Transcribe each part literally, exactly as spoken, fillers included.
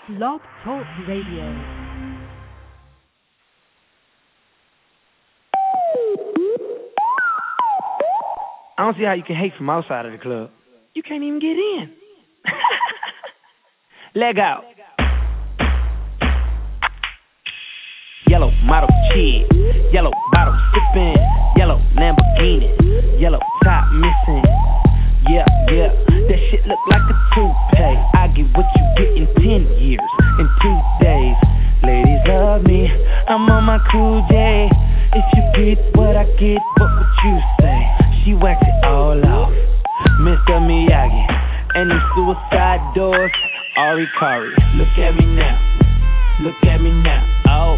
Blog Talk Radio. I don't see how you can hate from outside of the club. You can't even get in. Leg out. Yellow model cheese, yellow bottle sipping, yellow Lamborghini, yellow top missing. Yeah, yeah, that shit look like a toupee. I get what you get in ten years, in two days. Ladies love me, I'm on my cool J. If you get what I get, what would you say? She whacks it all off, Mister Miyagi, and them suicide doors, Ari Kari. Look at me now, look at me now, oh.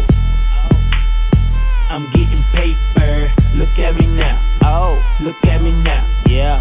I'm getting paper, look at me now, oh. Look at me now, yeah.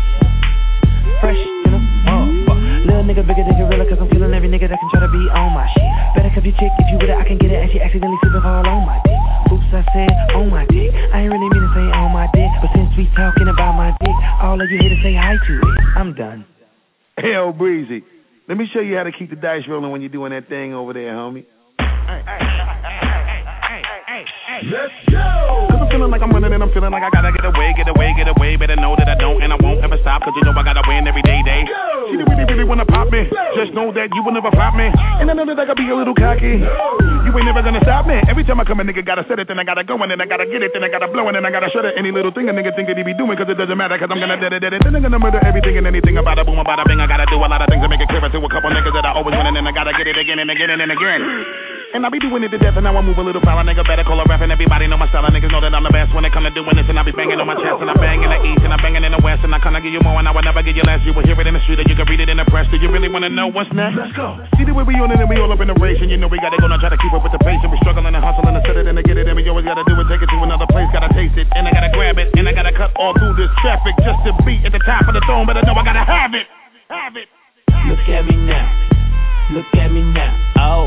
Fresh in a motherfucker. Little nigga bigger than gorilla, cause I'm killing every nigga that can try to be on my shit. Better cuff your chick, if you with it, I can get it, and she accidentally slipping fall on my dick. Oops, I said on my dick. I ain't really mean to say on my dick, but since we talking about my dick, all of you here to say hi to it. I'm done. Hell, Breezy, let me show you how to keep the dice rolling when you're doing that thing over there, homie. Hey, hey, hey, hey, hey, let's go! Cause I'm feeling like I'm running and I'm feeling like I gotta get away, get away, get away. Better know that I don't and I won't ever stop, cause you know I gotta win every day, day. She didn't really, really wanna pop me. Just know that you will never flop me. And I know that I gotta be a little cocky. You ain't never gonna stop me. Every time I come, a nigga gotta set it, then I gotta go, and then I gotta get it, then I gotta blow, and then I gotta shut it. Any little thing a nigga think that he be doing, cause it doesn't matter, cause I'm gonna dead it, dead it. Then I'm gonna murder everything and anything about a boom, about a bing. I gotta do a lot of things to make it clearer to a couple niggas that I always win, and then I gotta get it again and again and then again. And I be doing it to death, and now I move a little foul. A nigga better call a rap, and everybody know my style. And niggas know that I'm the best when it come to doing this. And I be banging on my chest, and I'm banging the east, and I'm banging in the west. And I kinda give you more, and I will never give you less. You will hear it in the street, or you can read it in the press. Do you really wanna know what's next? Let's go. See the way we on it, and we all up in the race. And you know we gotta go now, try to keep up with the pace. And we struggling and hustling to set it and to get it. And we always gotta do it, take it to another place. Gotta taste it, and I gotta grab it, and I gotta cut all through this traffic just to be at the top of the throne. But I know I gotta have it, have it. Look at me now, look at me now, oh.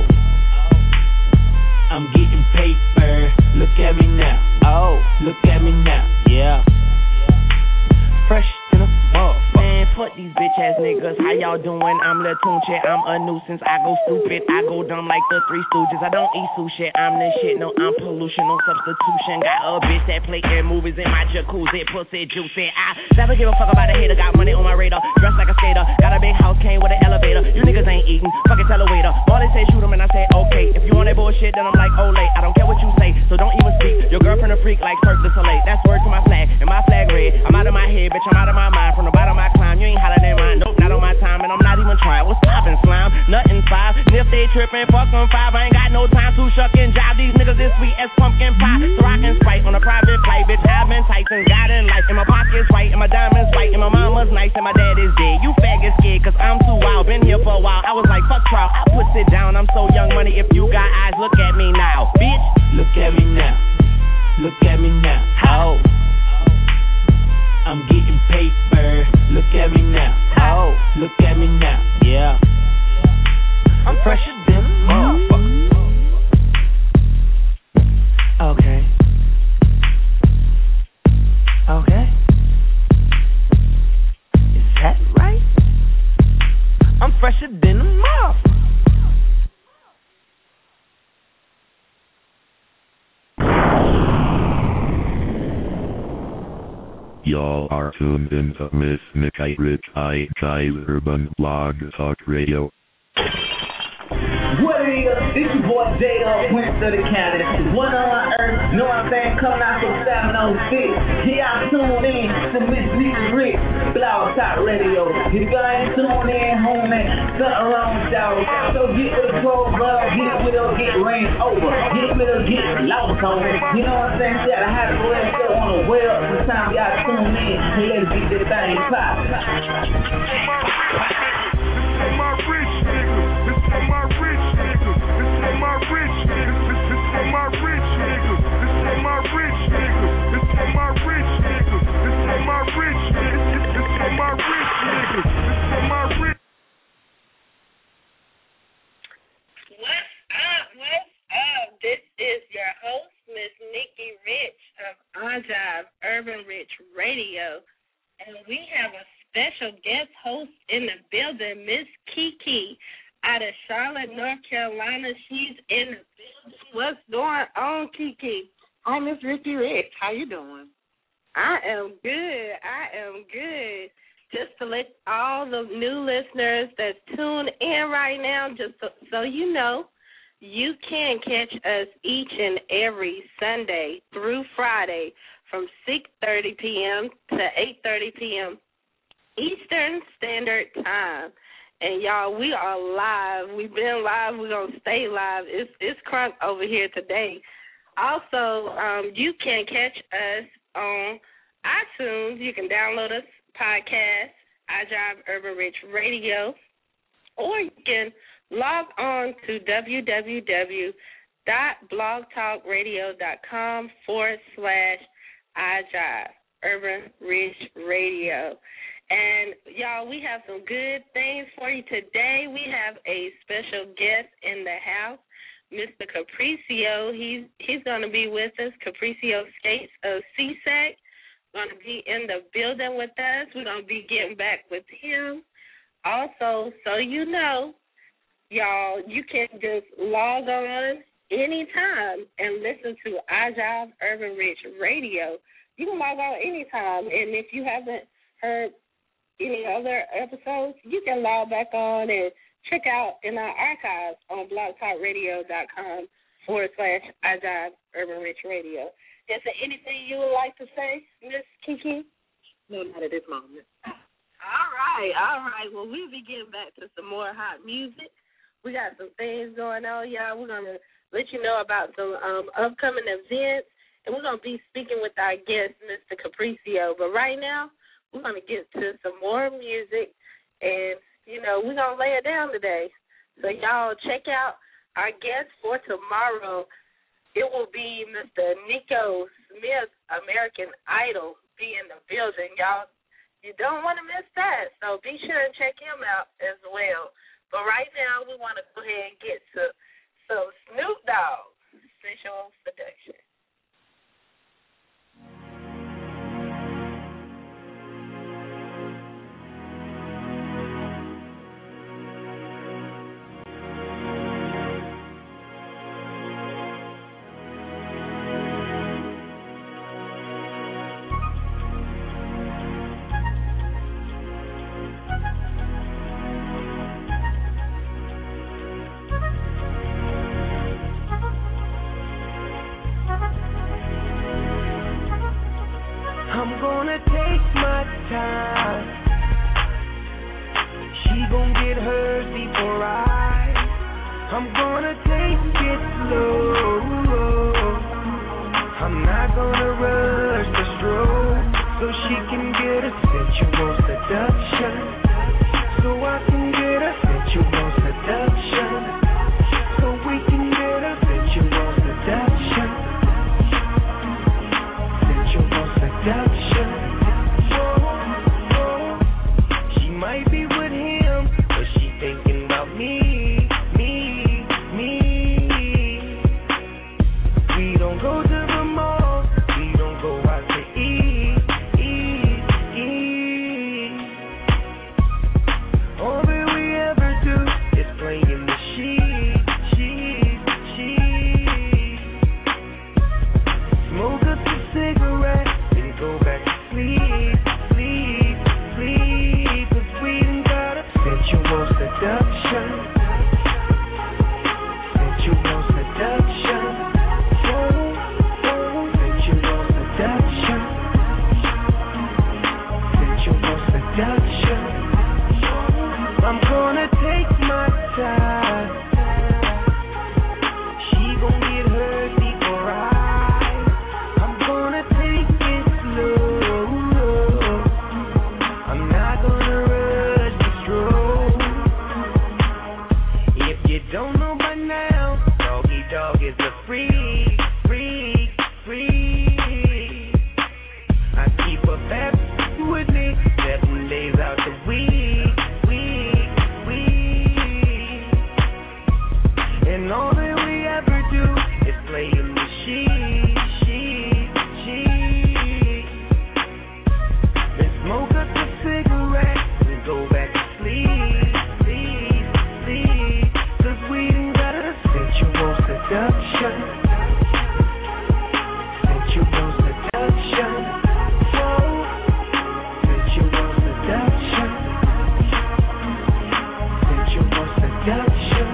I'm getting paper, look at me now, oh. Look at me now, yeah. Fresh in a motherfucker. Man, fuck these bitch ass niggas. How y'all doing? I'm Lil Tunchi. I'm a nuisance. I go stupid. I go dumb like the Three Stooges. I don't eat sushi. I'm the shit. No, I'm pollution. No substitution. Got a bitch that play in movies in my jacuzzi. Pussy juicy. I never give a fuck about a hater. Got money on my radar. Dressed like a skater. Got a big house. Came with an elevator. You niggas ain't eating. Fucking tell a waiter. All they say shoot 'em and I say okay. If you want that bullshit, then I'm like oh late. I don't care what you say, so don't even speak. Your girlfriend a freak like Cirque du Soleil. That's word to my flag. And my flag red. I'm out of my head, bitch. I'm out of my mind. From the bottom I climb. You ain't hotter than mine. Nope, not on my time. And I'm not even trying. What's poppin', slime? Nothing five. And if they trippin', fuck them five. I ain't got no time to shuck and jive. These niggas is sweet as pumpkin pie. So I can Sprite on a private flight. Bitch, I've been tight since God in life. And my pocket's right. And my diamonds white. And my mama's nice. And my dad is dead. You faggots scared cause I'm too wild. Been here for a while. I was like, fuck trial. I put it down. I'm so young money. If you got eyes, look at me now. Bitch, look at me now. Look at me now. Oh. I'm getting paper. Look at me now. Oh. Look at me now. Yeah. I'm fresher than a motherfucker. Okay. Okay. Is that right? I'm fresher than a motherfucker. Y'all are tuned into Miss Nikai Rich I Kai Urban Blog Talk Radio. What it is, this your boy J-Dog, Prince of the County. One on earth, know what I'm saying? Coming out from seven oh six. Here I tune in to Miss Nikai Rich, Blog Talk Radio. If you ain't tuned in, homie, something wrong with y'all. So get with the program, get with it, get ran over. Get with it, get lost on it. You know what I'm saying? You gotta have to go and go on the well. Sometimes y'all tune in and let's get this thing pop. My rich niggas, this for my rich niggas, this for my rich niggas, this, this for my rich niggas, this for my rich niggas, this for my rich niggas, this for my rich niggas, this for my rich niggas, this for my rich. What's up? What's up? This is your host, Miss Nikai Rich of On Job Urban Rich Radio, and we have a special guest host in the building, Miss Kiki. out of Charlotte, North Carolina. She's in the building. What's going on, Kiki? Hi, Miss Ricky Rich. How you doing? I am good. I am good. Just to let all the new listeners that tune in right now, just so, so you know, you can catch us each and every Sunday through Friday from six thirty p.m. to eight thirty p.m. Eastern Standard Time. And, y'all, we are live. We've been live. We're going to stay live. It's, it's crunk over here today. Also, um, you can catch us on iTunes. You can download us podcast, I Drive Urban Rich Radio, or you can log on to www.blogtalkradio.com forward slash I Drive Urban Rich Radio. And, y'all, we have some good things for you today. We have a special guest in the house, Mister Capricio. He's he's going to be with us. Capricio Skates of C S A C going to be in the building with us. We're going to be getting back with him. Also, so you know, y'all, you can just log on anytime and listen to I Drive Urban Rich Radio. You can log on anytime, and if you haven't heard any other episodes, you can log back on and check out in our archives on blogtalkradio.com forward slash I Drive Urban Rich Radio. Is there anything you would like to say, Miss Kiki? No, not at this moment. All right, all right. Well, we'll be getting back to some more hot music. We got some things going on, y'all. We're going to let you know about some um, upcoming events, and we're going to be speaking with our guest, Mister Capricio. But right now, we're going to get to some more music, and, you know, we're going to lay it down today. So, y'all, check out our guest for tomorrow. It will be Mister Nico Smith, American Idol, be in the building, y'all. You don't want to miss that, so be sure and check him out as well. But right now, we want to go ahead and get to some Snoop Dogg, Sensual Seduction. Seduction. seduction.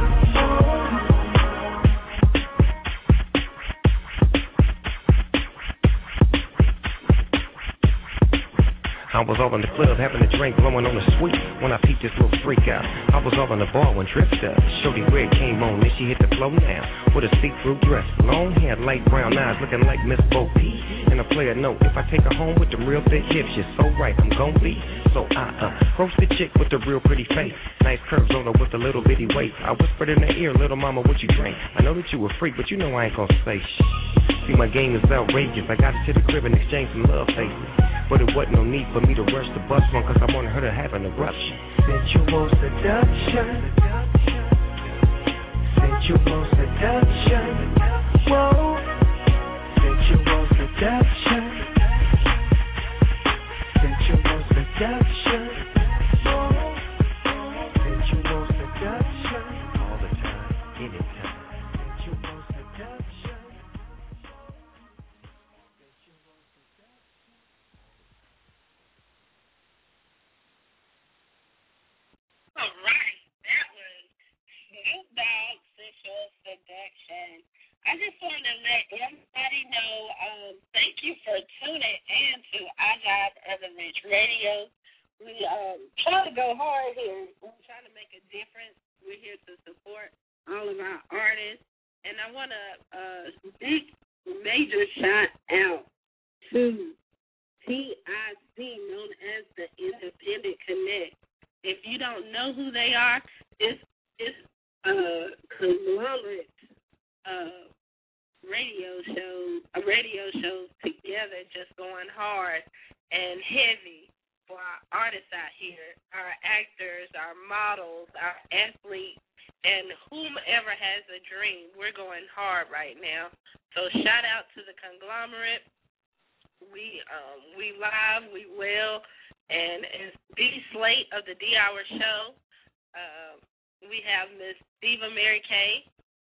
I was all in the club having a drink, blowing on the sweet when I peeped this little freak out. I was all in the bar when Drift up. Shorty Red came on, then she hit the flow now with a see-through dress, long hair, light brown eyes, looking like Miss Bo Peep. And a player note, if I take her home with them real thick hips, she's so right, I'm gon' be. So I uh, roast the chick with the real pretty face, nice curves on her with a little bitty waist. I whispered in her ear, little mama, what you drink? I know that you a freak, but you know I ain't gon' say shh. See, my game is outrageous. I got her to the crib and exchanged some love faces. But it wasn't no need for me to rush the bus one, cause I wanted her to have an eruption. Sensual seduction. Sensual seduction. Whoa. Sensual seduction. Sensual seduction. Whoa. Sensual seduction. All the time, anytime. Sensual seduction. All right, that was Snoop Dogg, Sensual Seduction. I just want to let everybody know, um, thank you for tuning in to iJive Urban Rich Radio. We um, try to go hard here. We're trying to make a difference. We're here to support all of our artists. And I want to uh, big major shout out to T I C, known as the Independent Connect. If you don't know who they are, it's it's a conglomerate uh, radio shows, uh, radio shows together, just going hard and heavy for our artists out here, our actors, our models, our athletes, and whomever has a dream. We're going hard right now. So shout out to the conglomerate. We um, we live, we will. And it's the slate of the D-Hour show. Uh, we have Miss Diva Mary Kay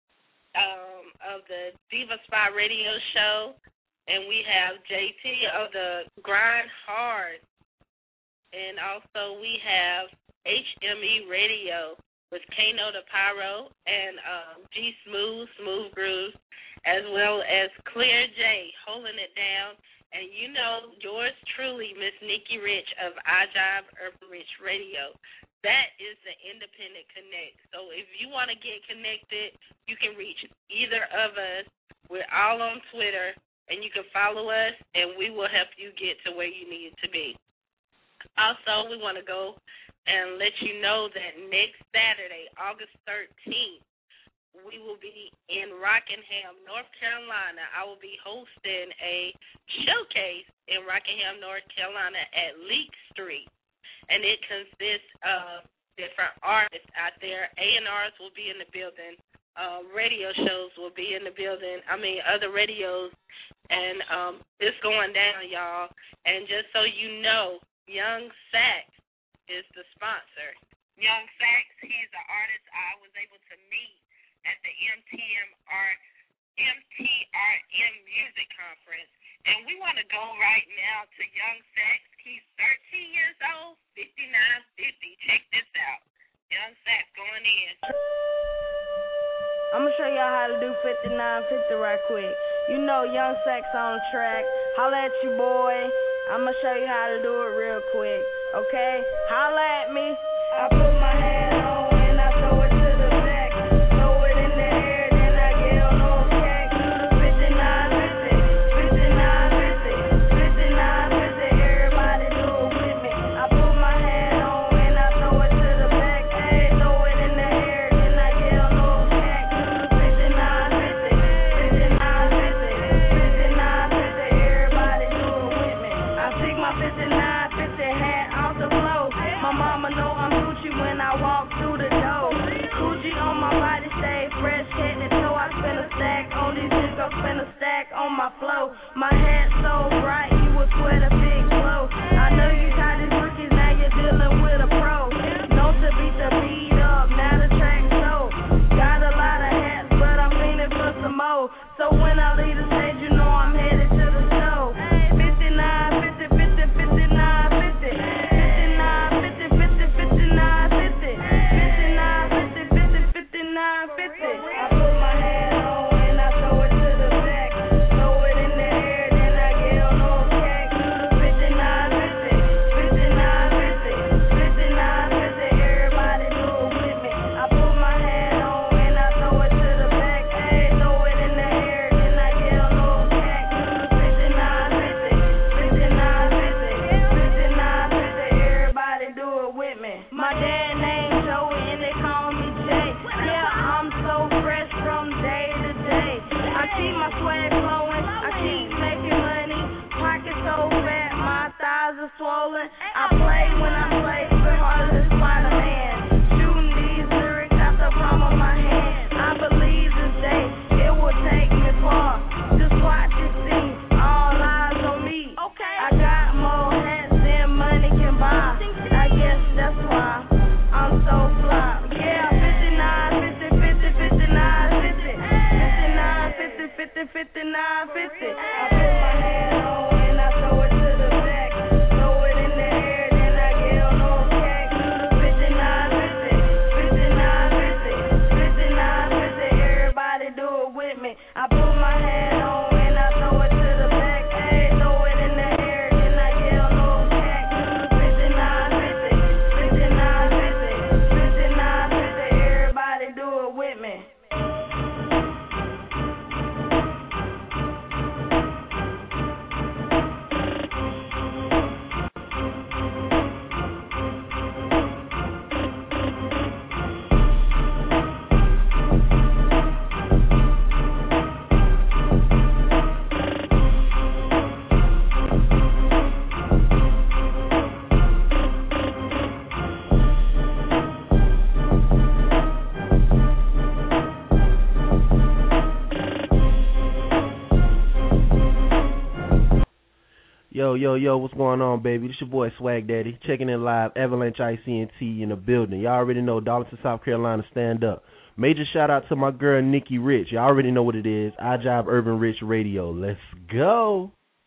um, of the Diva Spot Radio Show. And we have J T of the Grind Hard. And also we have H M E Radio with Kano the Pyro and um, G Smooth, Smooth Grooves, as well as Clear J, holding it down. And you know, yours truly, Miss Nikki Rich of iJive Urban Rich Radio. That is the Independent Connect. So if you want to get connected, you can reach either of us. We're all on Twitter, and you can follow us, and we will help you get to where you need to be. Also, we want to go and let you know that next Saturday, August thirteenth, we will be in Rockingham, North Carolina. I will be hosting a showcase in Rockingham, North Carolina at Leek Street. And it consists of different artists out there. A and R's will be in the building. Uh, radio shows will be in the building. I mean, other radios. And um, it's going down, y'all. And just so you know, Young Sax is the sponsor. Young Sax, he's an artist I was able to meet at the M T M R M T R M Music Conference. And we want to go right now to Young Sax. He's thirteen years old, fifty-nine fifty. Check this out. Young Sax going in. I'm going to show y'all how to do fifty-nine fifty right quick. You know Young Sax on the track. Holla at you, boy. I'm going to show you how to do it real quick. Okay? Holla at me. I put my hand on and I throw it to the back. Throw it in the air, then I get on those tracks. fifty-nine fifty, fifty-nine fifty, fifty-nine fifty. Everybody do it with me. I put my hand on and I throw it to the back. Hey, throw it in the air, then I get on those tracks. fifty-nine fifty, fifty-nine fifty, fifty-nine fifty. Everybody do it with me. I pick my fifty-nine fifty hat off the floor. My mama know I'm Gucci when I walk Yo, yo, yo, what's going on, baby? This your boy Swag Daddy, checking in live, Avalanche I C N T in the building. Y'all already know, Darlington, South Carolina, stand up. Major shout out to my girl Nikki Rich. Y'all already know what it is. I Jive Urban Rich Radio. Let's go.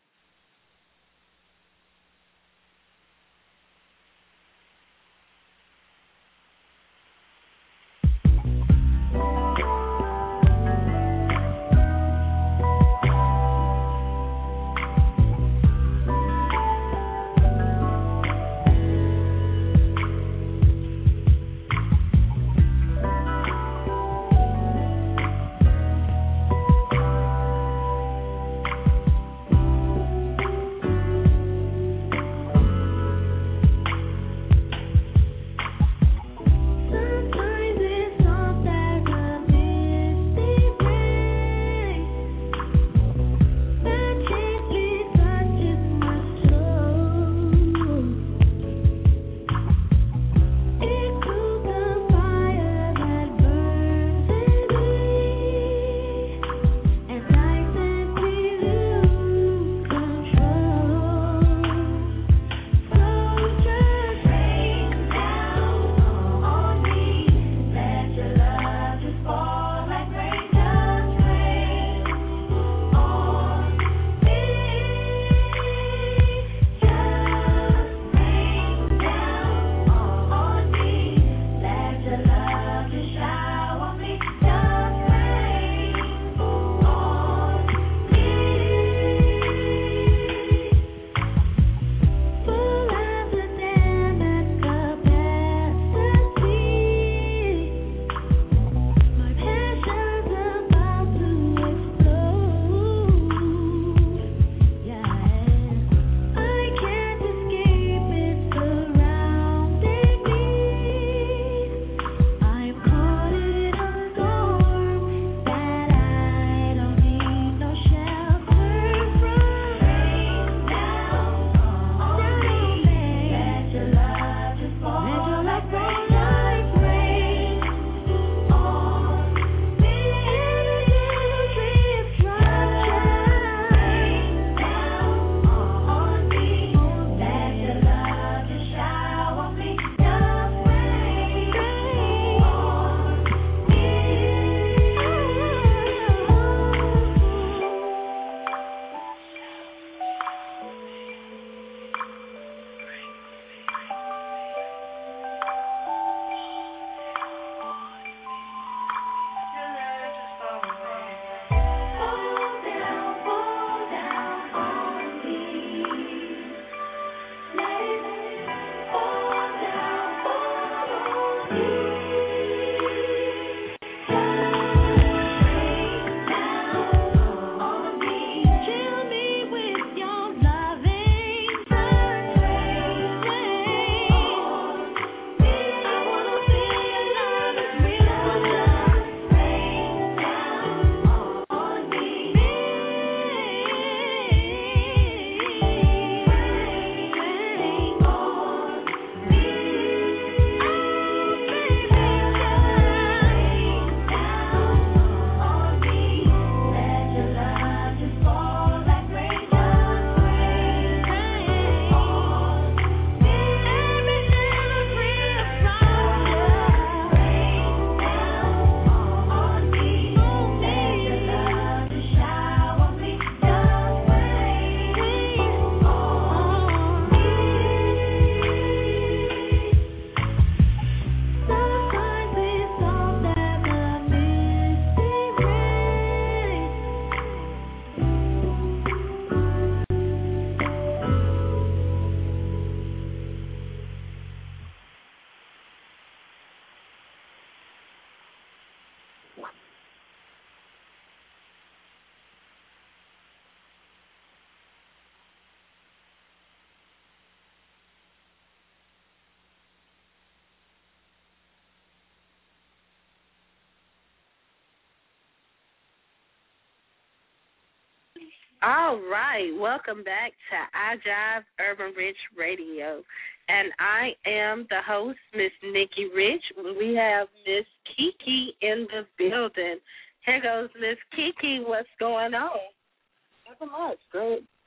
All right, welcome back to I Jive Urban Rich Radio, and I am the host, Miss Nikki Rich. We have Miss Kiki in the building. Here goes Miss Kiki. What's going on? Nothing much. Great.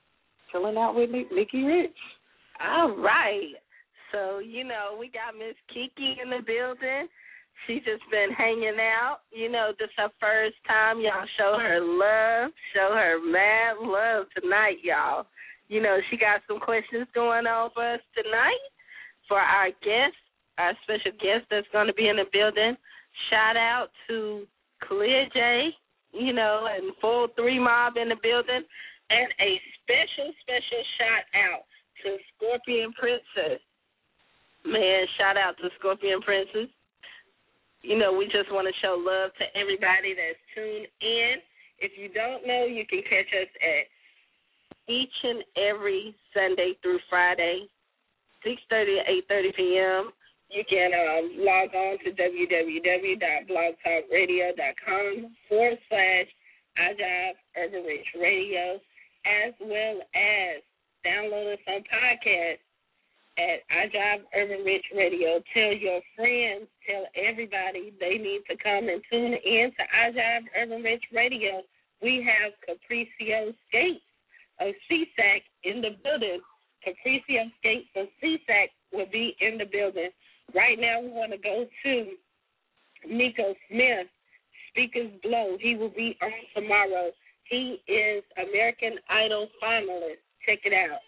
chilling out with Nick, Nikki Rich. All right. So, you know, we got Miss Kiki in the building. She's just been hanging out. You know, this her first time. Y'all show her love. Show her mad love tonight, y'all. You know, she got some questions going on for us tonight for our guest, our special guest that's going to be in the building. Shout out to Clear J, you know, and Full Three Mob in the building. And a special, special shout out to Scorpion Princess. Man, shout out to Scorpion Princess. You know, we just want to show love to everybody that's tuned in. If you don't know, you can catch us at each and every Sunday through Friday, six thirty to eight thirty p.m. You can um, log on to www.blogtalkradio.com forward slash iJive Urban Rich Radio, as well as download us on podcast at iJive Urban Rich Radio. Tell your friends, tell everybody they need to come and tune in to iJive Urban Rich Radio. We have Capricio Skates of C S A C in the building. Capricio Skates of C S A C will be in the building. Right now we want to go to Nico Smith, Speakers Blow. He will be on tomorrow. He is American Idol finalist. Check it out.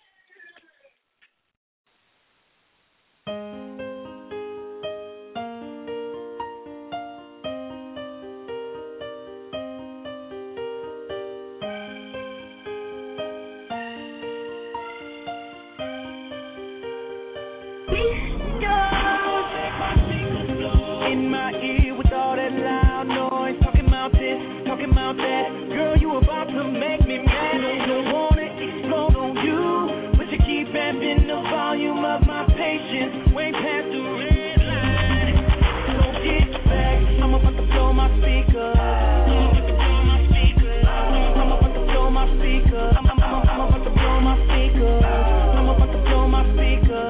In my ear with all that loud noise, talking about this, talking about that. Girl, you about to make me mad. I don't wanna explode on you, but you keep amping the volume of my patience. Way past the red line. So get back. I'm about to blow my speaker. I'm about to blow my speaker. I'm about to blow my speaker. I'm, I'm, I'm, I'm about to blow my speaker. I'm about to blow my speaker.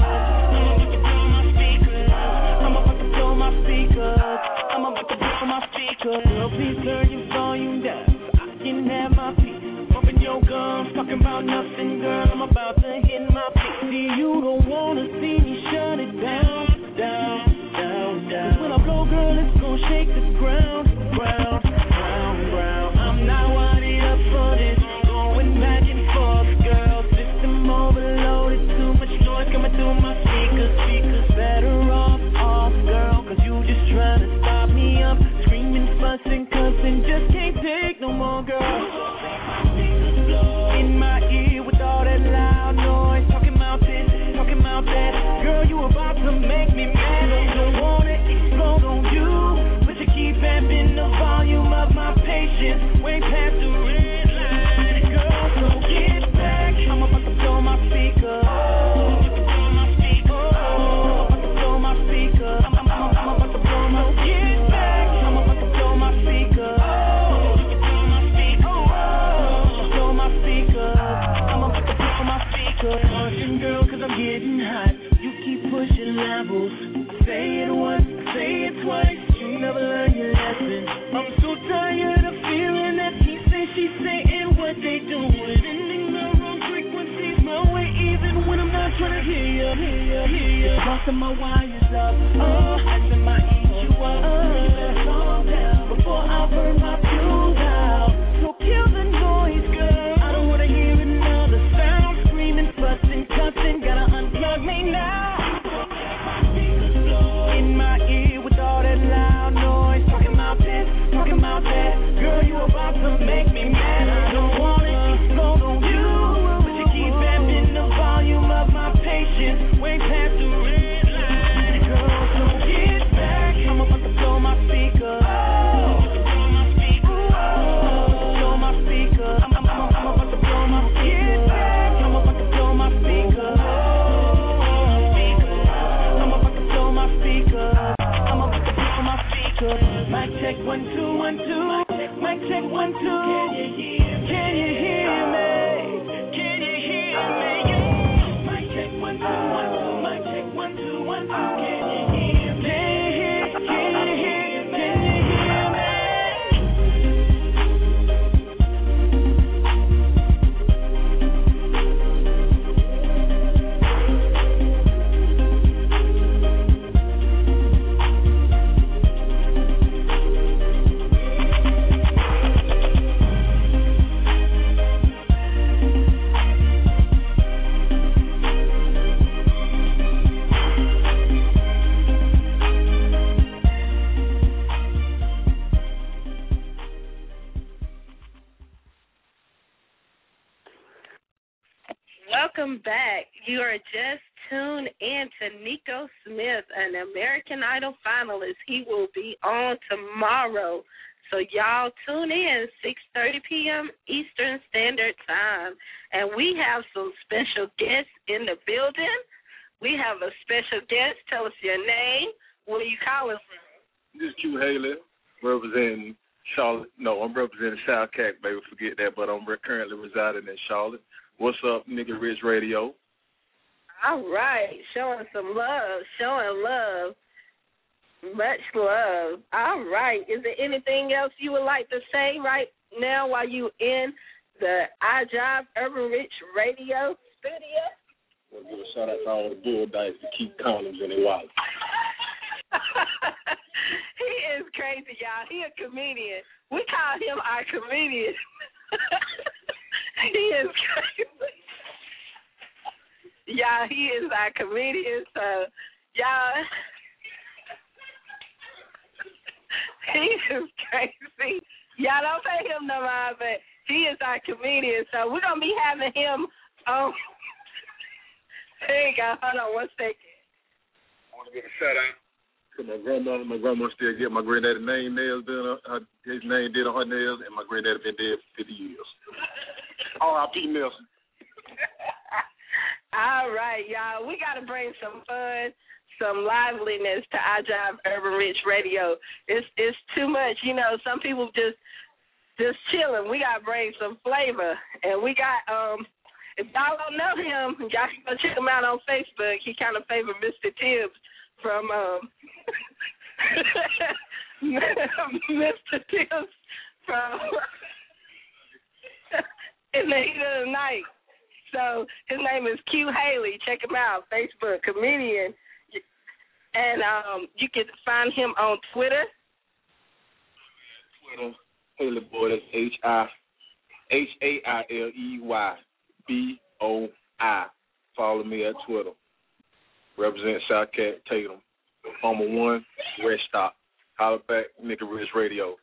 My speaker, I'm about to blow my speaker. Girl, please turn your volume down so I can have my peace. Bumping your gums, talking about nothing, girl. I'm about to hit my peak. See, you don't wanna see me shut it down, down, down, down. When I blow, girl, it's gonna shake the ground, ground, ground, ground. I'm not wired up for this, going back and forth, girl. System overloaded, too much noise coming through my speakers. Speakers better off, off, girl. You just trying to stop me up, screaming, fussing, cussing, just can't take no more, girl. In my ear with all that loud noise, talking about this, talking about that. Girl, you about to make me mad. I don't wanna explode on you, but you keep amping the volume of my patience, way past the red line. Girl, so get back. I'm about to blow my speaker. I'm about to blow my speaker. I'm about to blow my speaker. I'm I'm about to blow my get back. I'm about to blow my speaker. Oh, blow my speaker. Oh, blow my speaker. I'm about to blow my speaker. Caution, girl, cause I'm getting hot. You keep pushing levels. Say it once, say it twice. You never learn your lesson. I'm so tired of feeling that he say, she say, and what they doing. Ending the wrong frequencies my way, even when I'm not trying to hear ya, hear ya, hear ya. Crossing my wires up. Oh, I send my E Q up. Let's calm down before I burn my fuse out. So kill the noise, girl. I don't wanna hear another sound. Screaming, fussing, cussing. Gotta unplug me now. In my ear with all that loud noise, talking about this, talking about that. Girl, you about to make me mad. I don't wanna explode on you, but you keep amping the volume of my patience, way past the red line. Girl, so get back. I'm about to blow my speaker. Oh, blow my speaker. Oh, blow my speaker. I'm, I'm, I'm, I'm about to blow my speaker. I'm about to blow my speaker. I'm about to blow my speaker. I'm about to blow my speaker. Mic check one two one two. Mic check one two. Can you hear me? Can you hear me? Can you hear me? Mic check one two one two. Mic check one two one two. Can you hear me? Can you hear me? Can you hear me? Welcome back. You are just tuned in to Nico Smith, an American Idol finalist. He will be on tomorrow. So y'all tune in, six thirty p.m. Eastern Standard Time. And we have some special guests in the building. We have a special guest. Tell us your name. Where are you calling from? This is Q Haley, representing Charlotte. No, I'm representing South Cac, baby. Forget that, but I'm currently residing in Charlotte. What's up, Nigga Rich Radio? All right. Showing some love. Showing love. Much love. All right. Is there anything else you would like to say right now while you in the iJob Urban Rich Radio studio? I want to give a shout out to all the bull dice to keep condoms in their wallet. He is crazy, y'all. He a comedian. We call him our comedian. He is crazy. Y'all, he is our comedian, so y'all, he is crazy. Y'all don't pay him no mind, but he is our comedian, so we're going to be having him on. There you go. Hold on one second. I want to give a shout out to my grandma. My grandma still get my granddaddy name nails done. Uh, his name did on her nails, and my granddaddy been dead for fifty years. R I P Nelson. All right, y'all. We got to bring some fun, some liveliness to iJob Urban Rich Radio. It's it's too much. You know, some people just just chilling. We got to bring some flavor. And we got, um, if y'all don't know him, y'all can go check him out on Facebook. He kind of favored Mister Tibbs from um, Mister Tibbs from In the Heat of the Night. So his name is Q Haley. Check him out, Facebook, comedian. And um, you can find him on Twitter. Twitter, Haley Boy, that's H I H A I L E Y B O I. Follow me at Twitter. Represent South Cat Tatum. Homer one, Rest Stop. Holla back, Nigga Rich Radio.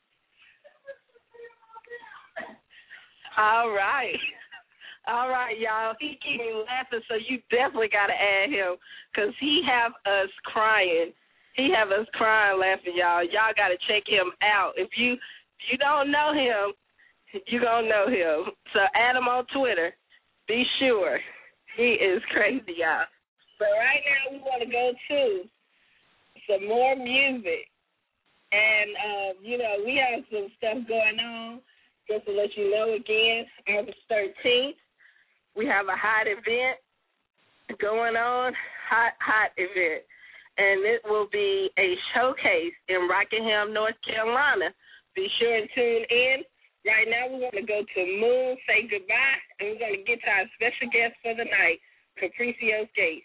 All right. All right, y'all. He keep me laughing, so you definitely got to add him because he have us crying. He have us crying laughing, y'all. Y'all got to check him out. If you if you don't know him, you going to know him. So add him on Twitter. Be sure. He is crazy, y'all. But right now we want to go to some more music. And, uh, you know, we have some stuff going on. Just to let you know again, August thirteenth, we have a hot event going on, hot, hot event. And it will be a showcase in Rockingham, North Carolina. Be sure and tune in. Right now we want to go to Moon, say goodbye, and we're going to get to our special guest for the night, Capricios Gates.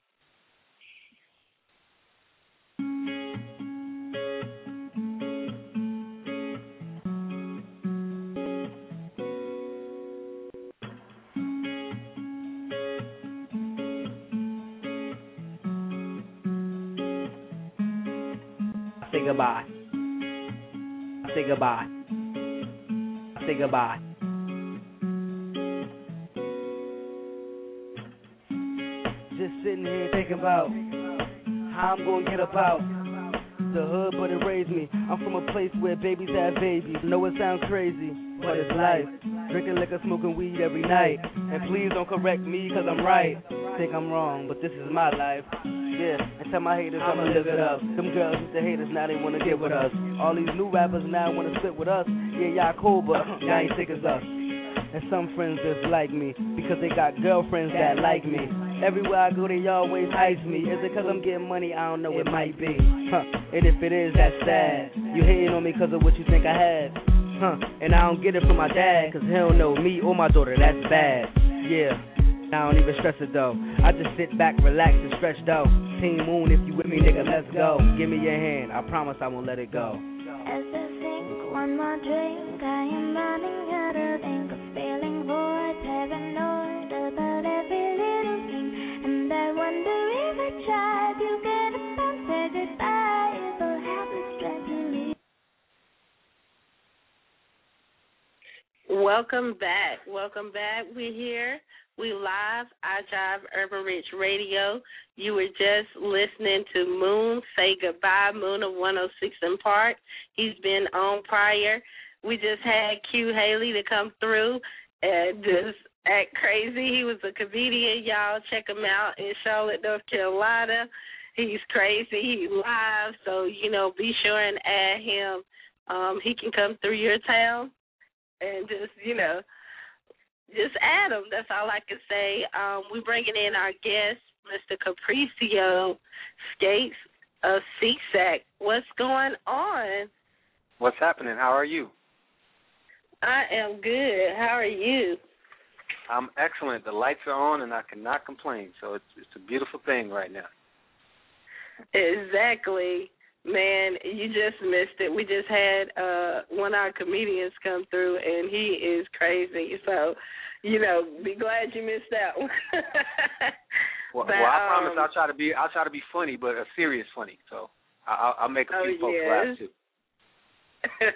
Say goodbye. Say goodbye. Say goodbye. Just sitting here thinking about how I'm gonna get about the hood, but it raised me. I'm from a place where babies have babies. I know it sounds crazy, but it's life. Drinking liquor, smoking weed every night. And please don't correct me, cause I'm right. Think I'm wrong, but this is my life. Yeah, and tell my haters I'ma live it up. Them girls with the haters, now they wanna get with us. All these new rappers now wanna spit with us. Yeah, y'all cool, but y'all ain't thick as us. And some friends dislike me because they got girlfriends that like me. Everywhere I go, they always ice me. Is it cause I'm getting money? I don't know, it might be. Huh, and if it is, that's sad. You hating on me cause of what you think I had. Huh, and I don't get it from my dad cause he don't know me or my daughter, that's bad. Yeah. I don't even stress it though. I just sit back, relax, and stretch though. Team Moon, if you with me, nigga, let's go. Give me your hand, I promise I won't let it go. As I think one more drink, I am running out of ink. A feeling void, paranoid about every little thing. And I wonder if I tried to get up and say goodbye, if I'll have the strength to leave. Welcome back. Welcome back. We're here. We live. I Jive Urban Rich Radio. You were just listening to Moon say goodbye. Moon of one oh six and Park. He's been on prior. We just had Q Haley to come through and just act crazy. He was a comedian. Y'all check him out in Charlotte, North Carolina. He's crazy. He's live. So, you know, be sure and add him. Um, he can come through your town and just, you know, just add him. That's all I can say. Um, we're bringing in our guest, Mister Capricio Skates of C S A C. What's going on? What's happening? How are you? I am good. How are you? I'm excellent. The lights are on, and I cannot complain. So it's it's a beautiful thing right now. Exactly. Man, you just missed it. We just had uh, one of our comedians come through, and he is crazy. So, you know, be glad you missed that one. well, but, well, I um, promise I'll try to be I'll try to be funny, but a serious funny. So I'll, I'll make a few oh, folks yes. laugh too.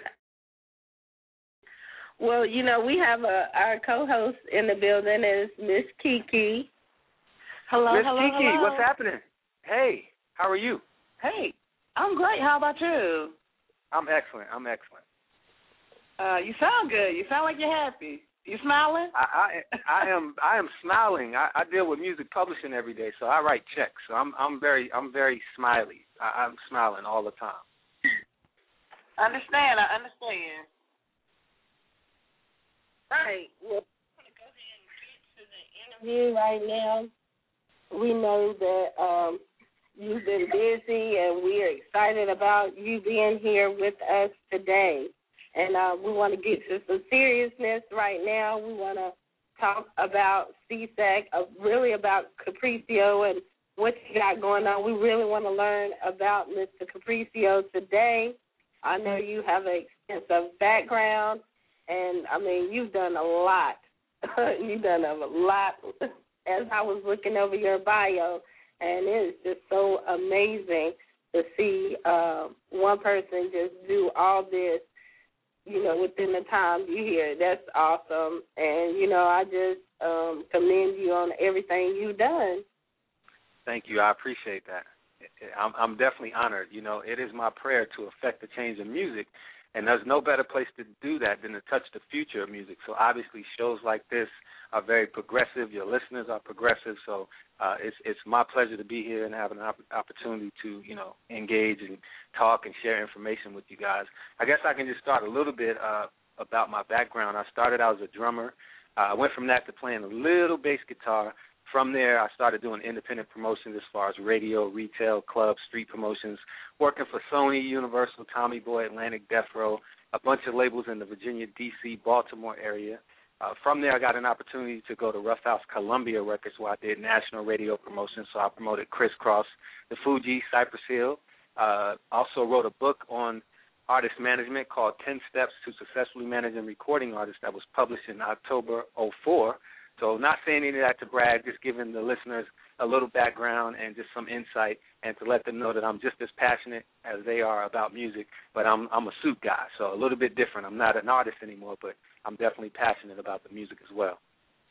Well, you know, we have a, our co-host in the building is Miss Kiki. Hello, Miss hello, Kiki, hello. what's happening? Hey, how are you? Hey, I'm great. How about you? I'm excellent. I'm excellent. Uh, you sound good. You sound like you're happy. You smiling? I I, I am I am smiling. I, I deal with music publishing every day, so I write checks. So I'm I'm very I'm very smiley. I, I'm smiling all the time. I understand. I understand. Right. Well, we're going to go ahead and get to the interview right now. We know that um, you've been busy, and we are excited about you being here with us today. And uh, we want to get to some seriousness right now. We want to talk about C S A C, uh, really about Capricio and what you got going on. We really want to learn about Mister Capricio today. I know you have an extensive background, and, I mean, you've done a lot. You've done a lot as I was looking over your bio, and it is just so amazing to see uh, one person just do all this, you know, within the time you hear. That's awesome. And, you know, I just um, commend you on everything you've done. Thank you. I appreciate that. I'm, I'm definitely honored. You know, it is my prayer to affect the change in music, and there's no better place to do that than to touch the future of music. So obviously shows like this are very progressive. Your listeners are progressive. So uh, it's it's my pleasure to be here and have an op- opportunity to, you know, engage and talk and share information with you guys. I guess I can just start a little bit uh, about my background. I started out as a drummer. Uh, I went from that to playing a little bass guitar. From there, I started doing independent promotions as far as radio, retail, clubs, street promotions, working for Sony, Universal, Tommy Boy, Atlantic, Death Row, a bunch of labels in the Virginia, D C, Baltimore area. Uh, from there, I got an opportunity to go to Rough House Columbia Records, where I did national radio promotions. So I promoted Crisscross, the Fuji, Cypress Hill. Uh, also wrote a book on artist management called ten Steps to Successfully Managing Recording Artists that was published in October oh four. So not saying any of that to brag, just giving the listeners a little background and just some insight, and to let them know that I'm just as passionate as they are about music, but I'm I'm a suit guy, so a little bit different. I'm not an artist anymore, but I'm definitely passionate about the music as well.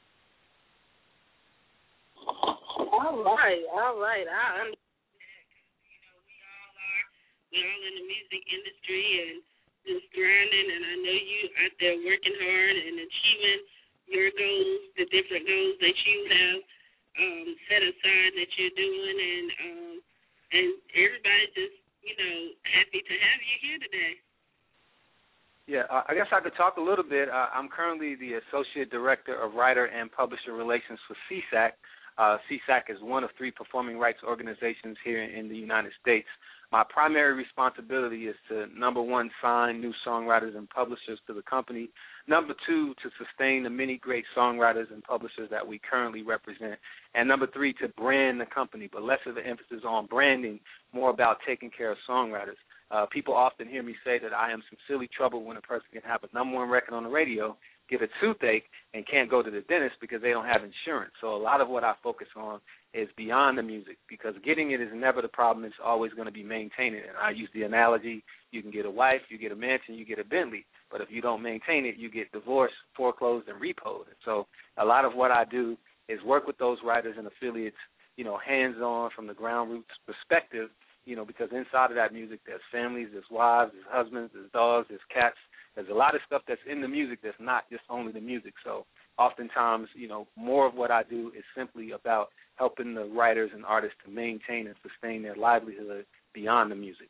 All right, all right. I understand. You know, we all are. We're all in the music industry and just grinding, and I know you out there working hard and achieving your goals, the different goals that you have um, set aside that you're doing, and um, and everybody just, you know, happy to have you here today. Yeah, uh, I guess I could talk a little bit. Uh, I'm currently the Associate Director of Writer and Publisher Relations for C S A C. Uh, C S A C is one of three performing rights organizations here in the United States. My primary responsibility is to, number one, sign new songwriters and publishers to the company. Number two, to sustain the many great songwriters and publishers that we currently represent. And number three, to brand the company, but less of an emphasis on branding, more about taking care of songwriters. Uh, people often hear me say that I am some silly trouble when a person can have a number one record on the radio, get a toothache and can't go to the dentist because they don't have insurance. So a lot of what I focus on is beyond the music, because getting it is never the problem. It's always going to be maintaining it. And I use the analogy, you can get a wife, you get a mansion, you get a Bentley, but if you don't maintain it, you get divorced, foreclosed, and repoed. And so a lot of what I do is work with those writers and affiliates, you know, hands-on from the ground roots perspective, you know, because inside of that music there's families, there's wives, there's husbands, there's dogs, there's cats. There's a lot of stuff that's in the music that's not just only the music. So oftentimes, you know, more of what I do is simply about helping the writers and artists to maintain and sustain their livelihood beyond the music.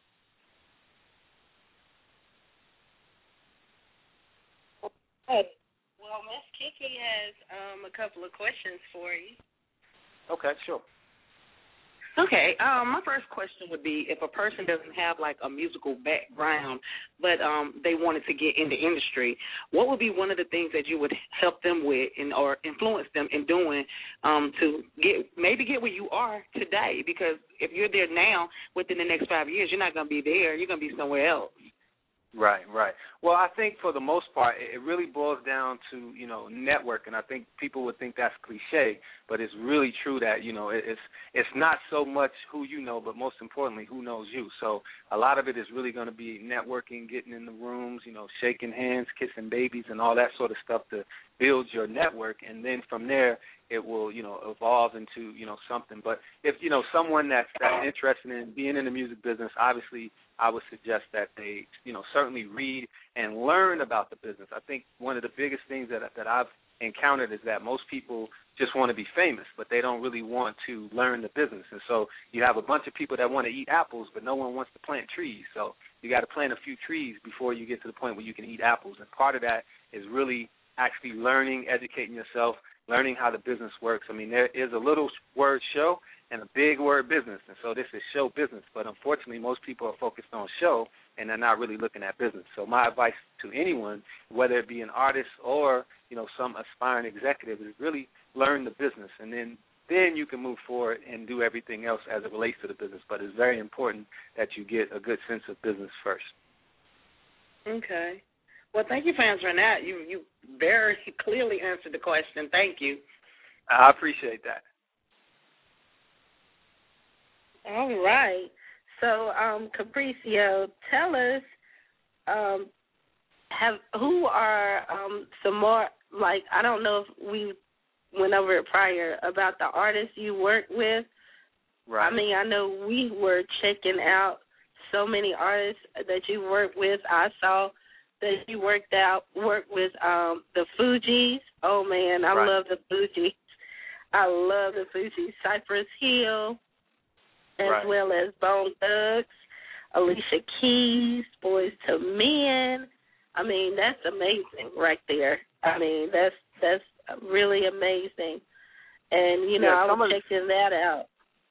Hey, well, Miss Kiki has um, a couple of questions for you. Okay, sure. Okay, um, my first question would be, if a person doesn't have like a musical background, but um, they wanted to get in the industry, what would be one of the things that you would help them with, and or influence them in doing um, to get maybe get where you are today? Because if you're there now, within the next five years, you're not going to be there. You're going to be somewhere else. Right, right. Well, I think for the most part, it really boils down to, you know, network, and I think people would think that's cliche, but it's really true that, you know, it's it's not so much who you know, but most importantly, who knows you. So a lot of it is really going to be networking, getting in the rooms, you know, shaking hands, kissing babies, and all that sort of stuff to build your network, and then from there, it will, you know, evolve into, you know, something. But if, you know, someone that's, that's interested in being in the music business, obviously I would suggest that they, you know, certainly read and learn about the business. I think one of the biggest things that that I've encountered is that most people just want to be famous, but they don't really want to learn the business. And so you have a bunch of people that want to eat apples, but no one wants to plant trees. So you got to plant a few trees before you get to the point where you can eat apples. And part of that is really actually learning, educating yourself, learning how the business works. I mean, there is a little word show and a big word business, and so this is show business. But unfortunately, most people are focused on show, and they're not really looking at business. So my advice to anyone, whether it be an artist or, you know, some aspiring executive, is really learn the business, and then then you can move forward and do everything else as it relates to the business. But it's very important that you get a good sense of business first. Okay. Well, thank you for answering that. You you very clearly answered the question. Thank you. I appreciate that. All right. So, um, Capricio, tell us um, have who are um, some more, like, I don't know if we went over it prior, about the artists you work with. Right. I mean, I know we were checking out so many artists that you work with. I saw that you worked out work with um, the Fugees. Oh man, I right. love the Fugees. I love the Fugees. Cypress Hill, as right. well as Bone Thugs, Alicia Keys, Boys to Men. I mean, that's amazing right there. I mean, that's that's really amazing. And you know, yeah, I was of, checking that out.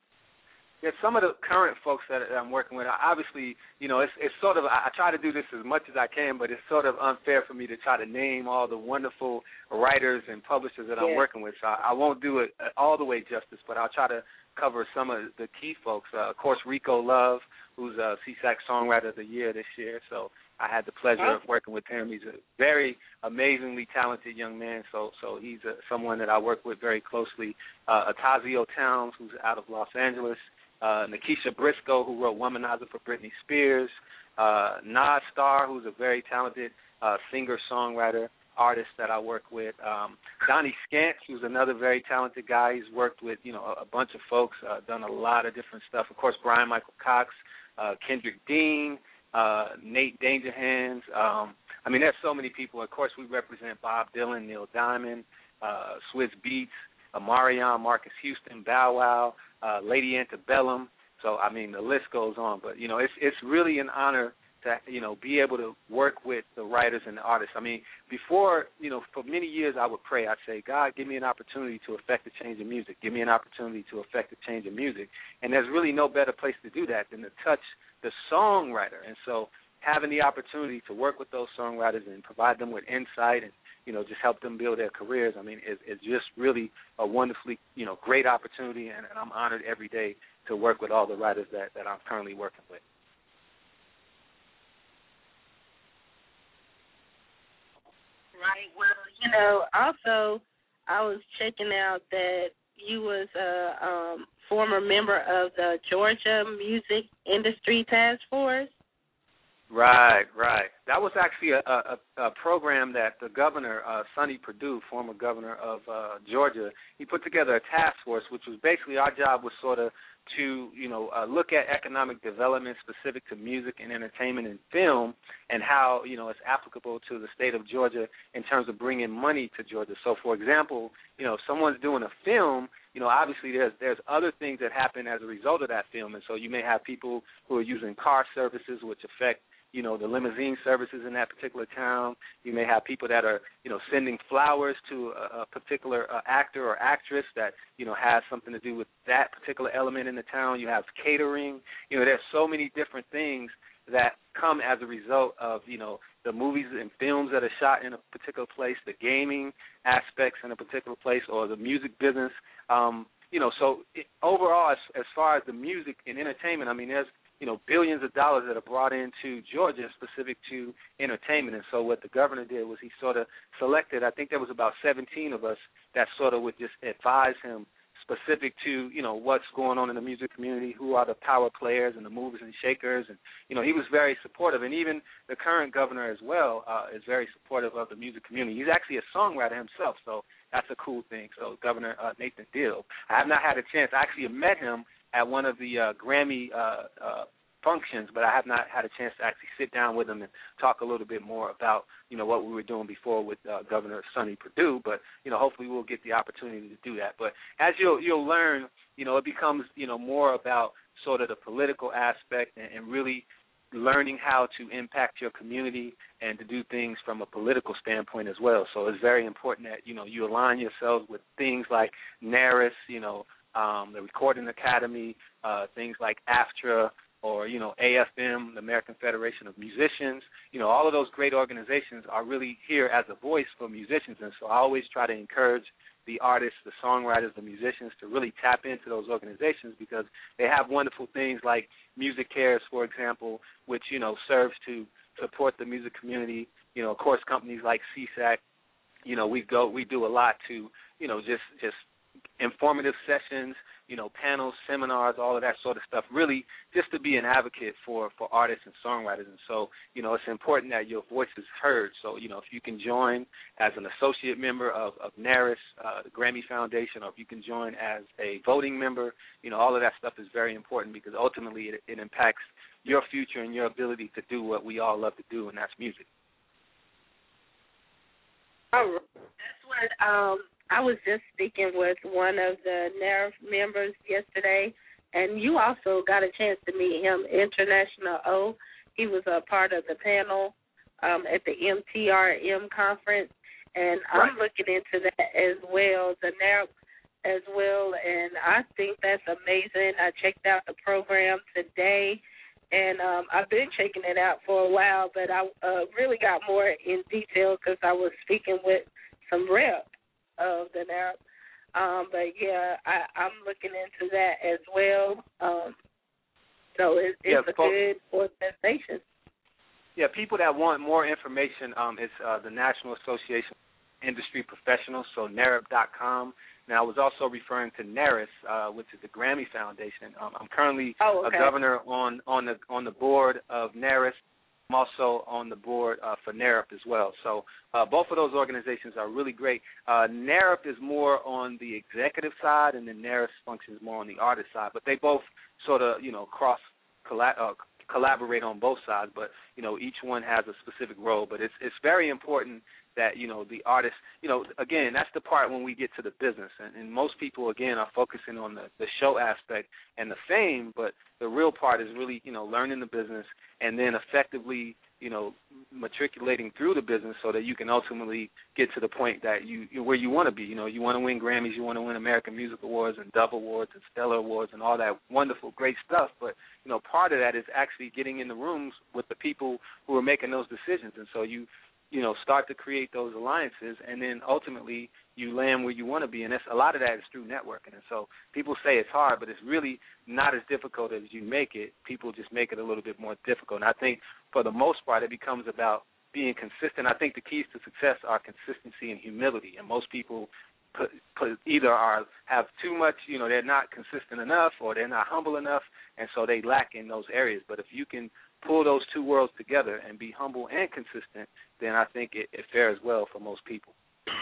Yeah, some of the current folks that I'm working with, obviously, you know, it's it's sort of, I try to do this as much as I can, but it's sort of unfair for me to try to name all the wonderful writers and publishers that yeah. I'm working with. So I, I won't do it all the way justice, but I'll try to cover some of the key folks. Uh, of course, Rico Love, who's a C S A C Songwriter of the Year this year. So I had the pleasure oh. of working with him. He's a very amazingly talented young man. So so he's a, someone that I work with very closely. Uh, Atazio Towns, who's out of Los Angeles. Uh, Nikisha Briscoe, who wrote Womanizer for Britney Spears. Uh, Nas Star, who's a very talented uh, singer-songwriter, artist that I work with. Um, Donnie Scantz, who's another very talented guy. He's worked with, you know, a, a bunch of folks, uh, done a lot of different stuff. Of course, Brian Michael Cox, uh, Kendrick Dean, uh, Nate Dangerhands. Um, I mean, there's so many people. Of course, we represent Bob Dylan, Neil Diamond, uh, Swizz Beatz, Amarion, Marcus Houston, Bow Wow, uh, Lady Antebellum. So, I mean, the list goes on. But, you know, it's it's really an honor to, you know, be able to work with the writers and the artists. I mean, before, you know, for many years I would pray. I'd say, God, give me an opportunity to affect the change in music. Give me an opportunity to affect the change in music. And there's really no better place to do that than to touch the songwriter. And so having the opportunity to work with those songwriters and provide them with insight and, you know, just help them build their careers, I mean, it's it just really a wonderfully, you know, great opportunity, and, and I'm honored every day to work with all the writers that, that I'm currently working with. Right. Well, you you know, also I was checking out that you was a um, former member of the Georgia Music Industry Task Force. Right, right. That was actually a, a, a program that the governor, uh, Sonny Perdue, former governor of uh, Georgia, he put together a task force, which was basically our job was sort of to, you know, uh, look at economic development specific to music and entertainment and film and how, you know, it's applicable to the state of Georgia in terms of bringing money to Georgia. So, for example, you know, if someone's doing a film, you know, obviously there's there's other things that happen as a result of that film. And so you may have people who are using car services, which affect, you know, the limousine services in that particular town. You may have people that are, you know, sending flowers to a, a particular uh, actor or actress that, you know, has something to do with that particular element in the town. You have catering. You know, there's so many different things that come as a result of, you know, the movies and films that are shot in a particular place, the gaming aspects in a particular place, or the music business. Um, you know, so it, overall, as, as far as the music and entertainment, I mean, there's, you know, billions of dollars that are brought into Georgia specific to entertainment. And so what the governor did was he sort of selected, I think there was about seventeen of us that sort of would just advise him specific to, you know, what's going on in the music community, who are the power players and the movers and shakers. And, you know, he was very supportive. And even the current governor as well uh, is very supportive of the music community. He's actually a songwriter himself, so that's a cool thing. So Governor uh, Nathan Deal. I have not had a chance. I actually met him at one of the uh, Grammy uh, uh, functions, but I have not had a chance to actually sit down with him and talk a little bit more about, you know, what we were doing before with uh, Governor Sonny Perdue. But, you know, hopefully we'll get the opportunity to do that. But as you'll, you'll learn, you know, it becomes, you know, more about sort of the political aspect and, and really learning how to impact your community and to do things from a political standpoint as well. So it's very important that, you know, you align yourselves with things like NARAS, you know, Um, the Recording Academy, uh, things like AFTRA, or, you know, A F M, the American Federation of Musicians. You know, all of those great organizations are really here as a voice for musicians. And so I always try to encourage the artists, the songwriters, the musicians to really tap into those organizations because they have wonderful things like Music Cares, for example, which, you know, serves to support the music community. You know, of course, companies like C S A C, you know, we go, we do a lot to, you know, just, just informative sessions, you know, panels, seminars, all of that sort of stuff, really just to be an advocate for, for artists and songwriters. And so, you know, it's important that your voice is heard. So, you know, if you can join as an associate member of, of NARAS, uh, the Grammy Foundation, or if you can join as a voting member, you know, all of that stuff is very important because ultimately it, it impacts your future and your ability to do what we all love to do, and that's music. All right. That's what um, I was just speaking with one of the NARAS members yesterday, and you also got a chance to meet him, International O. He was a part of the panel um, at the M T R M conference, and I'm right. looking into that as well, the NARAS as well, and I think that's amazing. I checked out the program today, and um, I've been checking it out for a while, but I uh, really got more in detail because I was speaking with some reps of the NARAS. Um, but, yeah, I, I'm looking into that as well. Um, so it, it's yeah, a folks, good organization. Yeah, people that want more information, um, it's uh, the National Association of Industry Professionals, so N A R A B dot com. Now, I was also referring to NARAS, uh, which is the Grammy Foundation. Um, I'm currently oh, okay. a governor on, on the on the board of NARAS. I'm also on the board uh, for N A R A B as well. So uh, both of those organizations are really great. Uh, N A R A B is more on the executive side, and then NARAS functions more on the artist side. But they both sort of, you know, cross collab, uh, collaborate on both sides. But you know, each one has a specific role. But it's it's very important that, you know, the artist, you know, again, that's the part when we get to the business. And, and most people, again, are focusing on the, the show aspect and the fame, but the real part is really, you know, learning the business and then effectively, you know, matriculating through the business so that you can ultimately get to the point that you, you where you want to be. You know, you want to win Grammys, you want to win American Music Awards and Dove Awards and Stellar Awards and all that wonderful, great stuff. But, you know, part of that is actually getting in the rooms with the people who are making those decisions. And so you, you know, start to create those alliances, and then ultimately you land where you want to be. And that's, a lot of that is through networking. And so people say it's hard, but it's really not as difficult as you make it. People just make it a little bit more difficult. And I think for the most part it becomes about being consistent. I think the keys to success are consistency and humility, and most people put, put either are have too much, you know, they're not consistent enough, or they're not humble enough, and so they lack in those areas. But if you can pull those two worlds together and be humble and consistent, then I think it, it fares well for most people.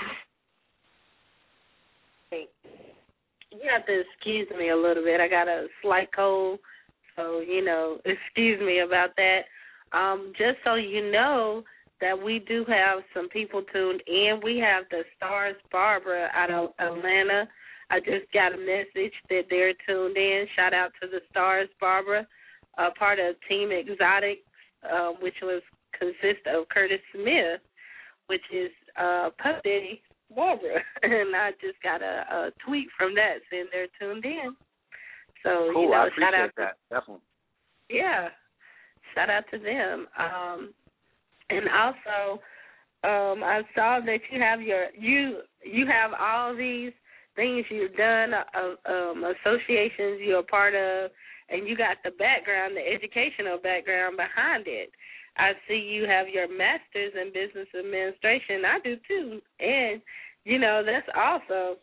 You have to excuse me a little bit. I got a slight cold, so, you know, excuse me about that. Um, just so you know that we do have some people tuned in. We have the Stars Barbara out of Atlanta. I just got a message that they're tuned in. Shout out to the Stars Barbara, uh, part of Team Exotic, uh, which was consist of Curtis Smith, which is uh, Puff Daddy Barbara. And I just got a, a tweet from that saying they're tuned in. So, cool, you know, I appreciate shout out that, to, definitely. Yeah, shout out to them. Um, and also, um, I saw that you have your you you have all these things you've done, uh, um, associations you're a part of, and you got the background, the educational background behind it. I see you have your master's in business administration. I do too, and you know that's awesome.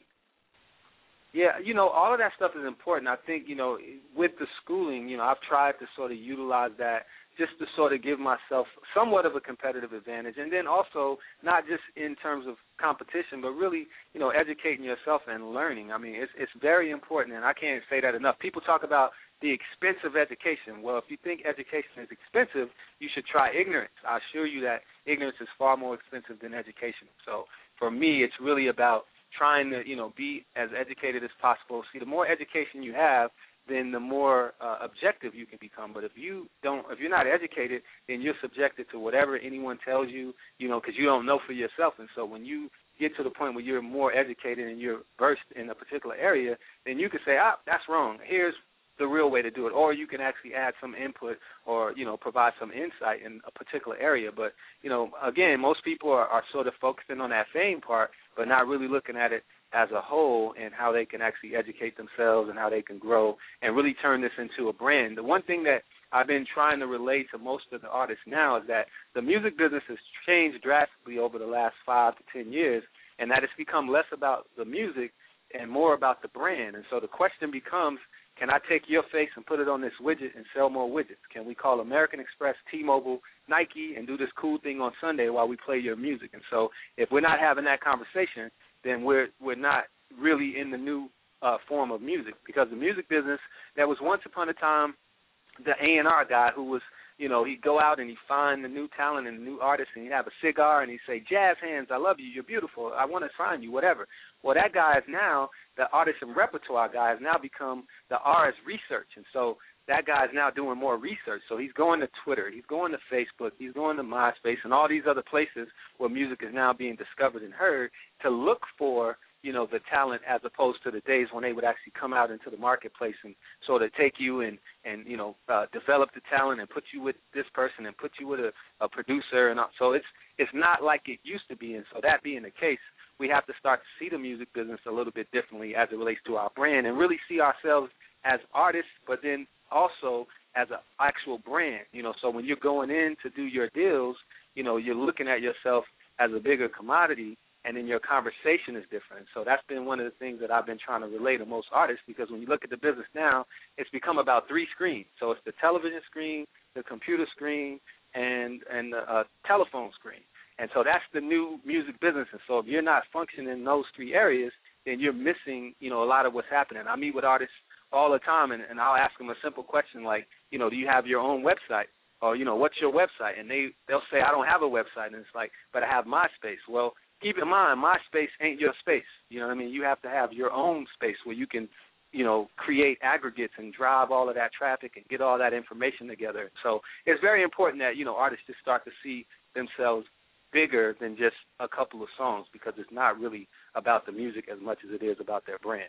Yeah, you know, all of that stuff is important. I think, you know, with the schooling, you know, I've tried to sort of utilize that just to sort of give myself somewhat of a competitive advantage. And then also not just in terms of competition, but really, you know, educating yourself and learning. I mean, it's it's very important, and I can't say that enough. People talk about the expense of education. Well, if you think education is expensive, you should try ignorance. I assure you that ignorance is far more expensive than education. So for me, it's really about trying to, you know, be as educated as possible. See, the more education you have, then the more uh, objective you can become. But if you don't, if you're not educated, then you're subjected to whatever anyone tells you, you know, because you don't know for yourself. And so when you get to the point where you're more educated and you're versed in a particular area, then you can say, ah, that's wrong. Here's the real way to do it. Or you can actually add some input or, you know, provide some insight in a particular area. But, you know, again, most people are, are sort of focusing on that fame part, but not really looking at it as a whole and how they can actually educate themselves and how they can grow and really turn this into a brand. The one thing that I've been trying to relate to most of the artists now is that the music business has changed drastically over the last five to ten years, and that it's become less about the music and more about the brand. And so the question becomes, can I take your face and put it on this widget and sell more widgets? Can we call American Express, T-Mobile, Nike, and do this cool thing on Sunday while we play your music? And so if we're not having that conversation, then we're we're not really in the new uh, form of music, because the music business, there was once upon a time the A and R guy who was, you know, he'd go out and he'd find the new talent and the new artist, and he'd have a cigar and he'd say, jazz hands, I love you, you're beautiful, I want to sign you, whatever. Well, that guy is now, the artist and repertoire guy has now become the R S research. And so that guy is now doing more research. So he's going to Twitter, he's going to Facebook, he's going to MySpace, and all these other places where music is now being discovered and heard to look for, you know, the talent, as opposed to the days when they would actually come out into the marketplace and sort of take you and, and you know, uh, develop the talent and put you with this person and put you with a, a producer. And so it's it's not like it used to be. And so that being the case, we have to start to see the music business a little bit differently as it relates to our brand and really see ourselves as artists, but then also as an actual brand. You know, so when you're going in to do your deals, you know, you're looking at yourself as a bigger commodity, and then your conversation is different. So that's been one of the things that I've been trying to relay to most artists, because when you look at the business now, it's become about three screens. So it's the television screen, the computer screen, and and the uh, telephone screen. And so that's the new music business. And so if you're not functioning in those three areas, then you're missing, you know, a lot of what's happening. I meet with artists all the time, and, and I'll ask them a simple question like, you know, do you have your own website? Or, you know, what's your website? And they, they'll say, I don't have a website. And it's like, but I have MySpace. Well, keep in mind, MySpace ain't your space. You know what I mean? You have to have your own space where you can, you know, create aggregates and drive all of that traffic and get all that information together. So it's very important that, you know, artists just start to see themselves bigger than just a couple of songs, because it's not really about the music as much as it is about their brand.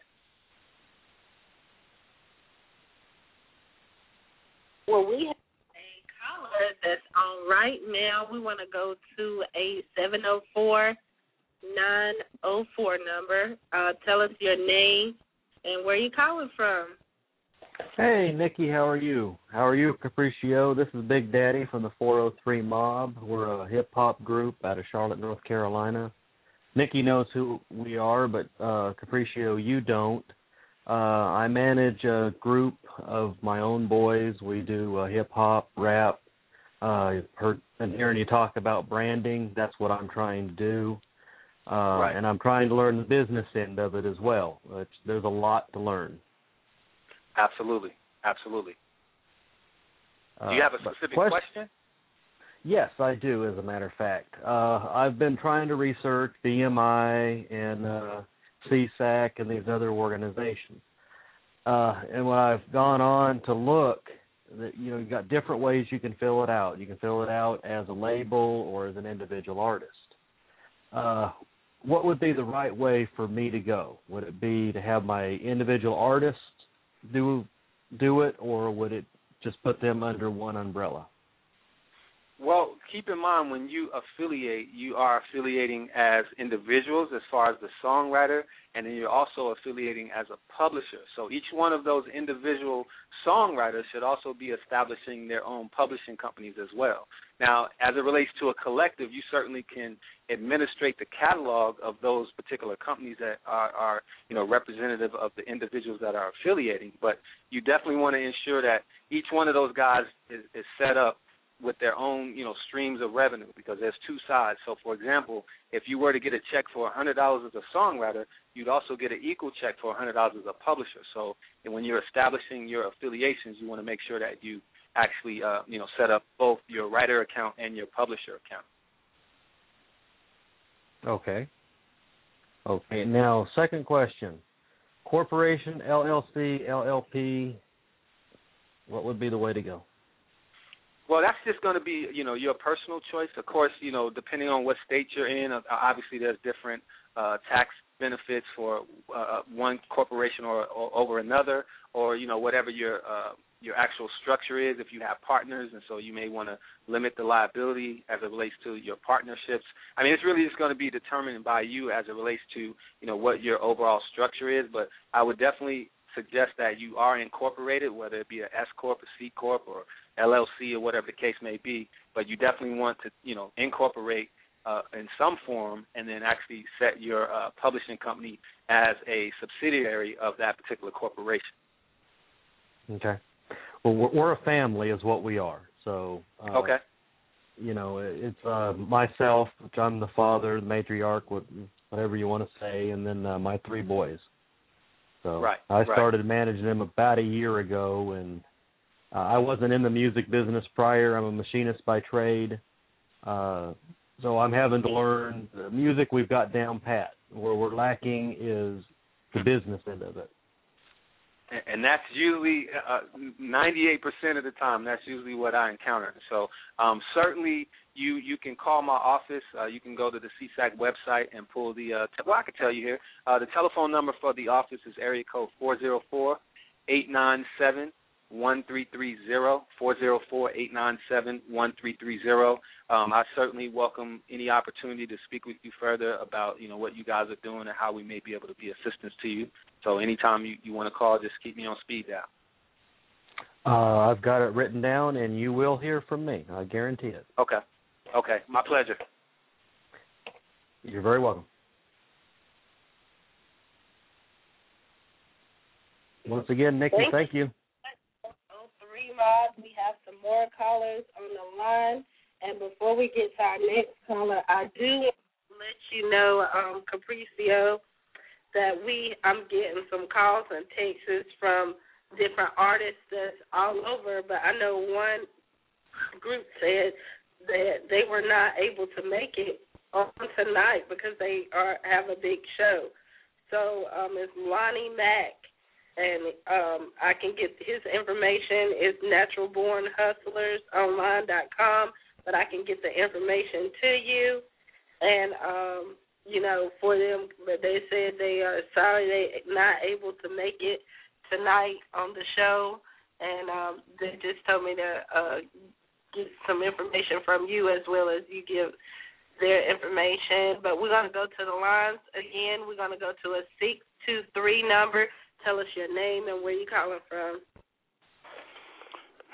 Well, we have a caller that's on right now. We want to go to a seven oh four, nine oh four number. Uh, tell us your name and where you calling from. Hey, Nikki, how are you? How are you, Capriccio? This is Big Daddy from the four oh three Mob. We're a hip-hop group out of Charlotte, North Carolina. Nikki knows who we are, but uh, Capriccio, you don't. Uh, I manage a group of my own boys. We do uh, hip-hop, rap. Uh, heard, and hearing you talk about branding, that's what I'm trying to do. Uh, right. And I'm trying to learn the business end of it as well. It's, there's a lot to learn. Absolutely, absolutely. Uh, Do you have a specific question? question? Yes, I do, as a matter of fact. Uh, I've been trying to research B M I and uh, C S A C and these other organizations. Uh, and when I've gone on to look, that you know, you've got different ways you can fill it out. You can fill it out as a label or as an individual artist. Uh, what would be the right way for me to go? Would it be to have my individual artist do do it, or would it just put them under one umbrella? Well, keep in mind when you affiliate, you are affiliating as individuals as far as the songwriter, and then you're also affiliating as a publisher. So each one of those individual songwriters should also be establishing their own publishing companies as well. Now, as it relates to a collective, you certainly can administrate the catalog of those particular companies that are, are you know, representative of the individuals that are affiliating, but you definitely want to ensure that each one of those guys is, is set up with their own, you know, streams of revenue, because there's two sides. So, for example, if you were to get a check for one hundred dollars as a songwriter, you'd also get an equal check for one hundred dollars as a publisher. So when you're establishing your affiliations, you want to make sure that you actually, uh, you know, set up both your writer account and your publisher account. Okay. Okay. Now, second question. Corporation, L L C, L L P, what would be the way to go? Well, that's just going to be, you know, your personal choice. Of course, you know, depending on what state you're in, uh, obviously there's different uh, tax benefits for uh, one corporation or, or over another, or, you know, whatever your uh, your actual structure is, if you have partners, and so you may want to limit the liability as it relates to your partnerships. I mean, it's really just going to be determined by you as it relates to, you know, what your overall structure is, but I would definitely suggest that you are incorporated, whether it be an S Corp, a C Corp, or L L C, or whatever the case may be, but you definitely want to, you know, incorporate uh, in some form and then actually set your uh, publishing company as a subsidiary of that particular corporation. Okay. Well, we're, we're a family is what we are. So, uh, okay. You know, it's uh, myself, which I'm the father, the matriarch, whatever you want to say, and then uh, my three boys. So right, I started right. managing them about a year ago, and uh, I wasn't in the music business prior. I'm a machinist by trade. Uh, so I'm having to learn the music we've got down pat. Where we're lacking is the business end of it. And that's usually uh, ninety-eight percent of the time. That's usually what I encounter. So um, certainly you, you can call my office. Uh, you can go to the C S A C website and pull the, uh, te- well, I can tell you here. Uh, the telephone number for the office is area code four oh four, eight nine seven, one three three zero, four oh four, eight nine seven, one three three zero. Um, I certainly welcome any opportunity to speak with you further about, you know, what you guys are doing and how we may be able to be assistance to you. So anytime you, you want to call, just keep me on speed dial. Uh, I've got it written down, and you will hear from me. I guarantee it. Okay. Okay. My pleasure. You're very welcome. Once again, Nikki, thank, thank you. oh three Mob, we have some more callers on the line. And before we get to our next caller, I do want to let you know, um, Capriccio, that we I'm getting some calls and texts from different artists that's all over. But I know one group said that they were not able to make it on tonight because they are have a big show. So um, it's Lonnie Mack. And um, I can get his information. It's natural born hustlers online dot com, but I can get the information to you. And, um, you know, for them, but they said they are sorry they're not able to make it tonight on the show. And um, they just told me to uh, get some information from you as well as you give their information. But we're going to go to the lines again. We're going to go to a six two three number. Tell us your name and where you're calling from.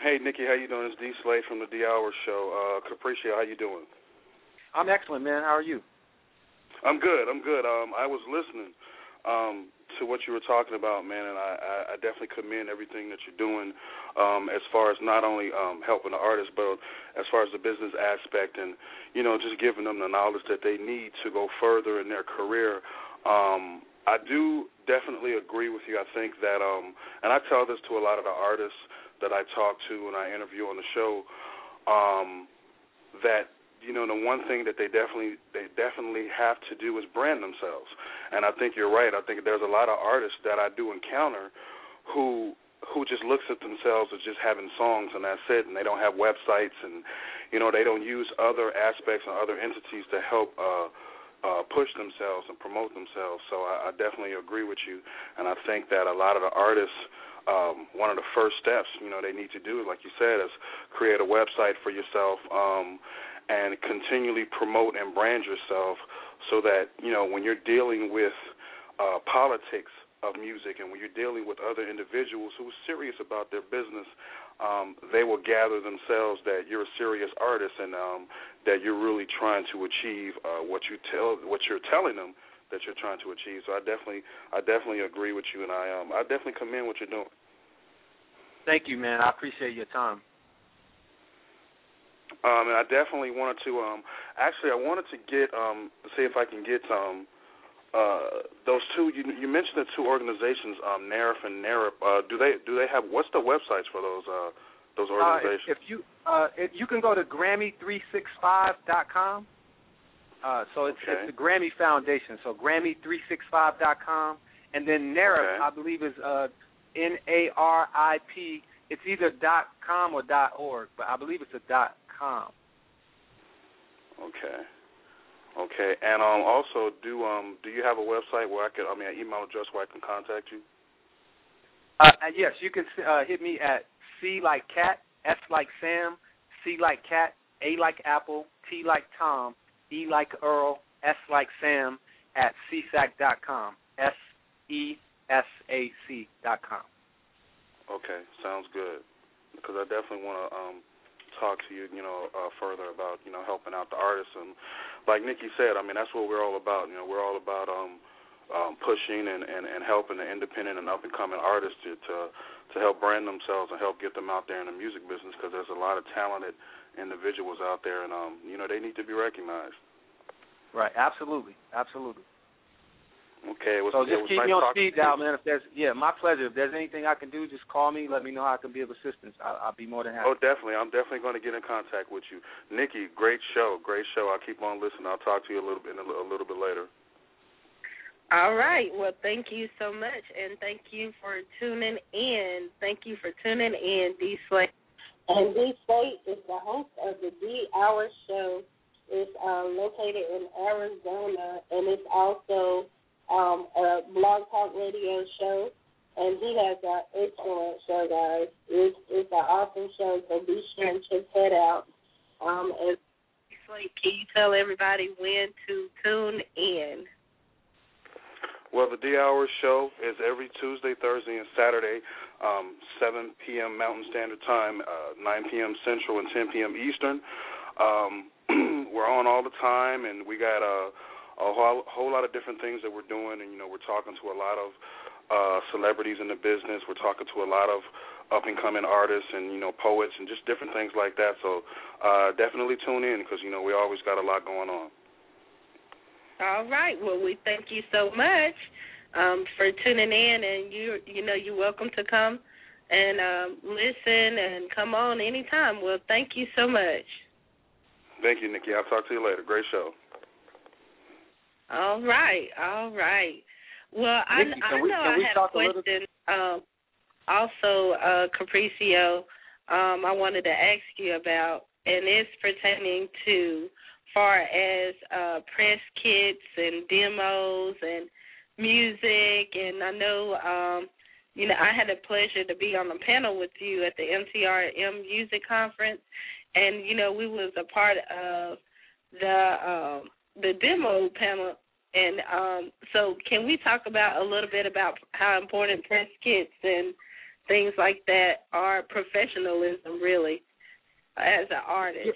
Hey, Nikki, how you doing? It's D. Slade from the D Hour Show. Uh, Capricio, how you doing? I'm excellent, man. How are you? I'm good. I'm good. Um, I was listening um, to what you were talking about, man, and I, I definitely commend everything that you're doing um, as far as not only um, helping the artists, but as far as the business aspect and, you know, just giving them the knowledge that they need to go further in their career. Um, I do definitely agree with you. I think that, um, and I tell this to a lot of the artists that I talk to and I interview on the show, um, that, you know, the one thing that they definitely they definitely have to do is brand themselves. And I think you're right. I think there's a lot of artists that I do encounter who who just looks at themselves as just having songs and that's it, and they don't have websites and, you know, they don't use other aspects or other entities to help uh, uh, push themselves and promote themselves. So I, I definitely agree with you, and I think that a lot of the artists, Um, one of the first steps, you know, they need to do, like you said, is create a website for yourself um, and continually promote and brand yourself so that, you know, when you're dealing with uh, politics of music and when you're dealing with other individuals who are serious about their business, um, they will gather themselves that you're a serious artist and um, that you're really trying to achieve uh, what you tell, what you're telling them that you're trying to achieve. So I definitely, I definitely agree with you, and I, um, I definitely commend what you're doing. Thank you, man. I appreciate your time. Um, and I definitely wanted to, um, actually, I wanted to get, um, see if I can get um, uh, those two. You, you mentioned the two organizations, um, N A R F and N A R I P. Uh, do they, do they have? What's the websites for those, uh, those organizations? Uh, if, if you, uh, if you can go to Grammy three sixty-five dot com. Uh, so it's, okay. it's the Grammy Foundation, so Grammy three sixty-five dot com, and then N A R I P, okay. I believe, is uh, N A R I P. It's either .com or .org, but I believe it's a .com. Okay. Okay, and um, also, do um, do you have a website where I could, I mean, an email address where I can contact you? Uh, yes, you can uh, hit me at C like cat, S like Sam, C like cat, A like Apple, T like Tom, E like Earl, S like Sam, at C S A C dot com. S E S A C dot com. Okay, sounds good. Because I definitely want to um, talk to you, you know, uh, further about, you know, helping out the artists. And like Nikki said, I mean, that's what we're all about. You know, we're all about um, um, pushing and, and, and helping the independent and up-and-coming artists to, to to help brand themselves and help get them out there in the music business, because there's a lot of talented individuals out there, and, um, you know, they need to be recognized. Right, absolutely, absolutely. Okay. Well, so yeah, just keep nice me on talking speed dial, man. If there's, yeah, my pleasure. If there's anything I can do, just call me. Let me know how I can be of assistance. I'll, I'll be more than happy. Oh, definitely. I'm definitely going to get in contact with you. Nikki, great show, great show. I'll keep on listening. I'll talk to you a little bit, a little bit later. All right. Well, thank you so much, and thank you for tuning in. Thank you for tuning in, D. Slate. And D. Slate is the host of the D Hour Show. It's uh, located in Arizona, and it's also um, a Blog Talk Radio show. And he has an excellent show, guys. It's it's an awesome show, so be sure and check that out. Um, and D. Slate, can you tell everybody when to tune in? Well, the D-Hour show is every Tuesday, Thursday, and Saturday, um, seven p.m. Mountain Standard Time, uh, nine p.m. Central, and ten p.m. Eastern. Um, we're on all the time, and we got a, a whole, whole lot of different things that we're doing, and, you know, we're talking to a lot of uh, celebrities in the business. We're talking to a lot of up-and-coming artists and, you know, poets and just different things like that. So uh, definitely tune in because, you know, we always got a lot going on. All right. Well, we thank you so much um, for tuning in, and you you know you're welcome to come and um, listen and come on anytime. Well, thank you so much. Thank you, Nikki. I'll talk to you later. Great show. All right. All right. Well, I, Nikki, I we, know I had a question. Um, also, uh, Capricio, um, I wanted to ask you about, and it's pertaining to far as uh, press kits and demos and music, and I know, um, you know, I had the pleasure to be on a panel with you at the M T R M Music Conference, and you know, we was a part of the um, the demo panel, and um, so can we talk about a little bit about how important press kits and things like that are professionalism, really, as an artist?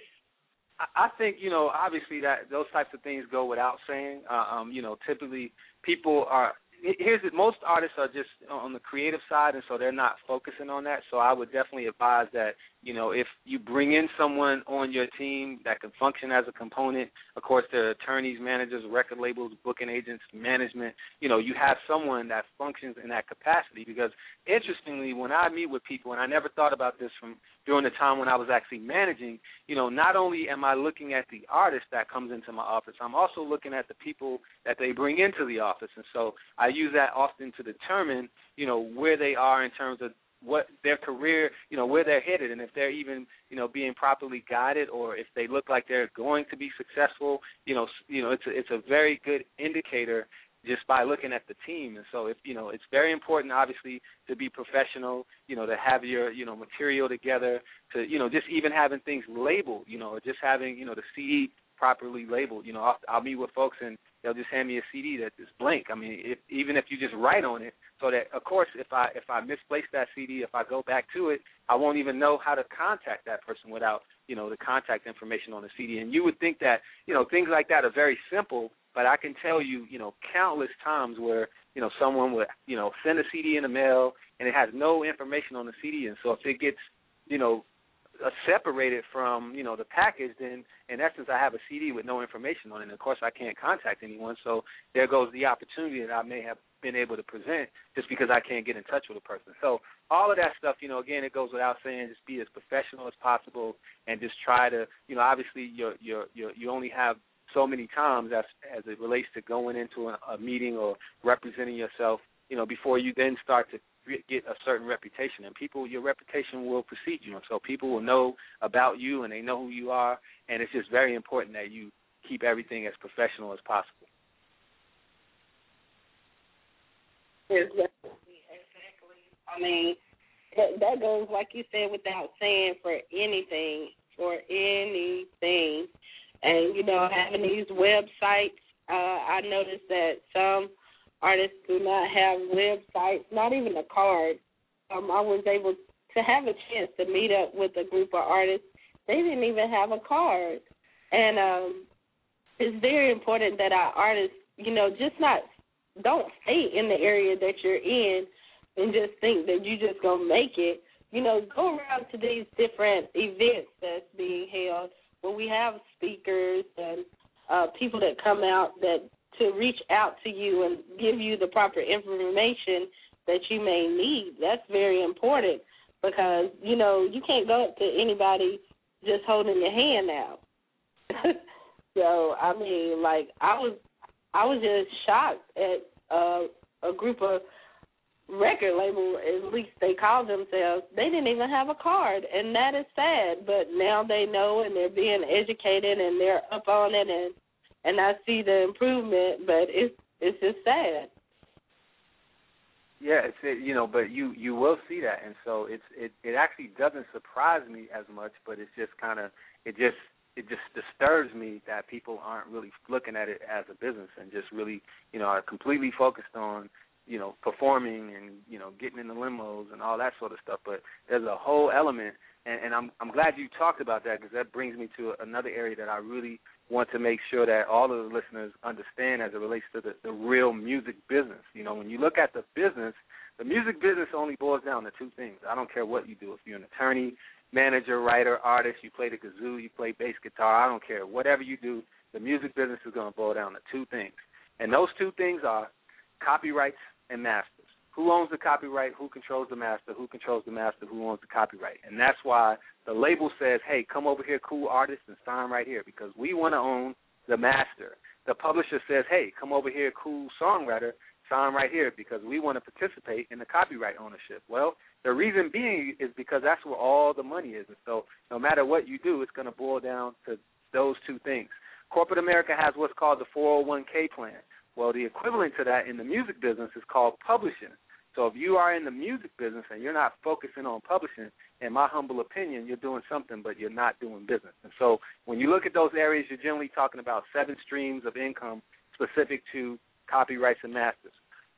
I think, you know, obviously that those types of things go without saying. Uh, um, you know, typically people are here's it. Most artists are just on the creative side, and so they're not focusing on that. So I would definitely advise that, you know, if you bring in someone on your team that can function as a component, of course, there are attorneys, managers, record labels, booking agents, management. You know, you have someone that functions in that capacity. Because interestingly, when I meet with people, and I never thought about this from during the time when I was actually managing, you know, not only am I looking at the artist that comes into my office, I'm also looking at the people that they bring into the office. And so I use that often to determine, you know, where they are in terms of what their career, you know, where they're headed, and if they're even, you know, being properly guided, or if they look like they're going to be successful. You know, you know, it's a, it's a very good indicator just by looking at the team. And so, if you know, it's very important, obviously, to be professional. You know, to have your, you know, material together. To, you know, just even having things labeled. You know, or just having, you know, the C D properly labeled. You know, I'll, I'll meet with folks and they'll just hand me a C D that's blank. I mean, if, even if you just write on it, so that, of course, if I if I misplace that C D, if I go back to it, I won't even know how to contact that person without, you know, the contact information on the C D. And you would think that, you know, things like that are very simple, but I can tell you, you know, countless times where, you know, someone would, you know, send a C D in the mail and it has no information on the C D. And so if it gets, you know, Uh, separated from, you know, the package, then in essence I have a C D with no information on it. And of course I can't contact anyone, so there goes the opportunity that I may have been able to present just because I can't get in touch with a person. So all of that stuff, you know, again, it goes without saying, just be as professional as possible and just try to, you know, obviously you're, you're, you're, you only have so many times as as it relates to going into a, a meeting or representing yourself, you know, before you then start to get a certain reputation, and people, your reputation will precede you, and so people will know about you and they know who you are, and it's just very important that you keep everything as professional as possible. Exactly, exactly. I mean, that, that goes, like you said, without saying, for anything, for anything. And, you know, having these websites, uh, I noticed that some artists do not have websites, not even a card. Um, I was able to have a chance to meet up with a group of artists. They didn't even have a card. And um, it's very important that our artists, you know, just not, don't stay in the area that you're in and just think that you just going to make it. You know, go around to these different events that's being held where we have speakers and uh, people that come out that to reach out to you and give you the proper information that you may need. That's very important because, you know, you can't go up to anybody just holding your hand out. So, I mean, like, I was I was just shocked at uh, a group of record label, at least they call themselves, they didn't even have a card, and that is sad. But now they know, and they're being educated, and they're up on it, and And I see the improvement, but it's it's just sad. Yeah, it's it, you know, but you, you will see that, and so it's it, it actually doesn't surprise me as much, but it's just kind of it just it just disturbs me that people aren't really looking at it as a business and just really, you know, are completely focused on, you know, performing and, you know, getting in the limos and all that sort of stuff. But there's a whole element, and, and I'm I'm glad you talked about that, because that brings me to another area that I really want to make sure that all of the listeners understand as it relates to the, the real music business. You know, when you look at the business, the music business only boils down to two things. I don't care what you do. If you're an attorney, manager, writer, artist, you play the kazoo, you play bass guitar, I don't care. Whatever you do, the music business is going to boil down to two things. And those two things are copyrights and masters. Who owns the copyright? Who controls the master? Who controls the master? Who owns the copyright? And that's why the label says, hey, come over here, cool artist, and sign right here, because we want to own the master. The publisher says, hey, come over here, cool songwriter, sign right here, because we want to participate in the copyright ownership. Well, the reason being is because that's where all the money is. And so no matter what you do, it's going to boil down to those two things. Corporate America has what's called the four oh one k plan. Well, the equivalent to that in the music business is called publishing. So if you are in the music business and you're not focusing on publishing, in my humble opinion, you're doing something, but you're not doing business. And so when you look at those areas, you're generally talking about seven streams of income specific to copyrights and masters.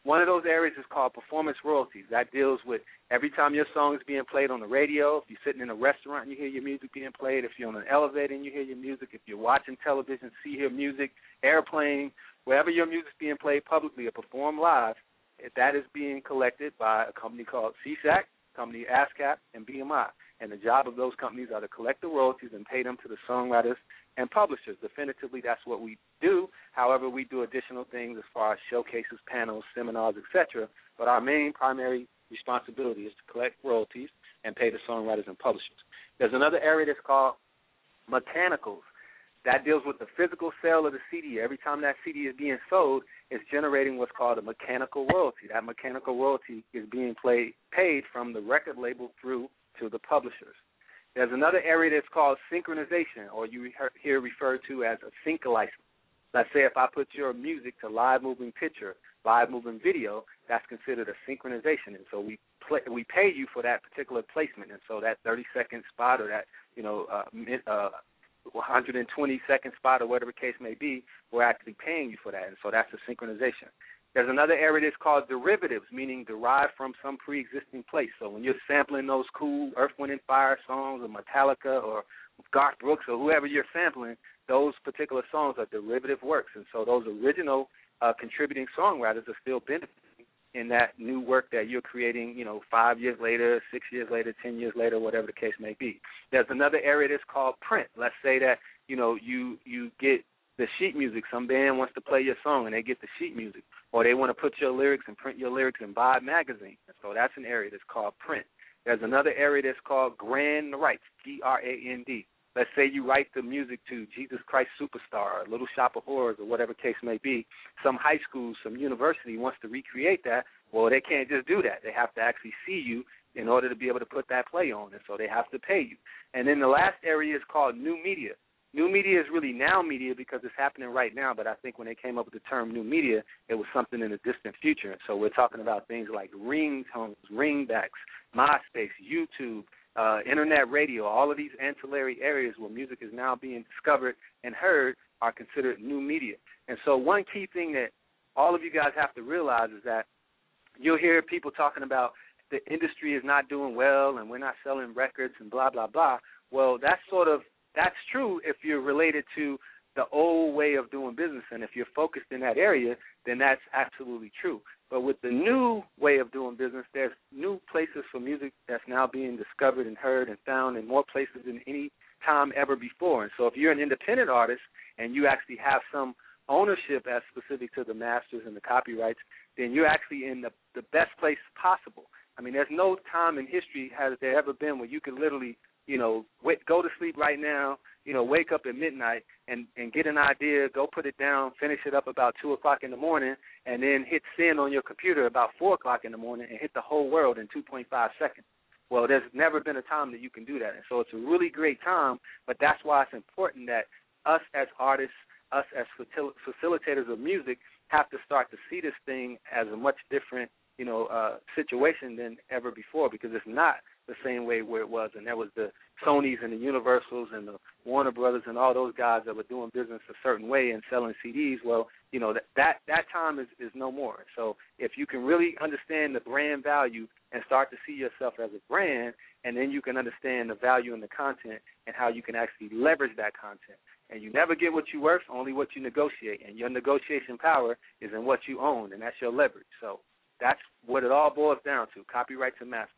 one of those areas is called performance royalties. That deals with every time your song is being played on the radio, if you're sitting in a restaurant and you hear your music being played, if you're on an elevator and you hear your music, if you're watching television, see your music, airplane, wherever your music's being played publicly or performed live, that is being collected by a company called C S A C, company ASCAP, and B M I. And the job of those companies are to collect the royalties and pay them to the songwriters and publishers. Definitively, that's what we do. However, we do additional things as far as showcases, panels, seminars, et cetera. But our main primary responsibility is to collect royalties and pay the songwriters and publishers. There's another area that's called mechanicals. That deals with the physical sale of the C D. Every time that C D is being sold, it's generating what's called a mechanical royalty. That mechanical royalty is being played, paid from the record label through to the publishers. There's another area that's called synchronization, or you hear referred to as a sync license. Let's say if I put your music to live moving picture, live moving video, that's considered a synchronization, and so we play, we pay you for that particular placement, and so that thirty second spot or that you know uh, uh, one hundred twenty second spot or whatever the case may be, we're actually paying you for that, and so that's a synchronization. There's another area that's called derivatives, meaning derived from some pre-existing place. So when you're sampling those cool Earth, Wind, and Fire songs or Metallica or Garth Brooks or whoever you're sampling, those particular songs are derivative works. And so those original uh, contributing songwriters are still benefiting in that new work that you're creating, you know, five years later, six years later, ten years later, whatever the case may be. There's another area that's called print. Let's say that, you know, you, you get the sheet music. Some band wants to play your song and they get the sheet music, or they want to put your lyrics and print your lyrics in Vibe magazine. And so that's an area that's called print. There's another area that's called grand rights, G R A N D. Let's say you write the music to Jesus Christ Superstar or Little Shop of Horrors or whatever case may be. Some high school, some university wants to recreate that. Well, they can't just do that. They have to actually see you in order to be able to put that play on, and so they have to pay you. And then the last area is called new media. New media is really now media because it's happening right now, but I think when they came up with the term new media, it was something in the distant future. So we're talking about things like ringtones, ringbacks, MySpace, YouTube, uh, internet radio, all of these ancillary areas where music is now being discovered and heard are considered new media. And so one key thing that all of you guys have to realize is that you'll hear people talking about the industry is not doing well and we're not selling records and blah, blah, blah. Well, that's sort of That's true if you're related to the old way of doing business, and if you're focused in that area, then that's absolutely true. But with the new way of doing business, there's new places for music that's now being discovered and heard and found in more places than any time ever before. And so if you're an independent artist and you actually have some ownership as specific to the masters and the copyrights, then you're actually in the, the best place possible. I mean, there's no time in history has there ever been where you could literally you know, wait, go to sleep right now, you know, wake up at midnight and, and get an idea, go put it down, finish it up about two o'clock in the morning, and then hit send on your computer about four o'clock in the morning and hit the whole world in two point five seconds. Well, there's never been a time that you can do that. And so it's a really great time, but that's why it's important that us as artists, us as facil- facilitators of music have to start to see this thing as a much different, you know, uh, situation than ever before, because it's not the same way where it was. And there was the Sonys and the Universals and the Warner Brothers and all those guys that were doing business a certain way and selling C Ds. Well, you know, that that, that time is, is no more. So if you can really understand the brand value and start to see yourself as a brand, and then you can understand the value in the content and how you can actually leverage that content. And you never get what you're worth, only what you negotiate. And your negotiation power is in what you own, and that's your leverage. So that's what it all boils down to, copyrights and masters.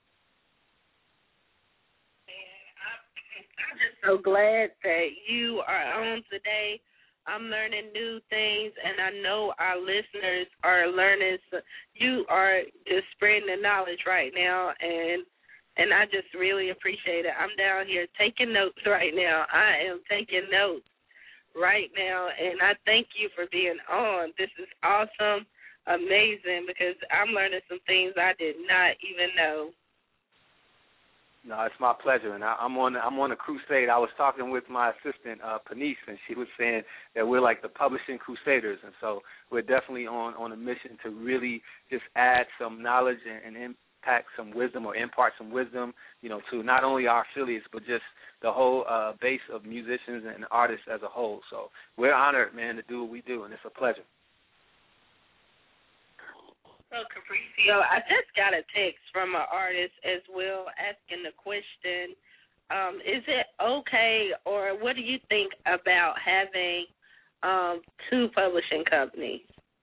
I'm just so glad that you are on today. I'm learning new things, and I know our listeners are learning. So you are just spreading the knowledge right now, and and I just really appreciate it. I'm down here taking notes right now. I am taking notes right now, and I thank you for being on. This is awesome, amazing, because I'm learning some things I did not even know. No, it's my pleasure, and I, I'm on I'm on a crusade. I was talking with my assistant, uh, Panisse, and she was saying that we're like the publishing crusaders, and so we're definitely on, on a mission to really just add some knowledge and, and impact some wisdom or impart some wisdom, you know, to not only our affiliates but just the whole uh, base of musicians and artists as a whole. So we're honored, man, to do what we do, and it's a pleasure. So, Capricio, I just got a text from an artist as well asking the question, um, is it okay or what do you think about having um, two publishing companies?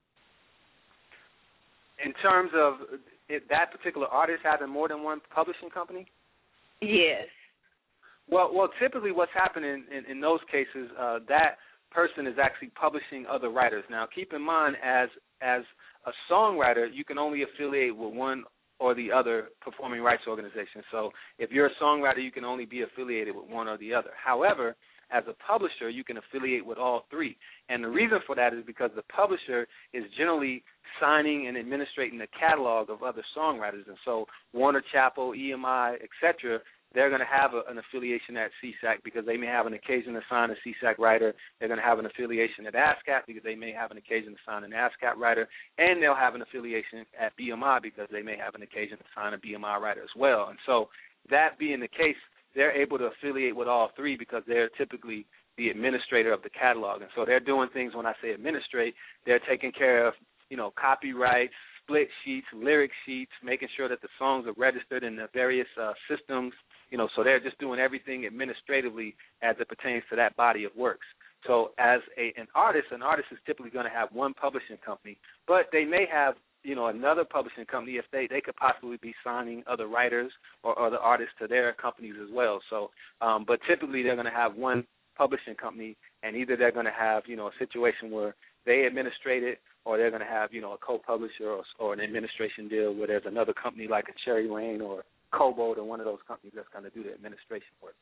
In terms of it, that particular artist having more than one publishing company? Yes. Well, well, typically what's happening in, in those cases, uh, that person is actually publishing other writers. Now, keep in mind, as as a songwriter, you can only affiliate with one or the other performing rights organization. So if you're a songwriter, you can only be affiliated with one or the other. However, as a publisher, you can affiliate with all three. And the reason for that is because the publisher is generally signing and administrating the catalog of other songwriters. And so Warner Chappell, E M I, et cetera, they're going to have a, an affiliation at C S A C because they may have an occasion to sign a C S A C writer. They're going to have an affiliation at ASCAP because they may have an occasion to sign an ASCAP writer. And they'll have an affiliation at B M I because they may have an occasion to sign a B M I writer as well. And so that being the case, they're able to affiliate with all three because they're typically the administrator of the catalog. And so they're doing things, when I say administrate, they're taking care of, you know, copyrights, split sheets, lyric sheets, making sure that the songs are registered in the various uh, systems, you know, so they're just doing everything administratively as it pertains to that body of works. So as a, an artist, an artist is typically going to have one publishing company, but they may have, you know, another publishing company if they, they could possibly be signing other writers or other artists to their companies as well. So, um, but typically they're going to have one publishing company, and either they're going to have, you know, a situation where they administrate it, or they're going to have, you know, a co-publisher or, or an administration deal where there's another company like a Cherry Lane or Cobalt or one of those companies that's going to do the administration work.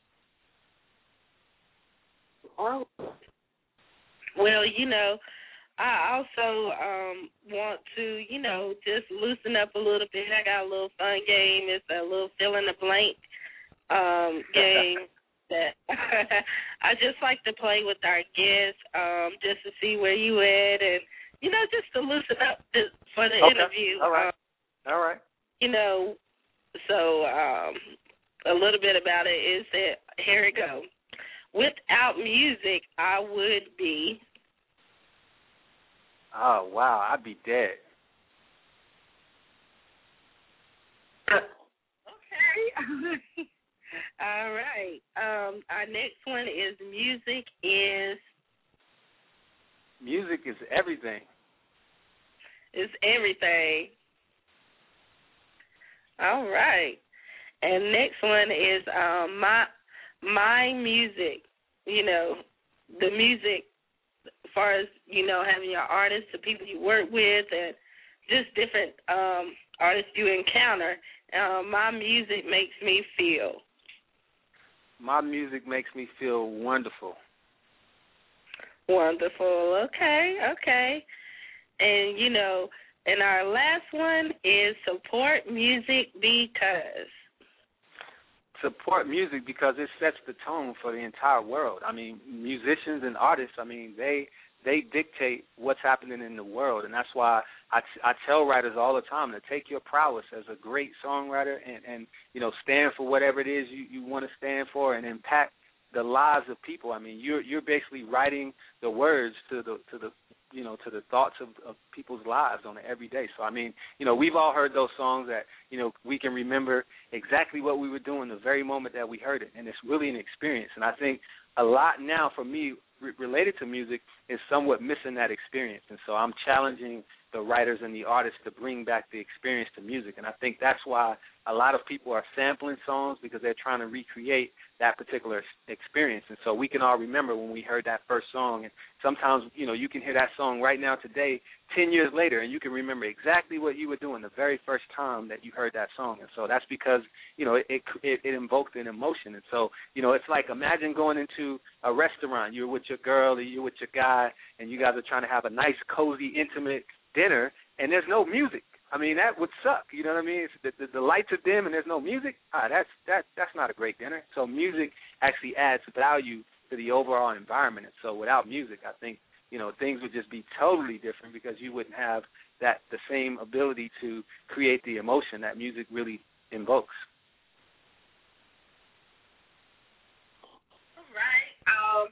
Oh. Well, you know, I also um, want to, you know, just loosen up a little bit. I got a little fun game. It's a little fill in the blank um, game that I just like to play with our guests um, just to see where you at and, you know, just to loosen up this, for the okay. interview. All right. Um, All right. You know, so um, a little bit about it is that, here it goes. Without music, I would be. Oh, wow, I'd be dead. Okay. All right. Um, our next one is music is. Music is everything. It's everything. All right. And next one is um, my my music. You know, the music. As far as, you know, having your artists, the people you work with, and just different um, artists you encounter, uh, my music makes me feel. My music makes me feel wonderful. Wonderful. Okay, okay. And, you know, and our last one is support music because. Support music because it sets the tone for the entire world. I mean, musicians and artists, I mean, they they dictate what's happening in the world, and that's why I, I tell writers all the time to take your prowess as a great songwriter and, and you know, stand for whatever it is you, you want to stand for and impact the lives of people. I mean, you're you're basically writing the words to the to the you know, to the thoughts of, of people's lives on an everyday. So, I mean, you know, we've all heard those songs that, you know, we can remember exactly what we were doing the very moment that we heard it, and it's really an experience. And I think a lot now for me re- related to music is somewhat missing that experience. And so I'm challenging the writers and the artists to bring back the experience to music. And I think that's why a lot of people are sampling songs because they're trying to recreate that particular experience. And so we can all remember when we heard that first song. And sometimes, you know, you can hear that song right now today, ten years later, and you can remember exactly what you were doing the very first time that you heard that song. And so that's because, you know, it it, it invoked an emotion. And so, you know, it's like imagine going into a restaurant. You're with your girl or you're with your guy, and you guys are trying to have a nice, cozy, intimate dinner, and there's no music. I mean, that would suck. You know what I mean? If the, the, the lights are dim and there's no music. Ah, that's that that's not a great dinner. So music actually adds value to the overall environment. And so without music, I think, you know, things would just be totally different because you wouldn't have that the same ability to create the emotion that music really invokes. All right. Um,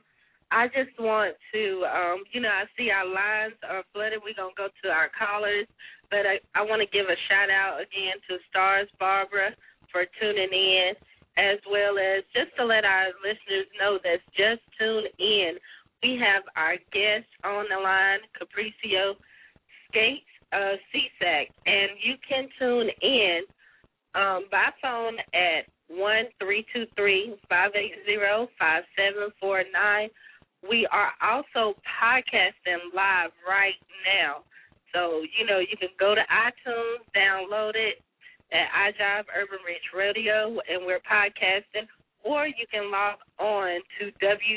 I just want to, um, you know, I see our lines are flooded. We're going to go to our callers, but I, I want to give a shout-out again to Stars Barbara for tuning in, as well as just to let our listeners know that's just tuned in. We have our guest on the line, Capricio Skates, uh, C S A C, and you can tune in um, by phone at one three two three, five eight zero, five seven four nine. We are also podcasting live right now. So, you know, you can go to iTunes, download it at iJive Urban Rich Radio, and we're podcasting, or you can log on to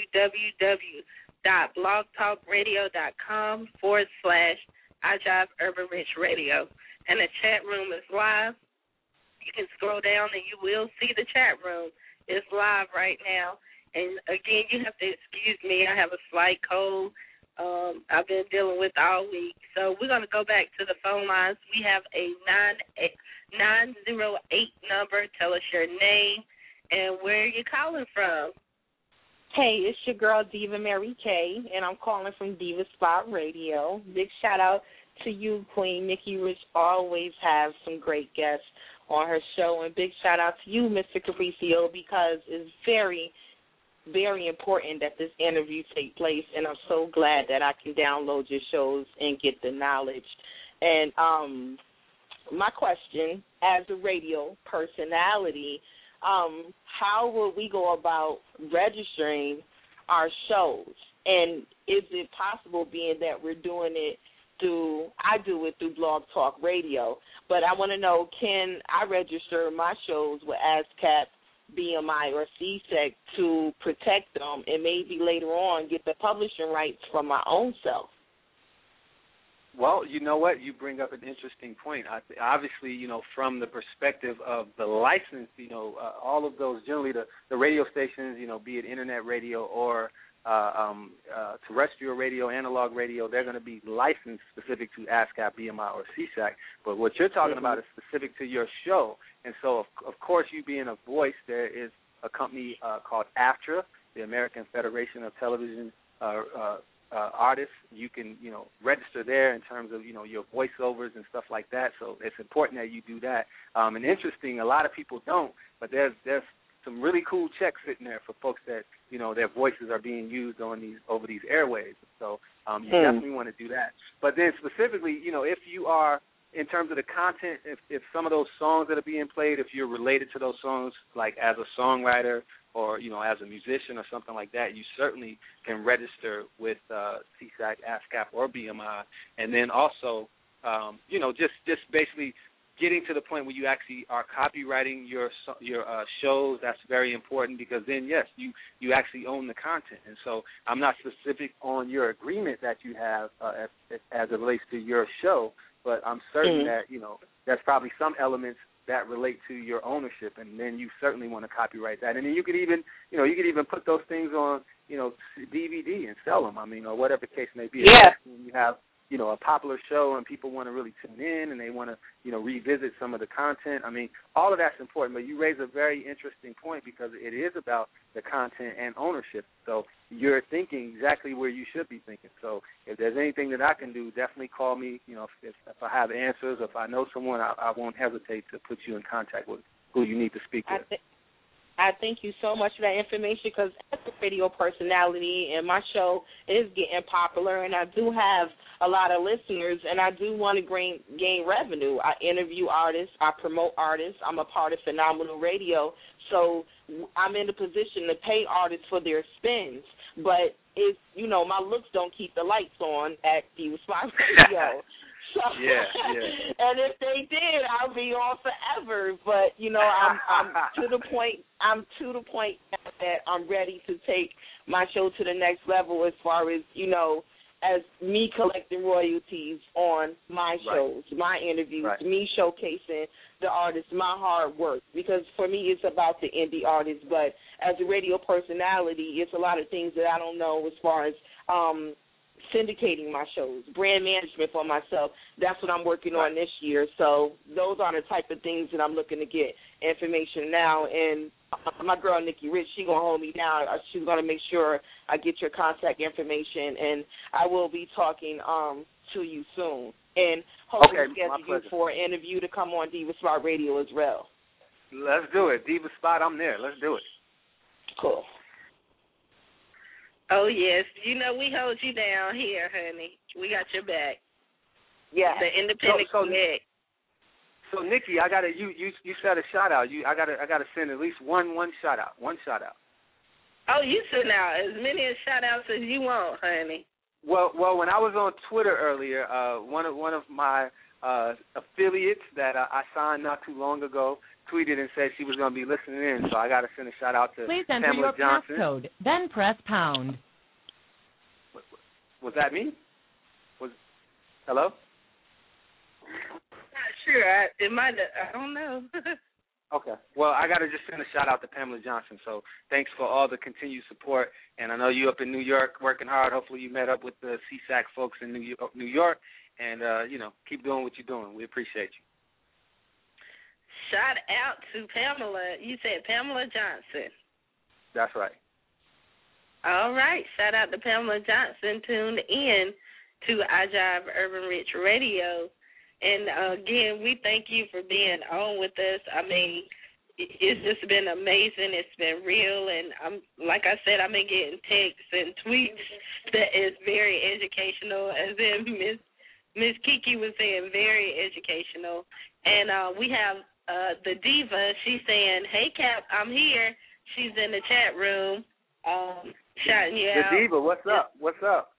www.blogtalkradio.com forward slash iJive Urban Rich Radio. And the chat room is live. You can scroll down and you will see the chat room. It's live right now. And, again, you have to excuse me. I have a slight cold um, I've been dealing with all week. So we're going to go back to the phone lines. We have a nine zero eight number. Tell us your name and where you're calling from. Hey, it's your girl, Diva Mary Kay, and I'm calling from Diva Spot Radio. Big shout-out to you, Queen Nikki Rich. Always have some great guests on her show. And big shout-out to you, Mister Capricio, because it's very – very important that this interview take place, and I'm so glad that I can download your shows and get the knowledge. And um, my question, as a radio personality, um, how will we go about registering our shows? And is it possible, being that we're doing it through, I do it through Blog Talk Radio, but I want to know, can I register my shows with ASCAP, B M I, or C S A C to protect them and maybe later on get the publishing rights for my own self? Well, you know what? You bring up an interesting point. I, obviously, you know, from the perspective of the license, you know, uh, all of those, generally the, the radio stations, you know, be it internet radio or uh, um, uh, terrestrial radio, analog radio, they're going to be licensed specific to ASCAP, B M I, or C S A C. But what you're talking mm-hmm. about is specific to your show. And so, of, of course, you being a voice, there is a company uh, called AFTRA, the American Federation of Television uh, uh, uh, Artists. You can, you know, register there in terms of, you know, your voiceovers and stuff like that. So it's important that you do that. Um, and interesting, a lot of people don't, but there's there's some really cool checks sitting there for folks that, you know, their voices are being used on these over these airwaves. So um, you mm. definitely want to do that. But then specifically, you know, if you are, in terms of the content, if, if some of those songs that are being played, if you're related to those songs, like as a songwriter or, you know, as a musician or something like that, you certainly can register with uh, C S A C, ASCAP, or B M I. And then also, um, you know, just, just basically getting to the point where you actually are copywriting your your uh, shows. That's very important, because then, yes, you, you actually own the content. And so I'm not specific on your agreement that you have uh, as, as it relates to your show, but I'm certain mm-hmm. that, you know, there's probably some elements that relate to your ownership, and then you certainly want to copyright that. And then you could even, you know, you could even put those things on, you know, D V D and sell them, I mean, or whatever the case may be. Yeah. When you have, you know, a popular show and people want to really tune in and they want to, you know, revisit some of the content. I mean, all of that's important, but you raise a very interesting point, because it is about the content and ownership. So you're thinking exactly where you should be thinking. So if there's anything that I can do, definitely call me. You know, if, if I have answers, or if I know someone, I, I won't hesitate to put you in contact with who you need to speak with. I, th- I thank you so much for that information, because as a radio personality, and my show is getting popular, and I do have a lot of listeners, and I do want to gain, gain revenue. I interview artists, I promote artists, I'm a part of Phenomenal Radio, so I'm in the position to pay artists for their spins. But if, you know, my looks don't keep the lights on at Diva Spot Radio. So, yeah, yeah. And if they did, I'll be on forever. But you know, I'm, I'm to the point. I'm to the point that I'm ready to take my show to the next level, as far as, you know, as me collecting royalties on my shows, right. my interviews, right. me showcasing the artists, my hard work. Because for me, it's about the indie artists. But as a radio personality, it's a lot of things that I don't know as far as um, syndicating my shows, brand management for myself. That's what I'm working on this year. So those are the type of things that I'm looking to get information now. And my girl Nikki Rich, she gonna hold me down. She's gonna make sure I get your contact information, and I will be talking um to you soon. And hopefully okay, schedule you for an interview to come on Diva Spot Radio as well. Let's do it. Diva Spot, I'm there. Let's do it. Cool. Oh, yes. You know, we hold you down here, honey. We got your back. Yeah. The independent so, so, connect. So, Nikki, I gotta you you you said a shout out. You I gotta I gotta send at least one one shout out. One shout out. Oh, you send out as many shout outs as you want, honey. Well, well, when I was on Twitter earlier, uh, one of one of my uh, affiliates that uh, I signed not too long ago tweeted and said she was going to be listening in. So I got to send a shout out to Please enter Pamela your Johnson. passcode, then press pound. Was that me? Was hello? Not sure. I, it might. I don't know. Okay. Well, I got to just send a shout out to Pamela Johnson. So thanks for all the continued support. And I know you up in New York working hard. Hopefully you met up with the C S A C folks in New York. New York. And, uh, you know, keep doing what you're doing. We appreciate you. Shout out to Pamela. You said Pamela Johnson. That's right. All right. Shout out to Pamela Johnson. Tuned in to I Jive Urban Rich Radio. And, uh, again, we thank you for being on with us. I mean, it's just been amazing. It's been real. And, I'm like I said, I've been getting texts and tweets that is very educational, as in Miss Miss Kiki was saying, very educational. And uh, we have uh, the diva. She's saying, hey, Cap, I'm here. She's in the chat room um, shouting you the out. The diva, what's up? What's up?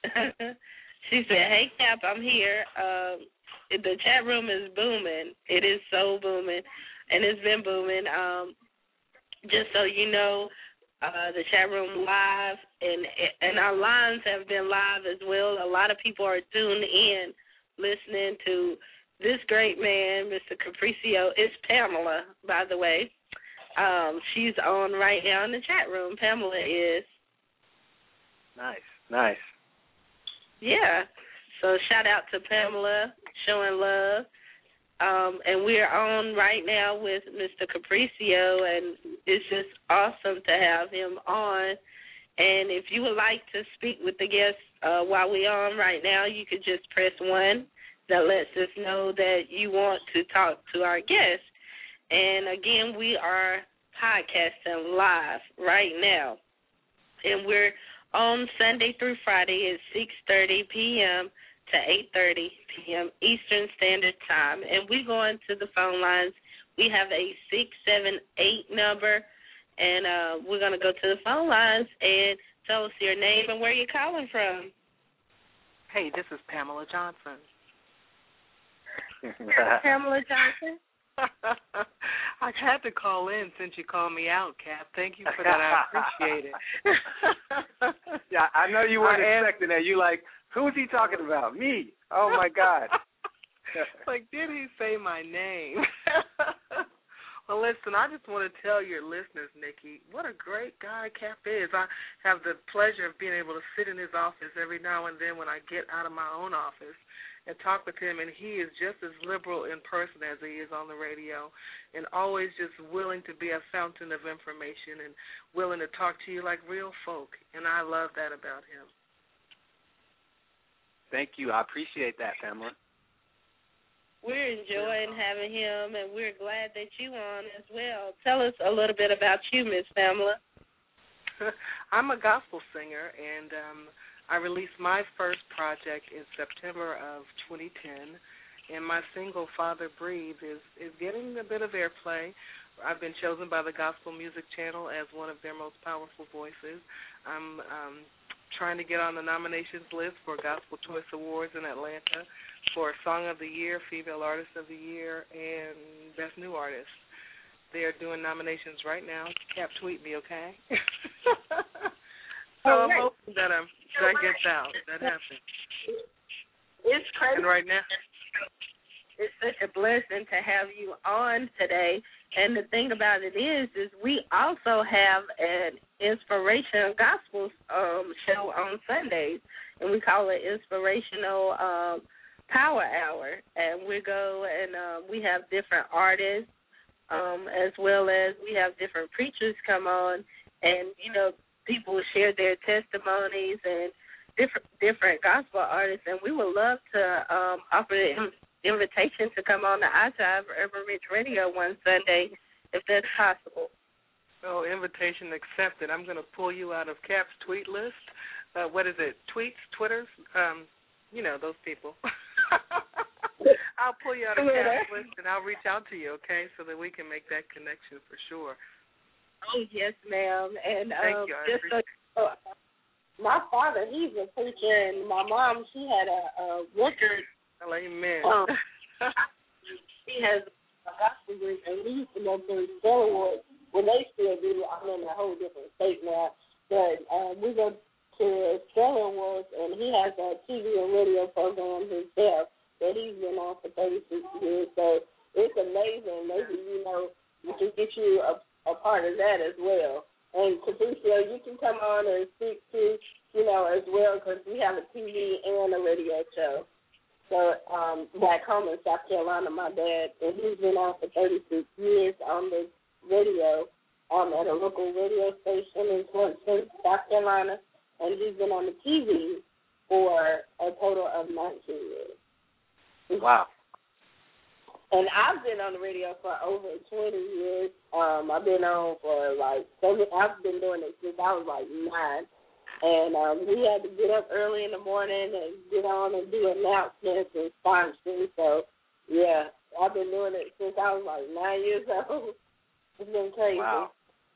She said, hey, Cap, I'm here. Um, The chat room is booming. It is so booming, and it's been booming. Um, just so you know, uh, the chat room live, and and our lines have been live as well. A lot of people are tuned in, listening to this great man, Mister Capricio. It's Pamela, by the way. Um, she's on right now in the chat room. Pamela is. Nice, nice. Yeah. So shout out to Pamela, showing love. Um, and we're on right now with Mister Capricio, and it's just awesome to have him on. And if you would like to speak with the guests uh, while we're on right now, you could just press one. That lets us know that you want to talk to our guests. And, again, we are podcasting live right now. And we're on Sunday through Friday at six thirty p.m. to eight thirty p.m. Eastern Standard Time. And we go into the phone lines. We have a six seven eight number, and uh, we're going to go to the phone lines and tell us your name and where you're calling from. Hey, this is Pamela Johnson. Pamela Johnson? I had to call in since you called me out, Cap. Thank you for that. I appreciate it. Yeah, I know you weren't I expecting that. You like, who's he talking about? Me. Oh, my God. Like, did he say my name? Well, listen, I just want to tell your listeners, Nikki, what a great guy Cap is. I have the pleasure of being able to sit in his office every now and then when I get out of my own office and talk with him, and he is just as liberal in person as he is on the radio, and always just willing to be a fountain of information and willing to talk to you like real folk, and I love that about him. Thank you. I appreciate that, Pamela. We're enjoying having him, and we're glad that you're on as well. Tell us a little bit about you, Miss Pamela. I'm a gospel singer, and um, I released my first project in September of twenty ten, and my single, Father Breathe, is, is getting a bit of airplay. I've been chosen by the Gospel Music Channel as one of their most powerful voices. I'm um, trying to get on the nominations list for Gospel Choice Awards in Atlanta for Song of the Year, Female Artist of the Year, and Best New Artist. They are doing nominations right now. Cap, tweet me, okay? So I'm hoping that, um, that gets out. That happens. It's crazy. And right now, it's such a blessing to have you on today. And the thing about it is, is we also have an inspirational gospel um, show on Sundays, and we call it Inspirational um, Power Hour. And we go and uh, we have different artists um, as well as we have different preachers come on, and you know, people share their testimonies and different different gospel artists, and we would love to um, offer the invitation to come on the iDrive Urban Rich Radio one Sunday, if that's possible. Oh, invitation accepted. I'm going to pull you out of Cap's tweet list. Uh, what is it? Tweets, Twitters? Um, you know, those people. I'll pull you out of Cap's list, and I'll reach out to you, okay, so that we can make that connection for sure. Oh, yes, ma'am. And Thank um, you. I just so, uh, my father, he's a preacher, and my mom, she had a, a record. Amen. Um, she has a gospel group, and we used to go to Stellar Woods. Well, they still do. I'm in a whole different state now. But um, we go to Stellar Woods, and he has a T V and radio program himself that he's been on for thirty-six years. So it's amazing. Maybe, you know, we can get you a, a part of that as well. And Patricia, you can come on and speak to, you know, as well, because we have a T V and a radio show. So um, back home in South Carolina, my dad, and he's been on for thirty-six years on the radio um, at a local radio station in Clemson, South Carolina, and he's been on the T V for a total of nineteen years. Wow. And I've been on the radio for over twenty years. Um, I've been on for like, so I've been doing it since I was like nine. And um, we had to get up early in the morning and get on and do announcements and sponsoring. So, yeah, I've been doing it since I was like nine years old. It's been crazy. Wow.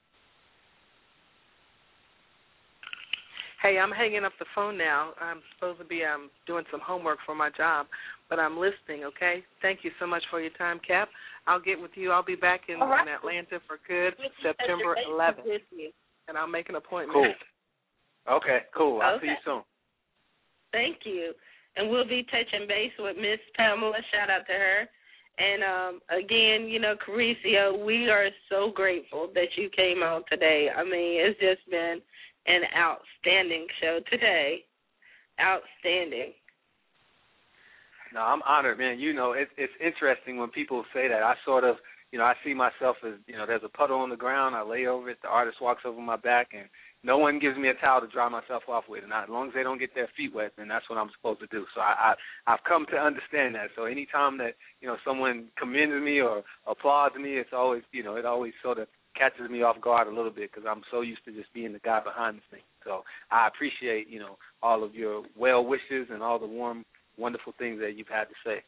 Hey, I'm hanging up the phone now. I'm supposed to be um, doing some homework for my job, but I'm listening, okay? Thank you so much for your time, Cap. I'll get with you. I'll be back in, right. in Atlanta for good September eleventh, and I'll make an appointment. Cool. Okay, cool. I'll okay. see you soon. Thank you. And we'll be touching base with Miss Pamela. Shout out to her. And, um, again, you know, Caricio, we are so grateful that you came on today. I mean, it's just been an outstanding show today. Outstanding. No, I'm honored, man. You know, it's it's interesting when people say that. I sort of, you know, I see myself as, you know, there's a puddle on the ground. I lay over it. The artist walks over my back, and no one gives me a towel to dry myself off with. And I, as long as they don't get their feet wet, then that's what I'm supposed to do. So I, I, I've come to understand that. So anytime that, you know, someone commends me or applauds me, it's always, you know, it always sort of catches me off guard a little bit because I'm so used to just being the guy behind the thing. So I appreciate, you know, all of your well wishes and all the warm, wonderful things that you've had to say.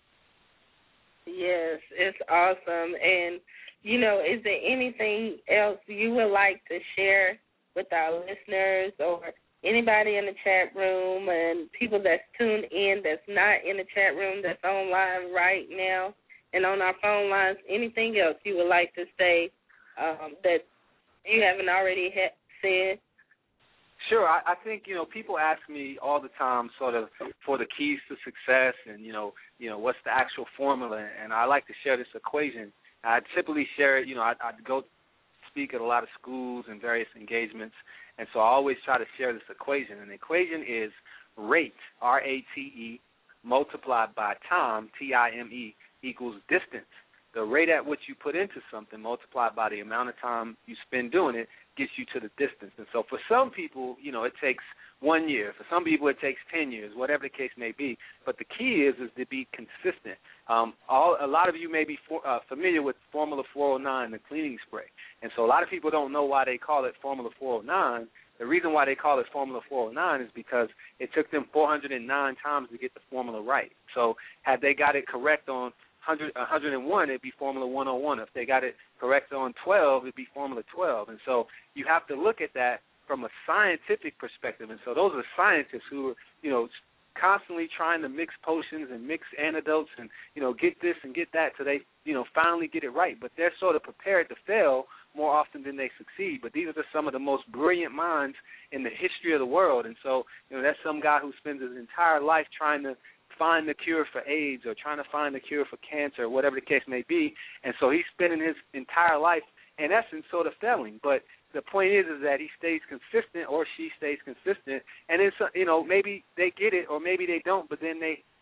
Yes, it's awesome. And, you know, is there anything else you would like to share with our listeners or anybody in the chat room and people that's tuned in that's not in the chat room, that's online right now and on our phone lines, anything else you would like to say um, that you haven't already ha- said? Sure. I, I think, you know, people ask me all the time sort of for the keys to success and, you know, you know, what's the actual formula, and I like to share this equation. I typically share it, you know, I I'd go speak at a lot of schools and various engagements, and so I always try to share this equation. And the equation is rate, R A T E, multiplied by time, T I M E, equals distance. The rate at which you put into something multiplied by the amount of time you spend doing it gets you to the distance. And so for some people, you know, it takes one year. For some people, it takes ten years, whatever the case may be. But the key is is to be consistent. Um, all, a lot of you may be for, uh, familiar with Formula four oh nine, the cleaning spray. And so a lot of people don't know why they call it Formula four oh nine. The reason why they call it Formula four oh nine is because it took them four hundred nine times to get the formula right. So had they got it correct on one hundred, one hundred one, it'd be Formula one oh one. If they got it correct on twelve, it'd be Formula twelve. And so you have to look at that from a scientific perspective. And so those are scientists who are, you know, constantly trying to mix potions and mix antidotes and, you know, get this and get that so they, you know, finally get it right. But they're sort of prepared to fail more often than they succeed. But these are just some of the most brilliant minds in the history of the world. And so, you know, that's some guy who spends his entire life trying to find the cure for AIDS or trying to find the cure for cancer or whatever the case may be. And so he's spending his entire life, in essence, sort of failing. But the point is is that he stays consistent or she stays consistent. And it's, you know, maybe they get it or maybe they don't, but then they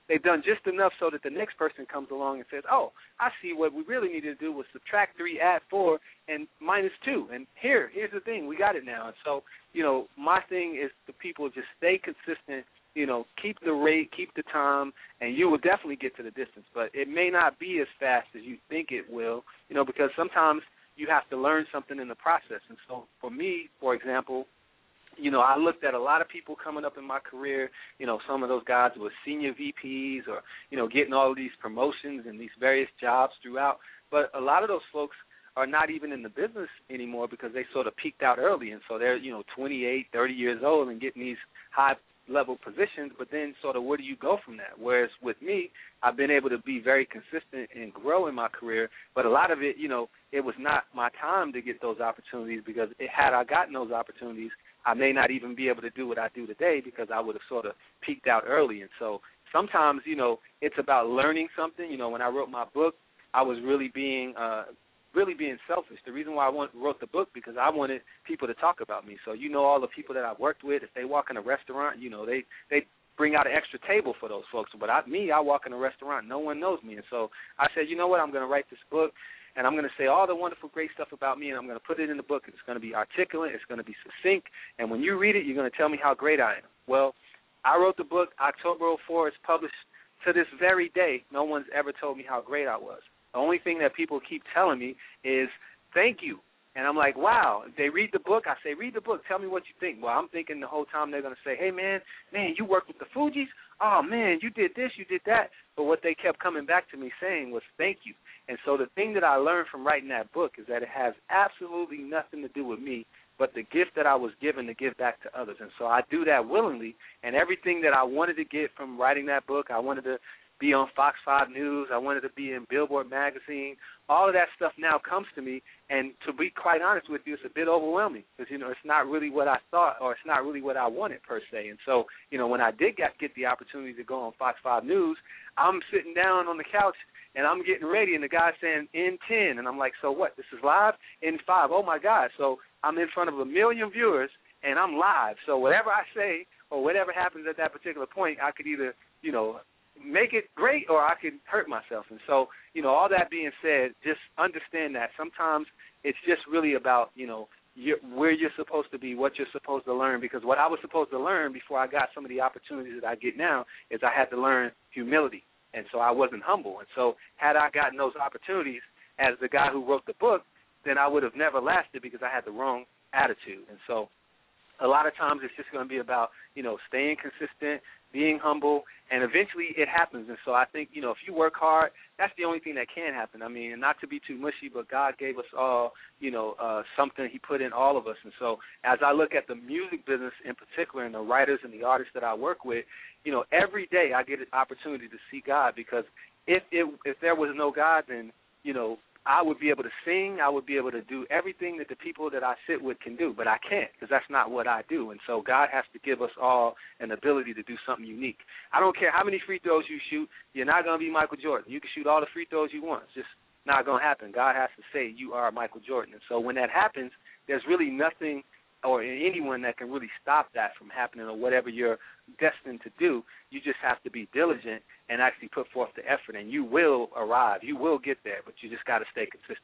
they've done just enough so that the next person comes along and says, oh, I see what we really needed to do was subtract three, add four, and minus two. And here, here's the thing, we got it now. And so, you know, my thing is the people just stay consistent, you know, keep the rate, keep the time, and you will definitely get to the distance. But it may not be as fast as you think it will, you know, because sometimes you have to learn something in the process. And so for me, for example, you know, I looked at a lot of people coming up in my career, you know, some of those guys who were senior V Ps or, you know, getting all of these promotions and these various jobs throughout. But a lot of those folks are not even in the business anymore because they sort of peaked out early. And so they're, you know, twenty-eight, thirty years old and getting these high-level positions. But then sort of where do you go from that? Whereas with me, I've been able to be very consistent and grow in my career. But a lot of it, you know, it was not my time to get those opportunities because it, had I gotten those opportunities, I may not even be able to do what I do today because I would have sort of peaked out early. And so sometimes, you know, it's about learning something. You know, when I wrote my book, I was really being uh, really being selfish. The reason why I want, wrote the book because I wanted people to talk about me. So you know all the people that I've worked with, if they walk in a restaurant, you know, they, they bring out an extra table for those folks. But I, me, I walk in a restaurant, no one knows me. And so I said, you know what, I'm going to write this book. And I'm going to say all the wonderful, great stuff about me, and I'm going to put it in the book. It's going to be articulate. It's going to be succinct. And when you read it, you're going to tell me how great I am. Well, I wrote the book October oh four. It's published to this very day. No one's ever told me how great I was. The only thing that people keep telling me is thank you. And I'm like, wow. If they read the book, I say, read the book. Tell me what you think. Well, I'm thinking the whole time they're going to say, hey, man, man, you worked with the Fugees? Oh, man, you did this, you did that. But what they kept coming back to me saying was thank you. And so the thing that I learned from writing that book is that it has absolutely nothing to do with me, but the gift that I was given to give back to others. And so I do that willingly. And everything that I wanted to get from writing that book, I wanted to be on Fox five News, I wanted to be in Billboard magazine, all of that stuff now comes to me. And to be quite honest with you, it's a bit overwhelming because, you know, it's not really what I thought or it's not really what I wanted per se. And so, you know, when I did get, get the opportunity to go on Fox five News, I'm sitting down on the couch and I'm getting ready, and the guy's saying in ten, and I'm like, so what? This is live? In five. Oh, my God. So I'm in front of a million viewers, and I'm live. So whatever I say or whatever happens at that particular point, I could either, you know, make it great or I could hurt myself. And so, you know, all that being said, just understand that sometimes it's just really about, you know, you're, where you're supposed to be, what you're supposed to learn, because what I was supposed to learn before I got some of the opportunities that I get now is I had to learn humility. And so I wasn't humble. And so had I gotten those opportunities as the guy who wrote the book, then I would have never lasted because I had the wrong attitude. And so a lot of times it's just going to be about, you know, staying consistent, being humble, and eventually it happens. And so I think, you know, if you work hard, that's the only thing that can happen. I mean, and not to be too mushy, but God gave us all, you know, uh, something he put in all of us. And so as I look at the music business in particular and the writers and the artists that I work with, you know, every day I get an opportunity to see God, because if it, if there was no God, then, you know, I would be able to sing, I would be able to do everything that the people that I sit with can do, but I can't because that's not what I do. And so God has to give us all an ability to do something unique. I don't care how many free throws you shoot, you're not going to be Michael Jordan. You can shoot all the free throws you want. It's just not going to happen. God has to say you are Michael Jordan. And so when that happens, there's really nothing or anyone that can really stop that from happening or whatever you're destined to do. You just have to be diligent and actually put forth the effort, and you will arrive. You will get there, but you just got to stay consistent.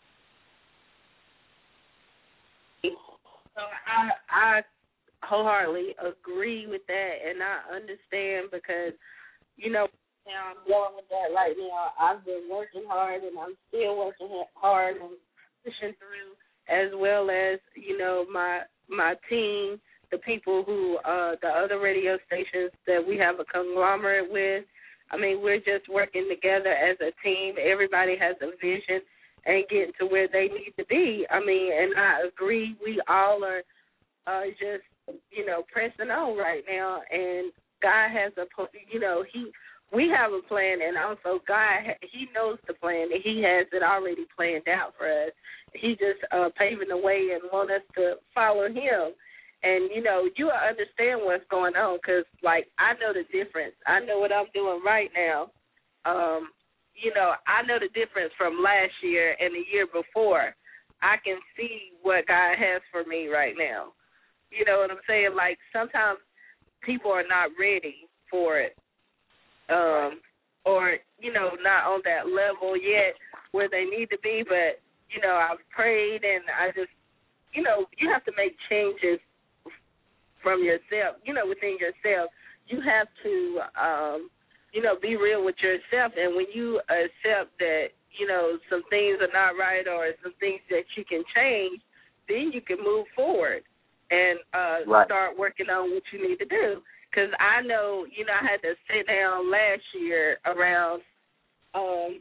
So I, I wholeheartedly agree with that, and I understand because, you know, now I'm dealing with that right now. I've been working hard, and I'm still working hard and pushing through, as well as, you know, my my team, the people who, uh, the other radio stations that we have a conglomerate with. I mean, we're just working together as a team. Everybody has a vision and getting to where they need to be. I mean, and I agree, we all are uh, just, you know, pressing on right now. And God has a, you know, he, we have a plan, and also God, he knows the plan, and he has it already planned out for us. He just uh, paving the way and want us to follow him. And, you know, you understand what's going on because, like, I know the difference. I know what I'm doing right now. Um, you know, I know the difference from last year and the year before. I can see what God has for me right now. You know what I'm saying? Like, sometimes people are not ready for it. um, or, you know, not on that level yet where they need to be, but, you know, I've prayed and I just, you know, you have to make changes from yourself, you know, within yourself. You have to, um, you know, be real with yourself. And when you accept that, you know, some things are not right or some things that you can change, then you can move forward and uh, right. start working on what you need to do. Because I know, you know, I had to sit down last year around, um,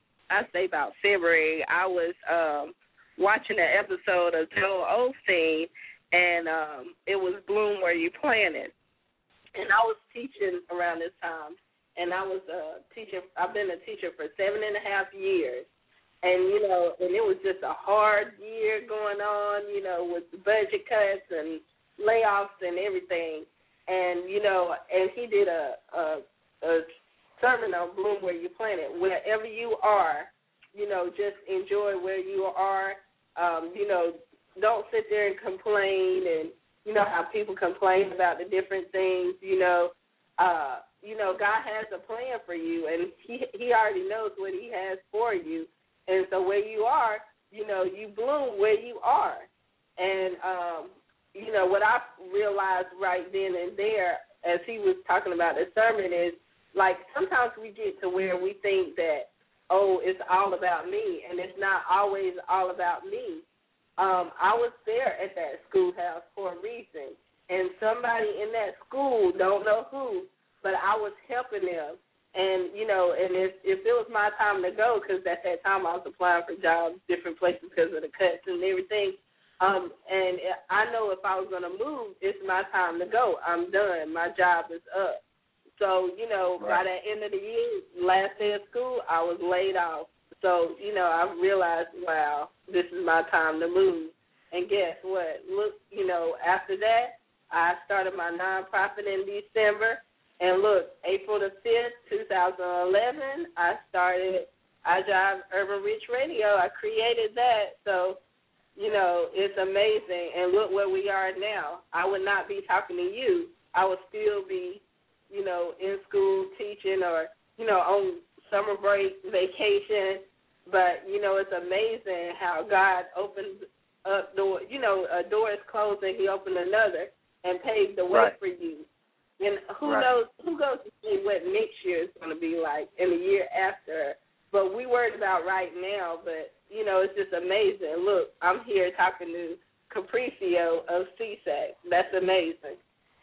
I say about February. I was um, watching an episode of Joel Osteen, and um, it was Bloom Where You Planted. And I was teaching around this time, and I was uh, teaching. I've been a teacher for seven and a half years. And, you know, and it was just a hard year going on, you know, with the budget cuts and layoffs and everything. And, you know, and he did a, a, a sermon on Bloom Where You Planted. Wherever you are, you know, just enjoy where you are. Um, you know, don't sit there and complain and, you know, how people complain about the different things, you know. Uh, you know, God has a plan for you, and he, he already knows what he has for you. And so where you are, you know, you bloom where you are. And, um, you know, what I realized right then and there as he was talking about the sermon is, like, sometimes we get to where we think that, oh, it's all about me, and it's not always all about me. Um, I was there at that schoolhouse for a reason, and somebody in that school, don't know who, but I was helping them. And, you know, and if, if it was my time to go, because at that time I was applying for jobs, different places because of the cuts and everything, um, and I know if I was going to move, it's my time to go. I'm done. My job is up. So, you know, right. by the end of the year, last day of school, I was laid off. So, you know, I realized, wow, this is my time to move. And guess what? Look, you know, after that, I started my nonprofit in December. And look, April the fifth, two thousand eleven, I started I Drive Urban Rich Radio. I created that. So, you know, it's amazing. And look where we are now. I would not be talking to you. I would still be, you know, in school teaching or, you know, on summer break, vacation. But, you know, it's amazing how God opens up doors. You know, a door is closed and he opened another and paved the way right. for you. And who right. knows, who goes to see what next year is going to be like and the year after. But we worried about right now, but, you know, it's just amazing. Look, I'm here talking to Capricio of C S A C. That's amazing.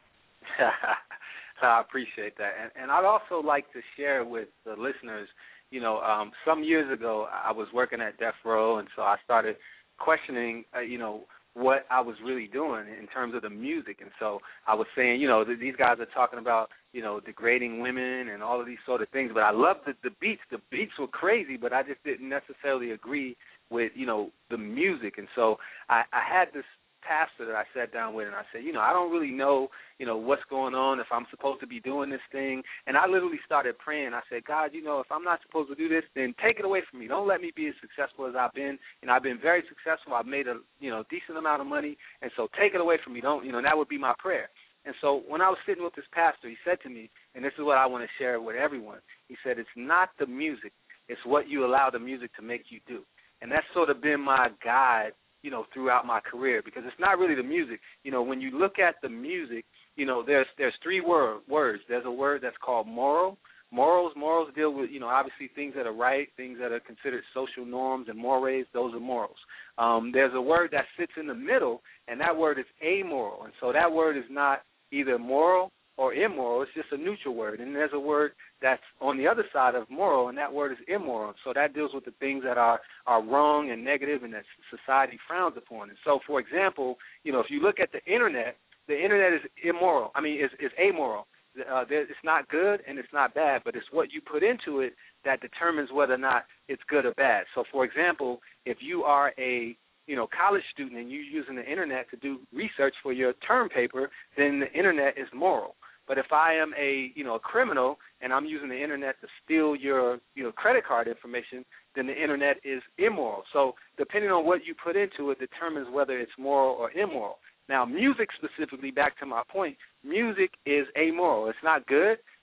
I appreciate that. And, and I'd also like to share with the listeners, you know, um, some years ago I was working at Death Row, and so I started questioning, uh, you know, what I was really doing in terms of the music. And so I was saying, you know, th- these guys are talking about, you know, degrading women and all of these sort of things. But I loved the, the beats. The beats were crazy, but I just didn't necessarily agree with, you know, the music. And so I, I had this pastor that I sat down with, and I said, you know, I don't really know, you know, what's going on, if I'm supposed to be doing this thing. And I literally started praying. I said, God, you know, if I'm not supposed to do this, then take it away from me. Don't let me be as successful as I've been. You know, I've been very successful. I've made a, you know, decent amount of money, and so take it away from me. Don't, you know, that would be my prayer. And so when I was sitting with this pastor, he said to me, and this is what I want to share with everyone, he said, it's not the music, it's what you allow the music to make you do. And that's sort of been my guide, you know, throughout my career, because it's not really the music. You know, when you look at the music, you know, there's there's three word, words. There's a word that's called moral. Morals, morals deal with, you know, obviously things that are right, things that are considered social norms, and mores, those are morals. Um, there's a word that sits in the middle, and that word is amoral. And so that word is not either moral or immoral. It's just a neutral word. And there's a word that's on the other side of moral, and that word is immoral. So that deals with the things that are, are wrong and negative and that society frowns upon. And so, for example, you know, if you look at the Internet, the Internet is immoral. I mean, is is amoral. Uh, it's not good and it's not bad, but it's what you put into it that determines whether or not it's good or bad. So, for example, if you are a you know college student and you're using the Internet to do research for your term paper, then the Internet is moral. But if I am a you know a criminal and I'm using the Internet to steal your you know credit card information, then the Internet is immoral. So depending on what you put into it determines whether it's moral or immoral. Now, music specifically, back to my point, music is amoral. It's not good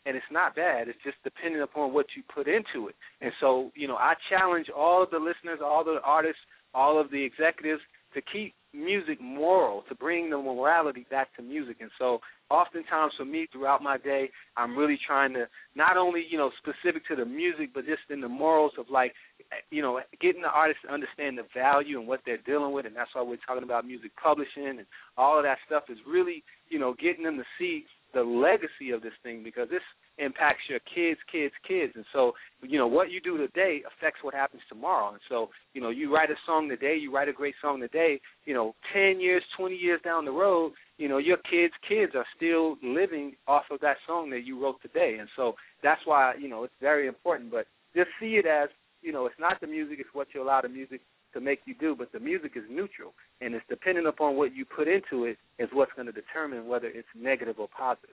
and it's not bad. It's just depending upon what you put into it. And so, you know, I challenge all of the listeners, all the artists, all of the executives to keep music moral, to bring the morality back to music. And so oftentimes for me throughout my day, I'm really trying to not only, you know, specific to the music, but just in the morals of, like, you know, getting the artists to understand the value and what they're dealing with. And that's why we're talking about music publishing and all of that stuff is really, you know, getting them to see the legacy of this thing, because this impacts your kids, kids, kids. And so, you know, what you do today affects what happens tomorrow. And so, you know, you write a song today, you write a great song today, you know, ten years, twenty years down the road, you know, your kids' kids are still living off of that song that you wrote today. And so that's why, you know, it's very important. But just see it as, you know, it's not the music, it's what you allow the music to make you do, but the music is neutral, and it's dependent upon what you put into it is what's going to determine whether it's negative or positive.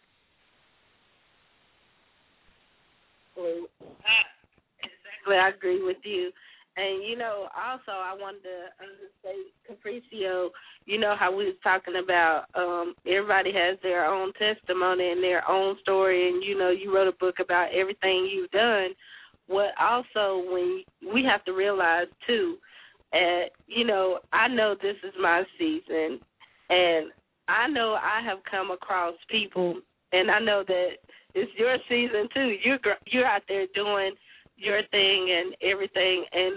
Well, exactly, I agree with you. And, you know, also I wanted to uh, say, Capricio, you know how we was talking about um, everybody has their own testimony and their own story, and, you know, you wrote a book about everything you've done. What also, when we have to realize, too, and, you know, I know this is my season, and I know I have come across people, and I know that it's your season, too. You're, you're out there doing your thing and everything, and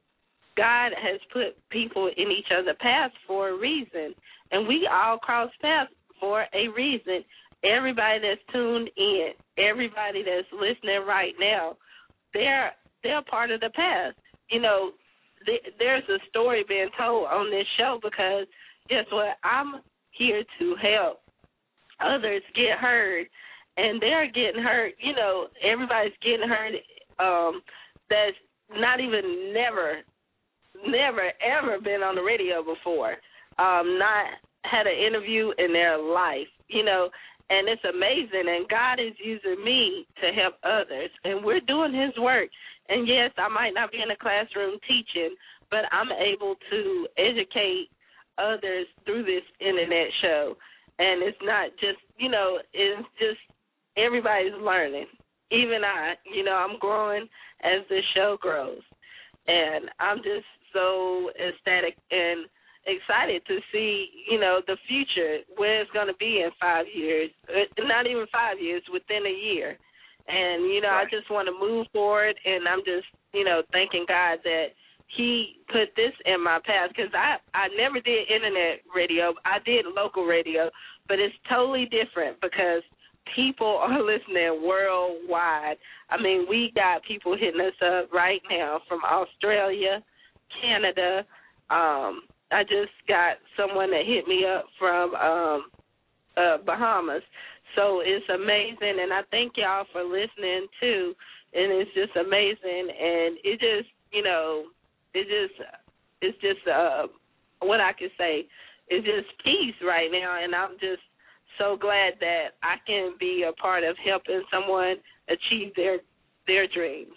God has put people in each other's paths for a reason, and we all cross paths for a reason. Everybody that's tuned in, everybody that's listening right now, they're, they're part of the path. You know, there's a story being told on this show because guess what? I'm here to help others get heard, and they're getting heard. You know, everybody's getting heard um, that's not even never, never, ever been on the radio before, um, not had an interview in their life, you know, and it's amazing. And God is using me to help others, and we're doing his work. And, yes, I might not be in a classroom teaching, but I'm able to educate others through this internet show. And it's not just, you know, it's just everybody's learning. Even I, you know, I'm growing as the show grows. And I'm just so ecstatic and excited to see, you know, the future, where it's going to be in five years. Not even five years, within a year. And, you know, right. I just want to move forward, and I'm just, you know, thanking God that he put this in my path, because I, I never did internet radio. I did local radio, but it's totally different because people are listening worldwide. I mean, we got people hitting us up right now from Australia, Canada. Um, I just got someone that hit me up from um, uh, Bahamas. So it's amazing, and I thank y'all for listening, too, and it's just amazing, and it just, you know, it just, it's just, uh, what I can say, it's just peace right now, and I'm just so glad that I can be a part of helping someone achieve their their dreams.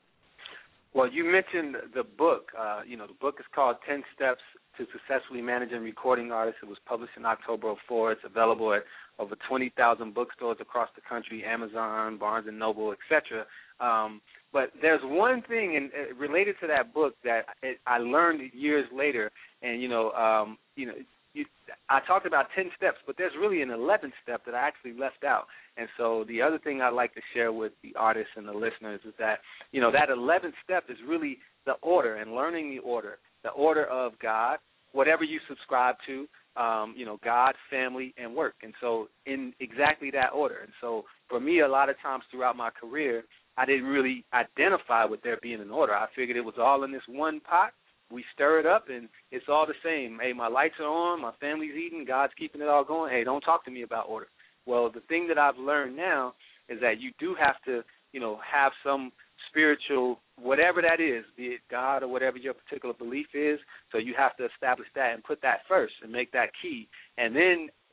Well, you mentioned the book. Uh, you know, the book is called ten steps to Successfully Managing Recording Artists. It was published in October of four. It's available at over twenty thousand bookstores across the country, Amazon, Barnes and Noble, et cetera. Um, but there's one thing in, uh, related to that book that it, I learned years later, and, you know, um, you know, you, I talked about ten steps, but there's really an eleventh step that I actually left out. And so the other thing I'd like to share with the artists and the listeners is that, you know, that eleventh step is really the order and learning the order, the order of God, whatever you subscribe to, um, you know, God, family, and work. And so in exactly that order. And so for me, a lot of times throughout my career, I didn't really identify with there being an order. I figured it was all in this one pot. We stir it up, and it's all the same. Hey, my lights are on, my family's eating, God's keeping it all going. Hey, don't talk to me about order. Well, the thing that I've learned now is that you do have to, you know, have some spiritual, whatever that is, be it God or whatever your particular belief is. So you have to establish that and put that first and make that key. And then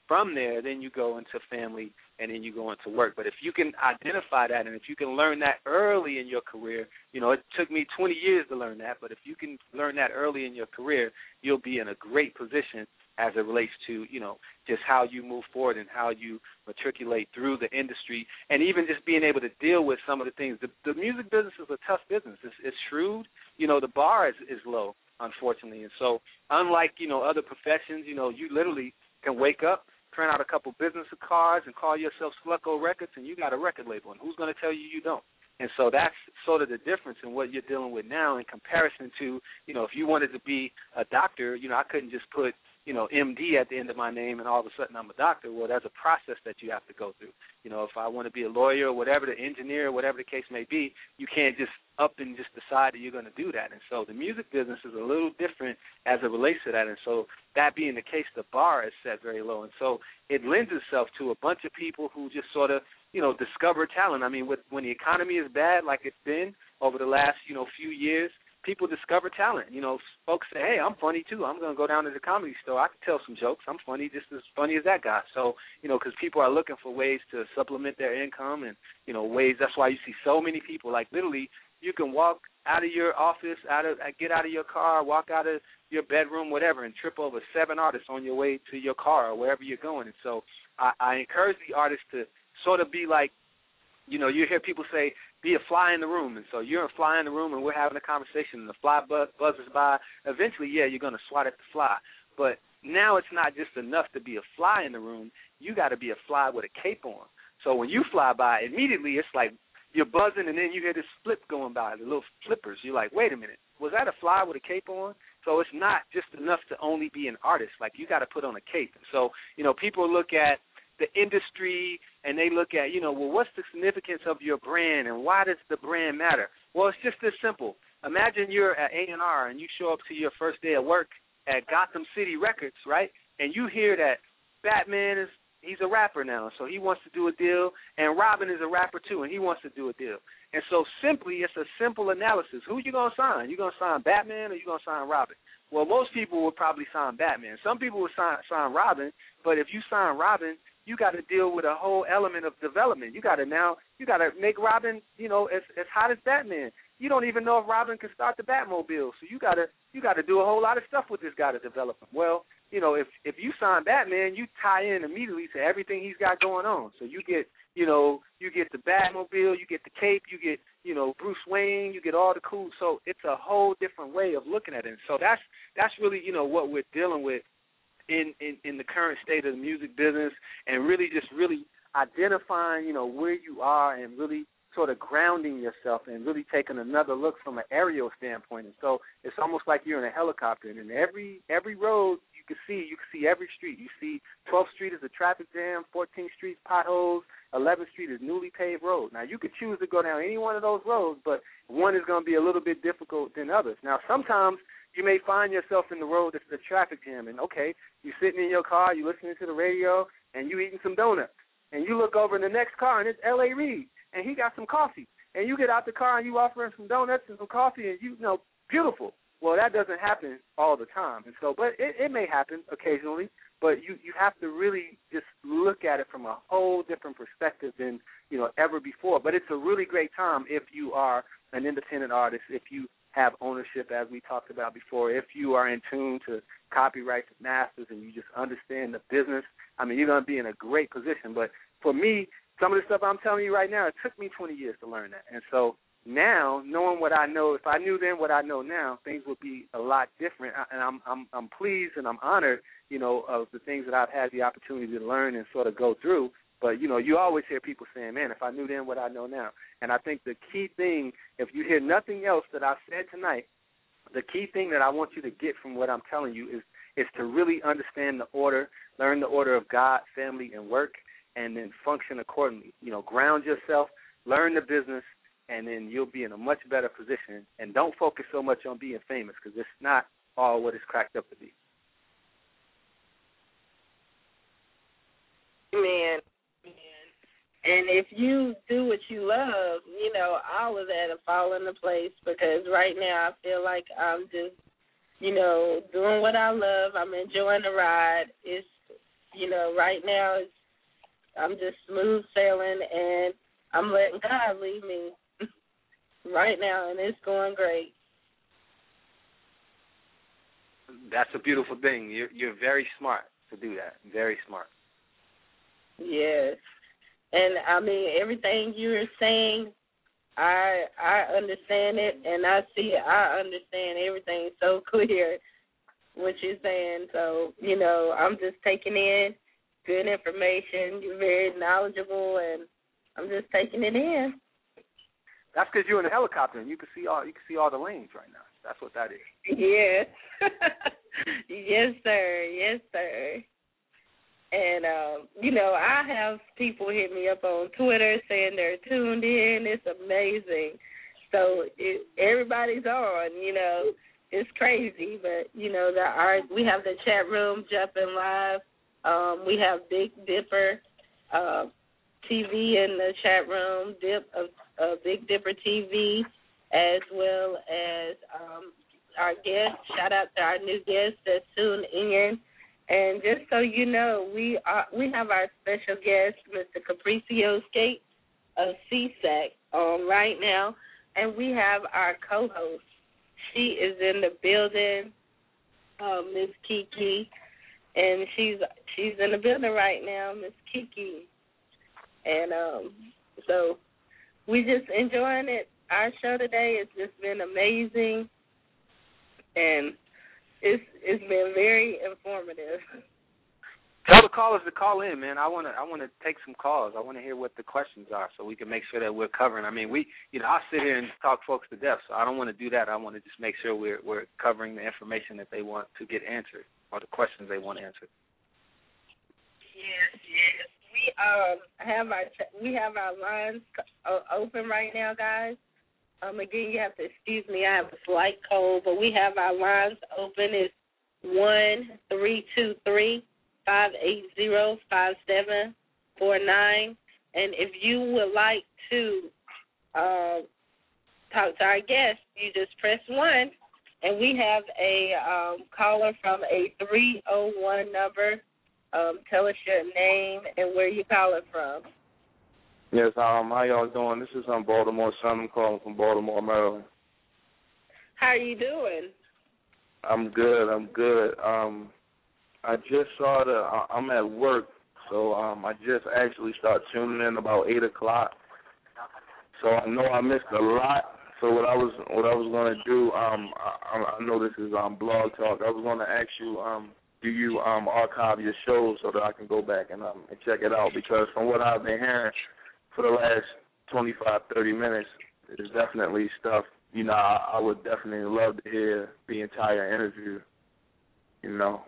from there, then you go into family, and then you go into work. But if you can identify that, and if you can learn that early in your career, you know, it took me twenty years to learn that, but if you can learn that early in your career, you'll be in a great position as it relates to, you know, just how you move forward and how you matriculate through the industry, and even just being able to deal with some of the things. The, the music business is a tough business. It's, it's shrewd. You know, the bar is, is low, unfortunately. And so unlike, you know, other professions, you know, you literally can wake up, print out a couple business cards, and call yourself Slucko Records, and you got a record label. And who's going to tell you you don't? And so that's sort of the difference in what you're dealing with now in comparison to, you know, if you wanted to be a doctor, you know, I couldn't just put, you know, M D at the end of my name and all of a sudden I'm a doctor. Well, there's a process that you have to go through. You know, if I want to be a lawyer or whatever, the engineer, whatever the case may be, you can't just up and just decide that you're going to do that. And so the music business is a little different as it relates to that. And so that being the case, the bar is set very low. And so it lends itself to a bunch of people who just sort of, you know, discover talent. I mean, with, when the economy is bad like it's been over the last, you know, few years, people discover talent. You know, folks say, hey, I'm funny too. I'm going to go down to the comedy store. I can tell some jokes. I'm funny, just as funny as that guy. So, you know, because people are looking for ways to supplement their income and, you know, ways. That's why you see so many people, like literally you can walk out of your office, out of get out of your car, walk out of your bedroom, whatever, and trip over seven artists on your way to your car or wherever you're going. And so I, I encourage the artists to sort of be like, you know, you hear people say, be a fly in the room. And so you're a fly in the room and we're having a conversation and the fly buzz, buzzes by. Eventually, yeah, you're going to swat at the fly. But now it's not just enough to be a fly in the room. You got to be a fly with a cape on. So when you fly by, immediately it's like you're buzzing and then you hear this flip going by, the little flippers. You're like, wait a minute, was that a fly with a cape on? So it's not just enough to only be an artist. Like you got to put on a cape. So, you know, people look at the industry and they look at, you know, well, what's the significance of your brand and why does the brand matter? Well, it's just this simple. Imagine you're at A and R and you show up to your first day of work at Gotham City Records, right? And you hear that Batman is, he's a rapper now, so he wants to do a deal, and Robin is a rapper too, and he wants to do a deal. And so simply, it's a simple analysis. Who you going to sign? You going to sign Batman or you going to sign Robin? Well, most people would probably sign Batman. Some people would sign, sign Robin, but if you sign Robin, you got to deal with a whole element of development. You got to now, you got to make Robin, you know, as as hot as Batman. You don't even know if Robin can start the Batmobile, so you got to you got to do a whole lot of stuff with this guy to develop him. Well, you know, if if you sign Batman, you tie in immediately to everything he's got going on. So you get, you know, you get the Batmobile, you get the cape, you get, you know, Bruce Wayne, you get all the cool. So it's a whole different way of looking at it. So that's that's really, you know, what we're dealing with in, in, in the current state of the music business, and really just really identifying, you know, where you are and really sort of grounding yourself and really taking another look from an aerial standpoint. And so it's almost like you're in a helicopter, and in every every road you can see, you can see every street. You see twelfth Street is a traffic jam, fourteenth Street potholes, eleventh Street is newly paved road. Now, you could choose to go down any one of those roads, but one is going to be a little bit difficult than others. Now, sometimes you may find yourself in the road that's the traffic jam, and, okay, you're sitting in your car, you're listening to the radio, and you eating some donuts. And you look over in the next car, and it's L A. Reid, and he got some coffee. And you get out the car, and you offer him some donuts and some coffee, and you, you know, beautiful. Well, that doesn't happen all the time. And so, but it, it may happen occasionally, but you, you have to really just look at it from a whole different perspective than, you know, ever before. But it's a really great time if you are an independent artist, if you have ownership, as we talked about before, if you are in tune to copyrights and masters and you just understand the business. I mean, you're going to be in a great position. But for me, some of the stuff I'm telling you right now, it took me twenty years to learn that. And so now, knowing what I know, if I knew then what I know now, things would be a lot different. And I'm I'm I'm pleased and I'm honored, you know, of the things that I've had the opportunity to learn and sort of go through. But, you know, you always hear people saying, man, if I knew then what I know now. And I think the key thing, if you hear nothing else that I've said tonight, the key thing that I want you to get from what I'm telling you is is to really understand the order, learn the order of God, family, and work, and then function accordingly. You know, ground yourself, learn the business, and then you'll be in a much better position. And don't focus so much on being famous, because it's not all what it's cracked up to be. Man. And if you do what you love, you know, all of that will fall into place, because right now I feel like I'm just, you know, doing what I love. I'm enjoying the ride. It's you know, right now it's, I'm just smooth sailing, and I'm letting God lead me right now, and it's going great. That's a beautiful thing. You're you're very smart to do that. Very smart. Yes, and I mean everything you're saying, I I understand it, and I see it. I understand everything so clear what you're saying. So you know, I'm just taking in good information. You're very knowledgeable, and I'm just taking it in. That's because you're in a helicopter and you can see all you can see all the lanes right now. That's what that is. Yes. Yes, sir. Yes, sir. And, um, you know, I have people hit me up on Twitter saying they're tuned in. It's amazing. So it, everybody's on, you know. It's crazy. But, you know, the, our, we have the chat room jumping live. Um, we have Big Dipper uh, T V in the chat room, Dip, uh, uh, Big Dipper T V, as well as um, our guest. Shout out to our new guest that's tuned in. And just so you know, we are we have our special guest, Mister Capricio Skate of C SAC, on right now, and we have our co-host. She is in the building, uh, Miss Kiki, and she's she's in the building right now, Miss Kiki. And um, so we just enjoying it. Our show today has just been amazing, and it's it's been very informative. Tell the callers to call in, man. I wanna I wanna take some calls. I wanna hear what the questions are so we can make sure that we're covering. I mean, we you know I sit here and talk folks to death, so I don't want to do that. I want to just make sure we're we're covering the information that they want to get answered or the questions they want answered. Yes, yes. We um have our we have our lines open right now, guys. Um, again, you have to excuse me. I have a slight cold, but we have our lines open. It's one three two three five eight zero five seven four nine, and if you would like to uh, talk to our guest, you just press one, and we have a um, caller from a three oh one number. Um, tell us your name and where you calling from. Yes, um, how y'all doing? This is um, Baltimore Sun. I'm calling from Baltimore, Maryland. How are you doing? I'm good. I'm good. Um, I just saw the. I'm at work, so um, I just actually started tuning in about eight o'clock. So I know I missed a lot. So what I was what I was gonna do, um, I, I know this is um Blog Talk. I was gonna ask you, um, do you um archive your shows so that I can go back and um and check it out? Because from what I've been hearing for the last twenty-five, thirty minutes, there's definitely stuff. You know, I, I would definitely love to hear the entire interview. You know.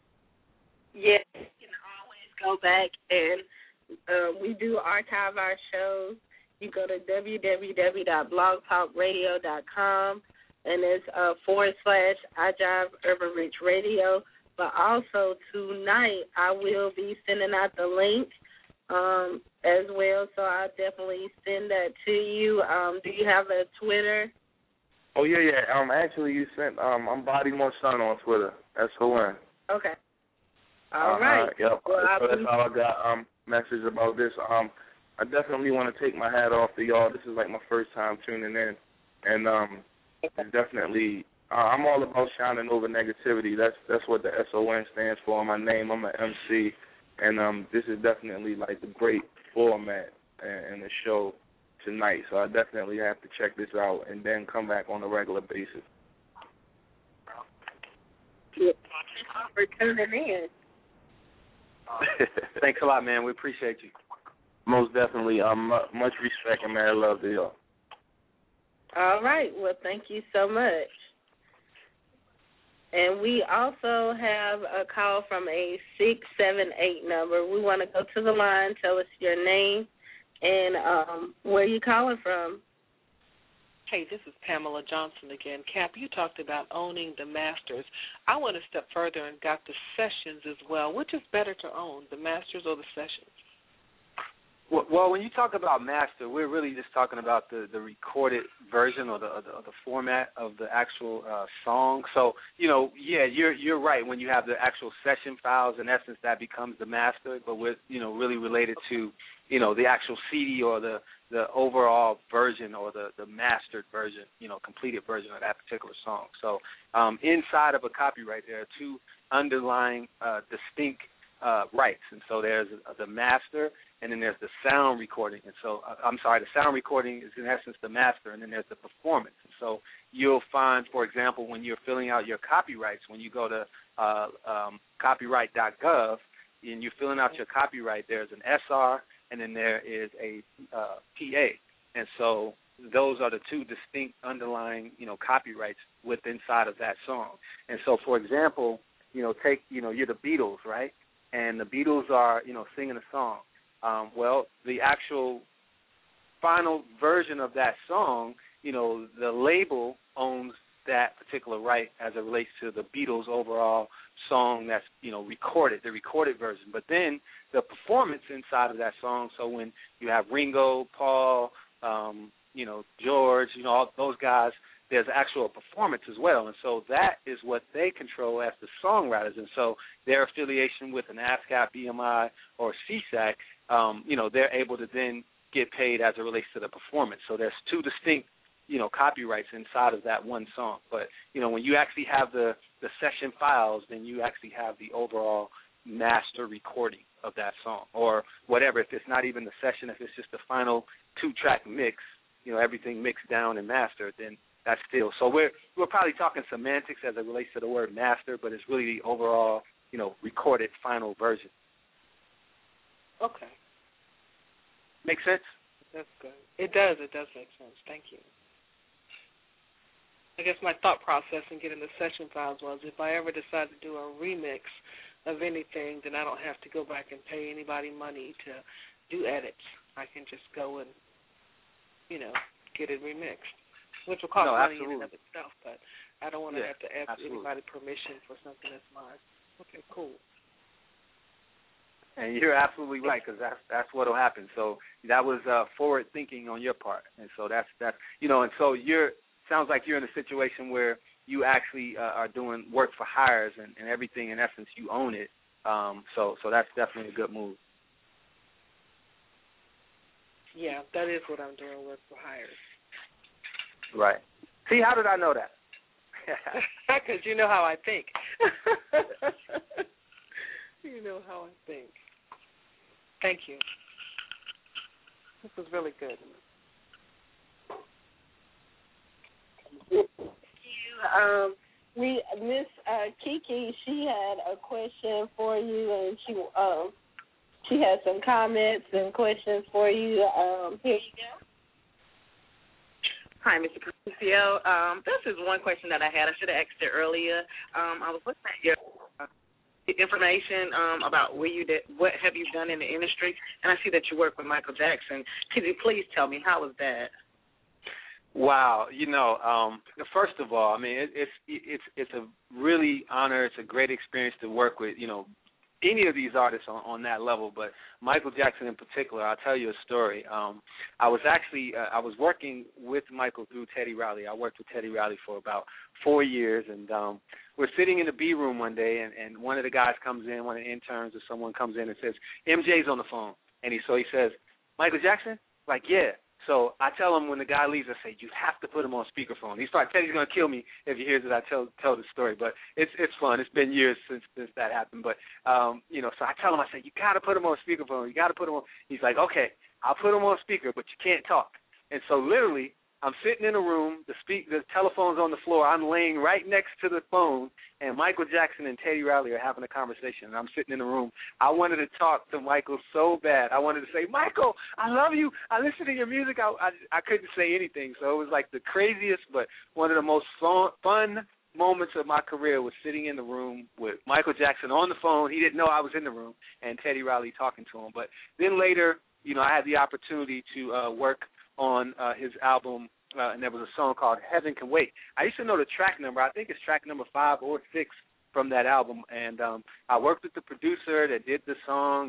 Yes, you can always go back and uh, we do archive our shows. You go to w w w dot blog talk radio dot com and it's uh, forward slash I Jive Urban Rich Radio. But also tonight I will be sending out the link um, as well, so I'll definitely send that to you. Um, do you have a Twitter? Oh yeah, yeah. Um, actually, you sent. Um, I'm Body More Sun on Twitter. S O N. Okay. All uh, right. Uh, yep. Well, so that's how I got um message about this. Um, I definitely want to take my hat off to y'all. This is like my first time tuning in, and um, it's definitely. Uh, I'm all about shining over negativity. That's that's what the S O N stands for. My name. I'm an M C, and um, this is definitely like a great format in, in the show tonight. So I definitely have to check this out and then come back on a regular basis. Thank you for tuning in. Thanks a lot, man. We appreciate you. Most definitely. Um, much respect and mad love to y'all. All right. Well, thank you so much. And we also have a call from a six seven eight number. We want to go to the line. Tell us your name and um, where you calling from. Hey, this is Pamela Johnson again. Cap, you talked about owning the masters. I went a step further and got the sessions as well. Which is better to own, the masters or the sessions? Well, well, when you talk about master, we're really just talking about the, the recorded version or the, or the or the format of the actual uh, song. So, you know, yeah, you're you're right. When you have the actual session files, in essence, that becomes the master. But we're, you know, really related to, you know, the actual C D or the, the overall version or the, the mastered version, you know, completed version of that particular song. So, um, inside of a copyright, there are two underlying uh, distinct uh, rights, and so there's the master. And then there's the sound recording. And so, uh, I'm sorry, the sound recording is in essence the master, and then there's the performance. And so you'll find, for example, when you're filling out your copyrights, when you go to uh, um, copyright dot gov and you're filling out your copyright, there's an S R and then there is a uh, P A. And so those are the two distinct underlying, you know, copyrights with inside of that song. And so, for example, you know, take, you know, you're the Beatles, right? And the Beatles are, you know, singing a song. Um, well, the actual final version of that song, you know, the label owns that particular right as it relates to the Beatles' overall song that's, you know, recorded, the recorded version. But then the performance inside of that song, so when you have Ringo, Paul, um, you know, George, you know, all those guys, there's actual performance as well. And so that is what they control as the songwriters. And so their affiliation with an ASCAP, B M I, or C SAC, um, you know, they're able to then get paid as it relates to the performance. So there's two distinct, you know, copyrights inside of that one song. But, you know, when you actually have the, the session files, then you actually have the overall master recording of that song or whatever. If it's not even the session, if it's just the final two-track mix, you know, everything mixed down and mastered, then that's still. So we're we're probably talking semantics as it relates to the word master, but it's really the overall, you know, recorded final version. Okay. Make sense? That's good. It does. It does make sense. Thank you. I guess my thought process in getting the session files was if I ever decide to do a remix of anything, then I don't have to go back and pay anybody money to do edits. I can just go and, you know, get it remixed, which will cost no, money absolutely. in and of itself, but I don't want to yeah, have to ask absolutely. anybody permission for something that's mine. Okay, cool. And you're absolutely right, because that's that's what'll happen. So that was uh, forward thinking on your part, and so that's that's you know, and so you're sounds like you're in a situation where you actually uh, are doing work for hires and, and everything. In essence, you own it. Um, so so that's definitely a good move. Yeah, that is what I'm doing, work for hires. Right. See, how did I know that? Because you know how I think. You know how I think. Thank you. This was really good. Thank you. Um, we Miss uh, Kiki, she had a question for you, and she um she had some comments and questions for you. Um, here you go. Hi, Mister Crucio. Um, this is one question that I had. I should have asked it earlier. Um, I was looking at your uh, information um, about where you did, what have you done in the industry, and I see that you work with Michael Jackson. Could you please tell me how was that? Wow, you know, um, first of all, I mean, it, it's it's it's a really honor. It's a great experience to work with, you know, any of these artists on, on that level, but Michael Jackson in particular. I'll tell you a story. Um, I was actually uh, I was working with Michael through Teddy Riley. I worked with Teddy Riley for about four years, and um, we're sitting in the B room one day, and, and one of the guys comes in, one of the interns or someone comes in and says, M J's on the phone, and he so he says, Michael Jackson? Like, yeah. So I tell him when the guy leaves, I say, you have to put him on speakerphone. He's probably, Teddy's going to kill me if he hears that I tell tell the story, but it's it's fun. It's been years since since that happened. But, um, you know, so I tell him, I say, you got to put him on speakerphone. You got to put him on. He's like, okay, I'll put him on speaker, but you can't talk. And so literally I'm sitting in a room, the speak, the telephone's on the floor, I'm laying right next to the phone, and Michael Jackson and Teddy Riley are having a conversation, and I'm sitting in the room. I wanted to talk to Michael so bad. I wanted to say, Michael, I love you. I listen to your music. I, I, I couldn't say anything, so it was like the craziest, but one of the most fun, fun moments of my career was sitting in the room with Michael Jackson on the phone. He didn't know I was in the room, and Teddy Riley talking to him. But then later, you know, I had the opportunity to uh, work on uh, his album, uh, and there was a song called Heaven Can Wait. I used to know the track number. I think it's track number five or six from that album, and um, I worked with the producer that did the song, and,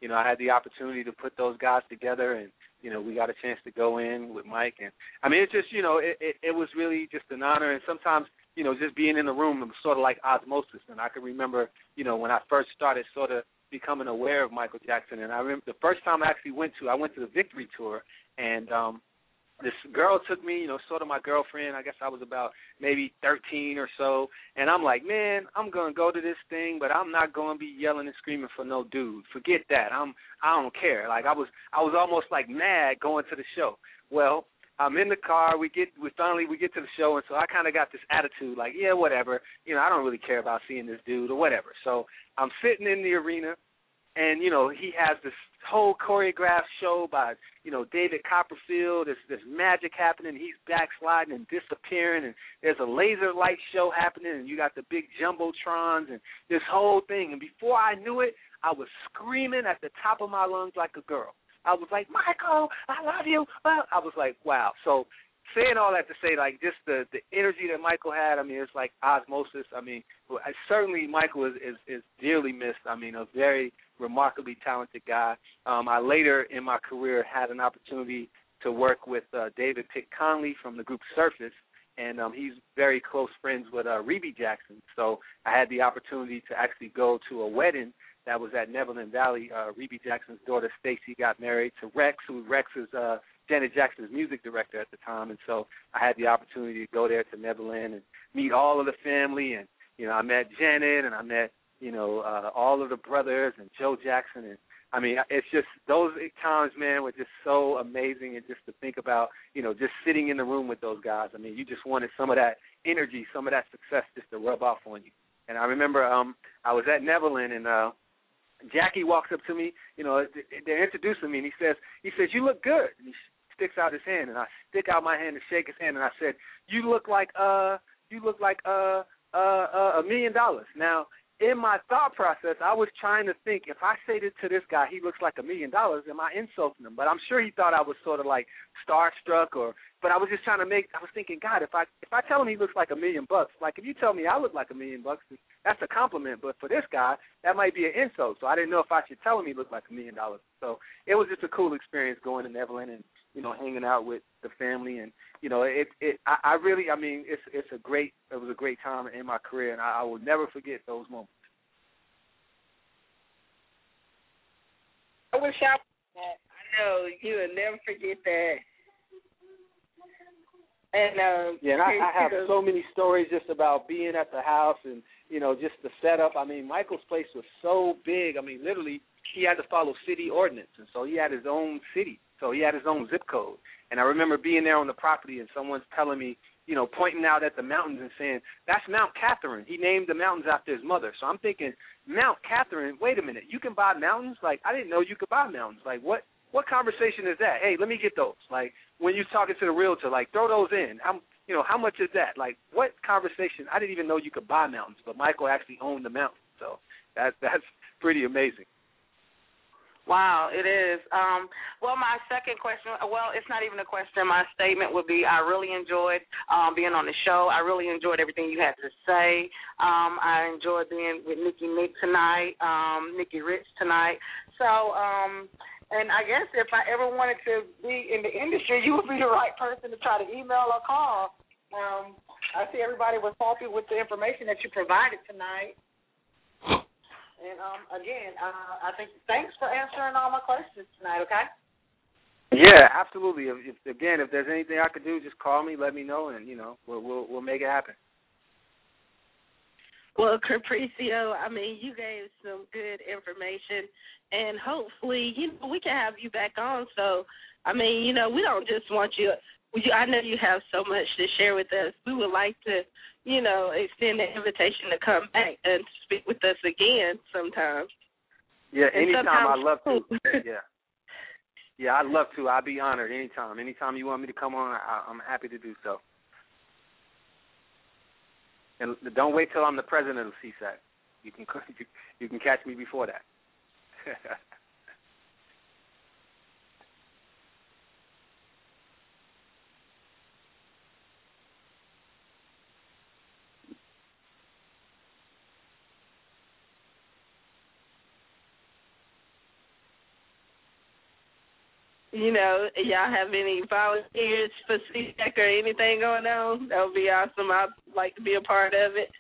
you know, I had the opportunity to put those guys together, and you know, we got a chance to go in with Mike, and I mean, it's just, you know, it, it, it was really just an honor, and sometimes, you know, just being in the room, it was sort of like osmosis, and I can remember, you know, when I first started sort of becoming aware of Michael Jackson, and I remember the first time I actually went to, I went to the Victory Tour, and um, this girl took me, you know, sort of my girlfriend. I guess I was about maybe thirteen or so, and I'm like, man, I'm gonna go to this thing, but I'm not gonna be yelling and screaming for no dude. Forget that. I'm, I don't care. Like I was, I was almost like mad going to the show. Well, I'm in the car. We get, we finally we get to the show, and so I kind of got this attitude, like, yeah, whatever. You know, I don't really care about seeing this dude or whatever. So I'm sitting in the arena. And, you know, he has this whole choreographed show by, you know, David Copperfield. There's, there's magic happening. He's backsliding and disappearing. And there's a laser light show happening. And you got the big jumbotrons and this whole thing. And before I knew it, I was screaming at the top of my lungs like a girl. I was like, Michael, I love you. Well, I was like, wow. So saying all that to say, like, just the, the energy that Michael had, I mean, it's like osmosis. I mean, I, certainly Michael is, is, is dearly missed. I mean, a very remarkably talented guy. Um, I later in my career had an opportunity to work with uh, David Pitt Conley from the group Surface, and um, he's very close friends with uh, Rebe Jackson. So I had the opportunity to actually go to a wedding that was at Neverland Valley. Uh, Rebe Jackson's daughter, Stacy, got married to Rex, who Rex is uh, Janet Jackson's music director at the time. And so I had the opportunity to go there to Neverland and meet all of the family. And, you know, I met Janet and I met, you know, uh, all of the brothers and Joe Jackson. And, I mean, it's just those times, man, were just so amazing. And just to think about, you know, just sitting in the room with those guys. I mean, you just wanted some of that energy, some of that success just to rub off on you. And I remember um, I was at Neverland, and uh, Jackie walks up to me. You know, they're introducing me, and he says, he says, "You look good." And he sticks out his hand, and I stick out my hand and shake his hand, and I said, "You look like uh, you look like uh, uh, uh, a million dollars." Now, in my thought process, I was trying to think, if I say this to this guy, he looks like a million dollars, am I insulting him? But I'm sure he thought I was sort of like starstruck, or. But I was just trying to make. I was thinking, God, if I if I tell him he looks like a million bucks, like if you tell me I look like a million bucks, that's a compliment. But for this guy, that might be an insult. So I didn't know if I should tell him he looked like a million dollars. So it was just a cool experience going to Neverland and, you know, hanging out with the family, and you know, it it I, I really, I mean, it's it's a great it was a great time in my career, and I, I will never forget those moments. I wish I. I know you will never forget that. And um, yeah, and I, I have so many stories just about being at the house and, you know, just the setup. I mean, Michael's place was so big. I mean, literally, he had to follow city ordinance, and so he had his own city. So he had his own zip code. And I remember being there on the property, and someone's telling me, you know, pointing out at the mountains and saying, "That's Mount Catherine." He named the mountains after his mother. So I'm thinking, Mount Catherine, wait a minute, you can buy mountains? Like, I didn't know you could buy mountains. Like, what? What conversation is that? Hey, let me get those. Like, when you're talking to the realtor, like, throw those in. How, you know, how much is that? Like, what conversation? I didn't even know you could buy mountains, but Michael actually owned the mountain. So that, that's pretty amazing. Wow, it is. Um, well, my second question, well, it's not even a question. My statement would be I really enjoyed um, being on the show. I really enjoyed everything you had to say. Um, I enjoyed being with Nikki Nick tonight, um, Nikki Rich tonight. So, um, and I guess if I ever wanted to be in the industry, you would be the right person to try to email or call. Um, I see everybody was happy with the information that you provided tonight. And, um, again, uh, I think thanks for answering all my questions tonight, okay? Yeah, absolutely. If, if, again, if there's anything I could do, just call me, let me know, and, you know, we'll we'll, we'll make it happen. Well, Capricio, I mean, you gave some good information, and hopefully, you know, we can have you back on. So, I mean, you know, we don't just want you – I know you have so much to share with us. We would like to, you know, extend the invitation to come back and speak with us again sometime. Yeah, and anytime. I'd love to. Yeah. Yeah, I'd love to. I'd be honored anytime. Anytime you want me to come on, I, I'm happy to do so. And don't wait till I'm the president of C SAC. You can you can catch me before that. you know, y'all have any volunteers for C S A C or anything going on, that would be awesome. I'd like to be a part of it.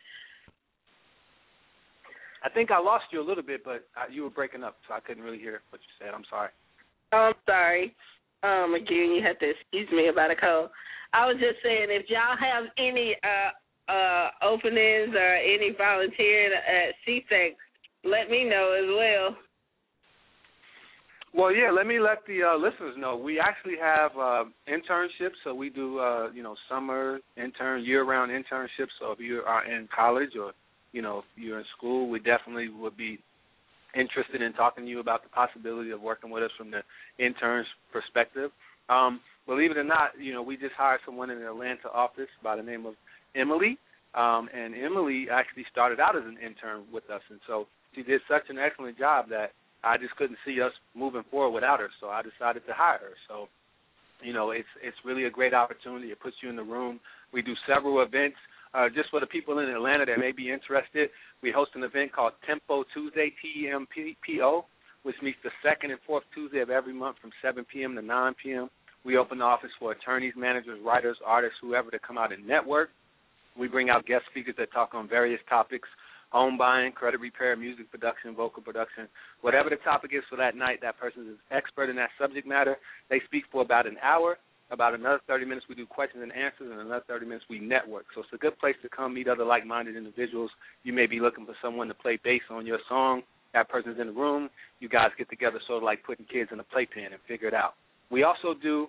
I think I lost you a little bit, but uh, you were breaking up, so I couldn't really hear what you said. I'm sorry. Oh, I'm sorry. Um, again, you have to excuse me about a cold. I was just saying, if y'all have any uh, uh, openings or any volunteering at C S A C, let me know as well. Well, yeah, let me let the uh, listeners know. We actually have uh, internships, so we do, uh, you know, summer intern, year-round internships. So if you are in college or, you know, if you're in school, we definitely would be interested in talking to you about the possibility of working with us from the intern's perspective. Um, believe it or not, you know, we just hired someone in the Atlanta office by the name of Emily, um, and Emily actually started out as an intern with us, and so she did such an excellent job that I just couldn't see us moving forward without her, so I decided to hire her. So, you know, it's it's really a great opportunity. It puts you in the room. We do several events. Uh, just for the people in Atlanta that may be interested, we host an event called Tempo Tuesday, T E M P O, which meets the second and fourth Tuesday of every month from seven p.m. to nine p.m. We open the office for attorneys, managers, writers, artists, whoever to come out and network. We bring out guest speakers that talk on various topics: home buying, credit repair, music production, vocal production. Whatever the topic is for that night, that person is expert in that subject matter. They speak for about an hour. About another thirty minutes, we do questions and answers, and another thirty minutes, we network. So it's a good place to come meet other like-minded individuals. You may be looking for someone to play bass on your song. That person's in the room. You guys get together sort of like putting kids in a playpen and figure it out. We also do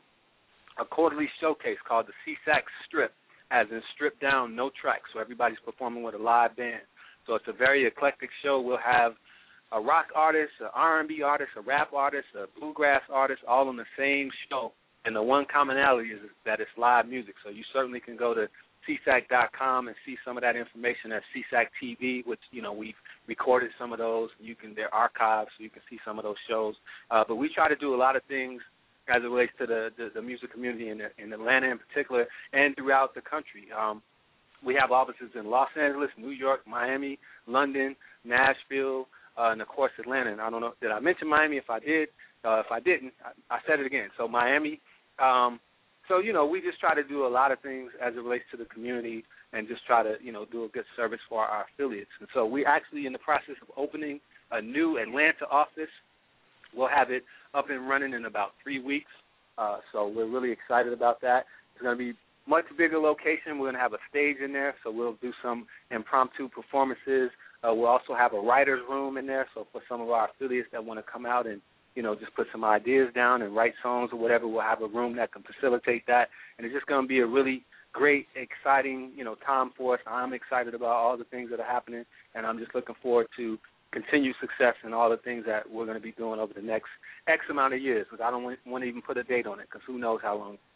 a quarterly showcase called the C S A C Strip, as in stripped down, no tracks, so everybody's performing with a live band. So it's a very eclectic show. We'll have a rock artist, an R and B artist, a rap artist, a bluegrass artist, all on the same show. And the one commonality is that it's live music. So you certainly can go to C S A C dot com and see some of that information at C S A C T V, which, you know, we've recorded some of those. You can, they're archived, so you can see some of those shows. Uh, but we try to do a lot of things as it relates to the, the, the music community in, in Atlanta in particular and throughout the country. Um, we have offices in Los Angeles, New York, Miami, London, Nashville, uh, and, of course, Atlanta. And I don't know, did I mention Miami? If I did, uh, if I didn't, I, I said it again. So Miami. Um, so, you know, we just try to do a lot of things as it relates to the community and just try to, you know, do a good service for our affiliates. And so we're actually in the process of opening a new Atlanta office. We'll have it up and running in about three weeks. Uh, so we're really excited about that. It's going to be much bigger location. We're going to have a stage in there, so we'll do some impromptu performances. Uh, we'll also have a writer's room in there, so for some of our affiliates that want to come out and, you know, just put some ideas down and write songs or whatever, we'll have a room that can facilitate that. And it's just going to be a really great, exciting, you know, time for us. I'm excited about all the things that are happening, and I'm just looking forward to continued success in all the things that we're going to be doing over the next X amount of years, because I don't want, want to even put a date on it, because who knows how long.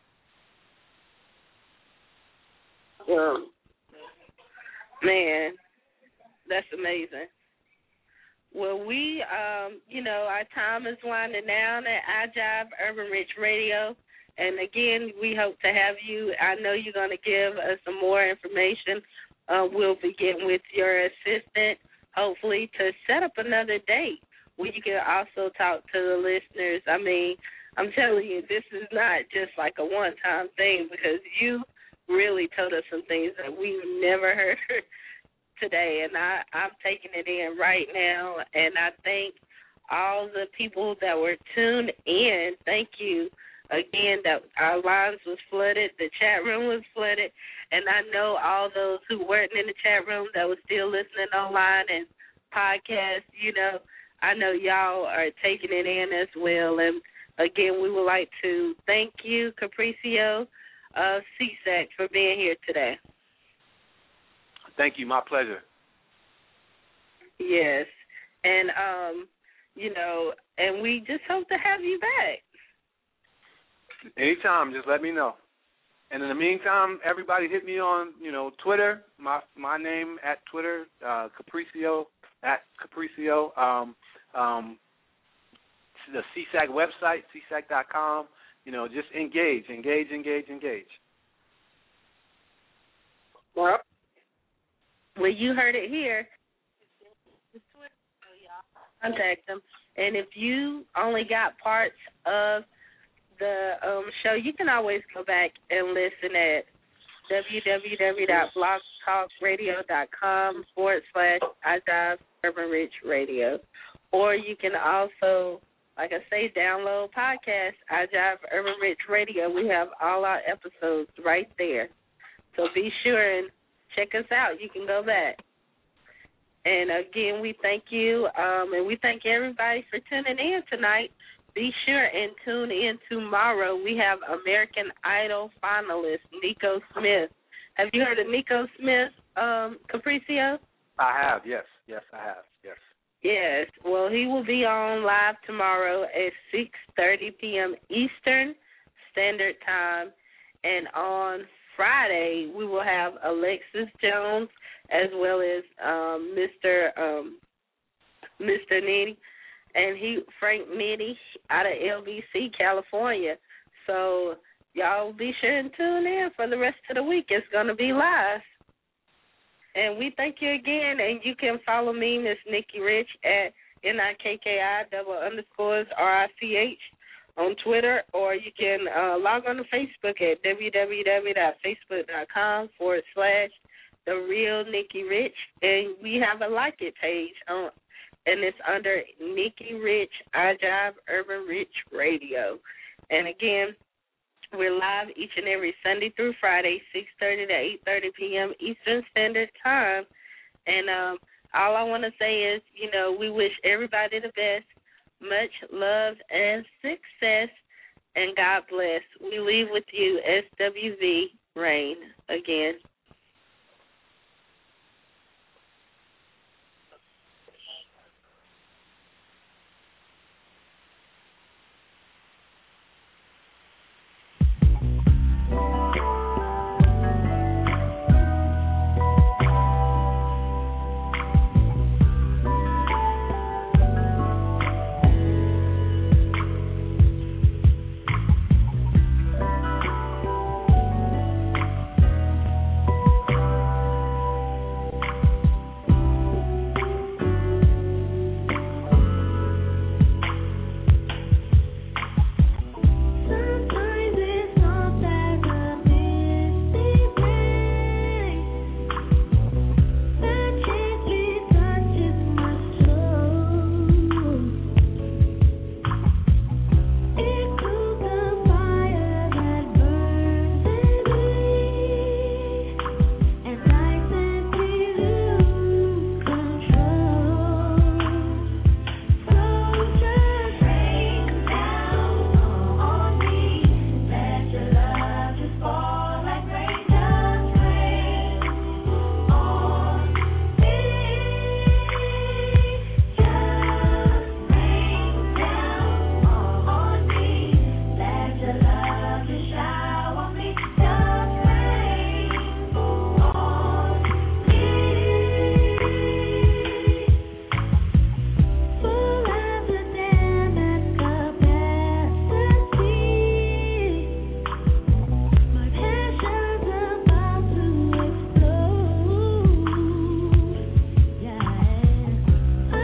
Um, man, that's amazing. Well, we, um, you know, our time is winding down at iJive Urban Rich Radio. And, again, we hope to have you. I know you're going to give us some more information. Uh, we'll be getting with your assistant, hopefully, to set up another date where you can also talk to the listeners. I mean, I'm telling you, this is not just like a one-time thing, because you really told us some things that we've never heard today, and I, I'm taking it in right now, and I thank all the people that were tuned in. Thank you again that our lines was flooded, the chat room was flooded, and I know all those who weren't in the chat room that were still listening online and podcasts, you know, I know y'all are taking it in as well. And, again, we would like to thank you, Capricio of C S A C, for being here today. Thank you. My pleasure. Yes. And, um, you know, and we just hope to have you back. Anytime. Just let me know. And in the meantime, everybody hit me on, you know, Twitter. My my name at Twitter, uh, Capricio, at Capricio. Um, um, the C S A C website, C S A C dot com. You know, just engage, engage, engage, engage. Well, well, you heard it here. Contact them. And if you only got parts of the um, show, you can always go back and listen at www.blogtalkradio.com forward slash iJive Urban Rich Radio. Or you can also, like I say, download podcast, iJive Urban Rich Radio. We have all our episodes right there. So be sure and check us out. You can go back. And, again, we thank you, um, and we thank everybody for tuning in tonight. Be sure and tune in tomorrow. We have American Idol finalist Nico Smith. Have you heard of Nico Smith, um, Capricio? I have, yes. Yes, I have, yes. Yes. Well, he will be on live tomorrow at six thirty p.m. Eastern Standard Time. And on Friday, we will have Alexis Jones as well as um, Mister Um, Mister Nitty. And he, Frank Nitty, out of L B C, California. So y'all be sure and tune in for the rest of the week. It's going to be live. And we thank you again. And you can follow me, Miss Nikki Rich, at N I K K I double underscores R I C H on Twitter. Or you can uh, log on to Facebook at www.facebook.com forward slash The Real Nikki Rich. And we have a like it page on and it's under Nikki Rich, iJive Urban Rich Radio. And again, we're live each and every Sunday through Friday, six thirty to eight thirty p.m. Eastern Standard Time. And um, all I want to say is, you know, we wish everybody the best, much love and success, and God bless. We leave with you, S W V, Rain, again.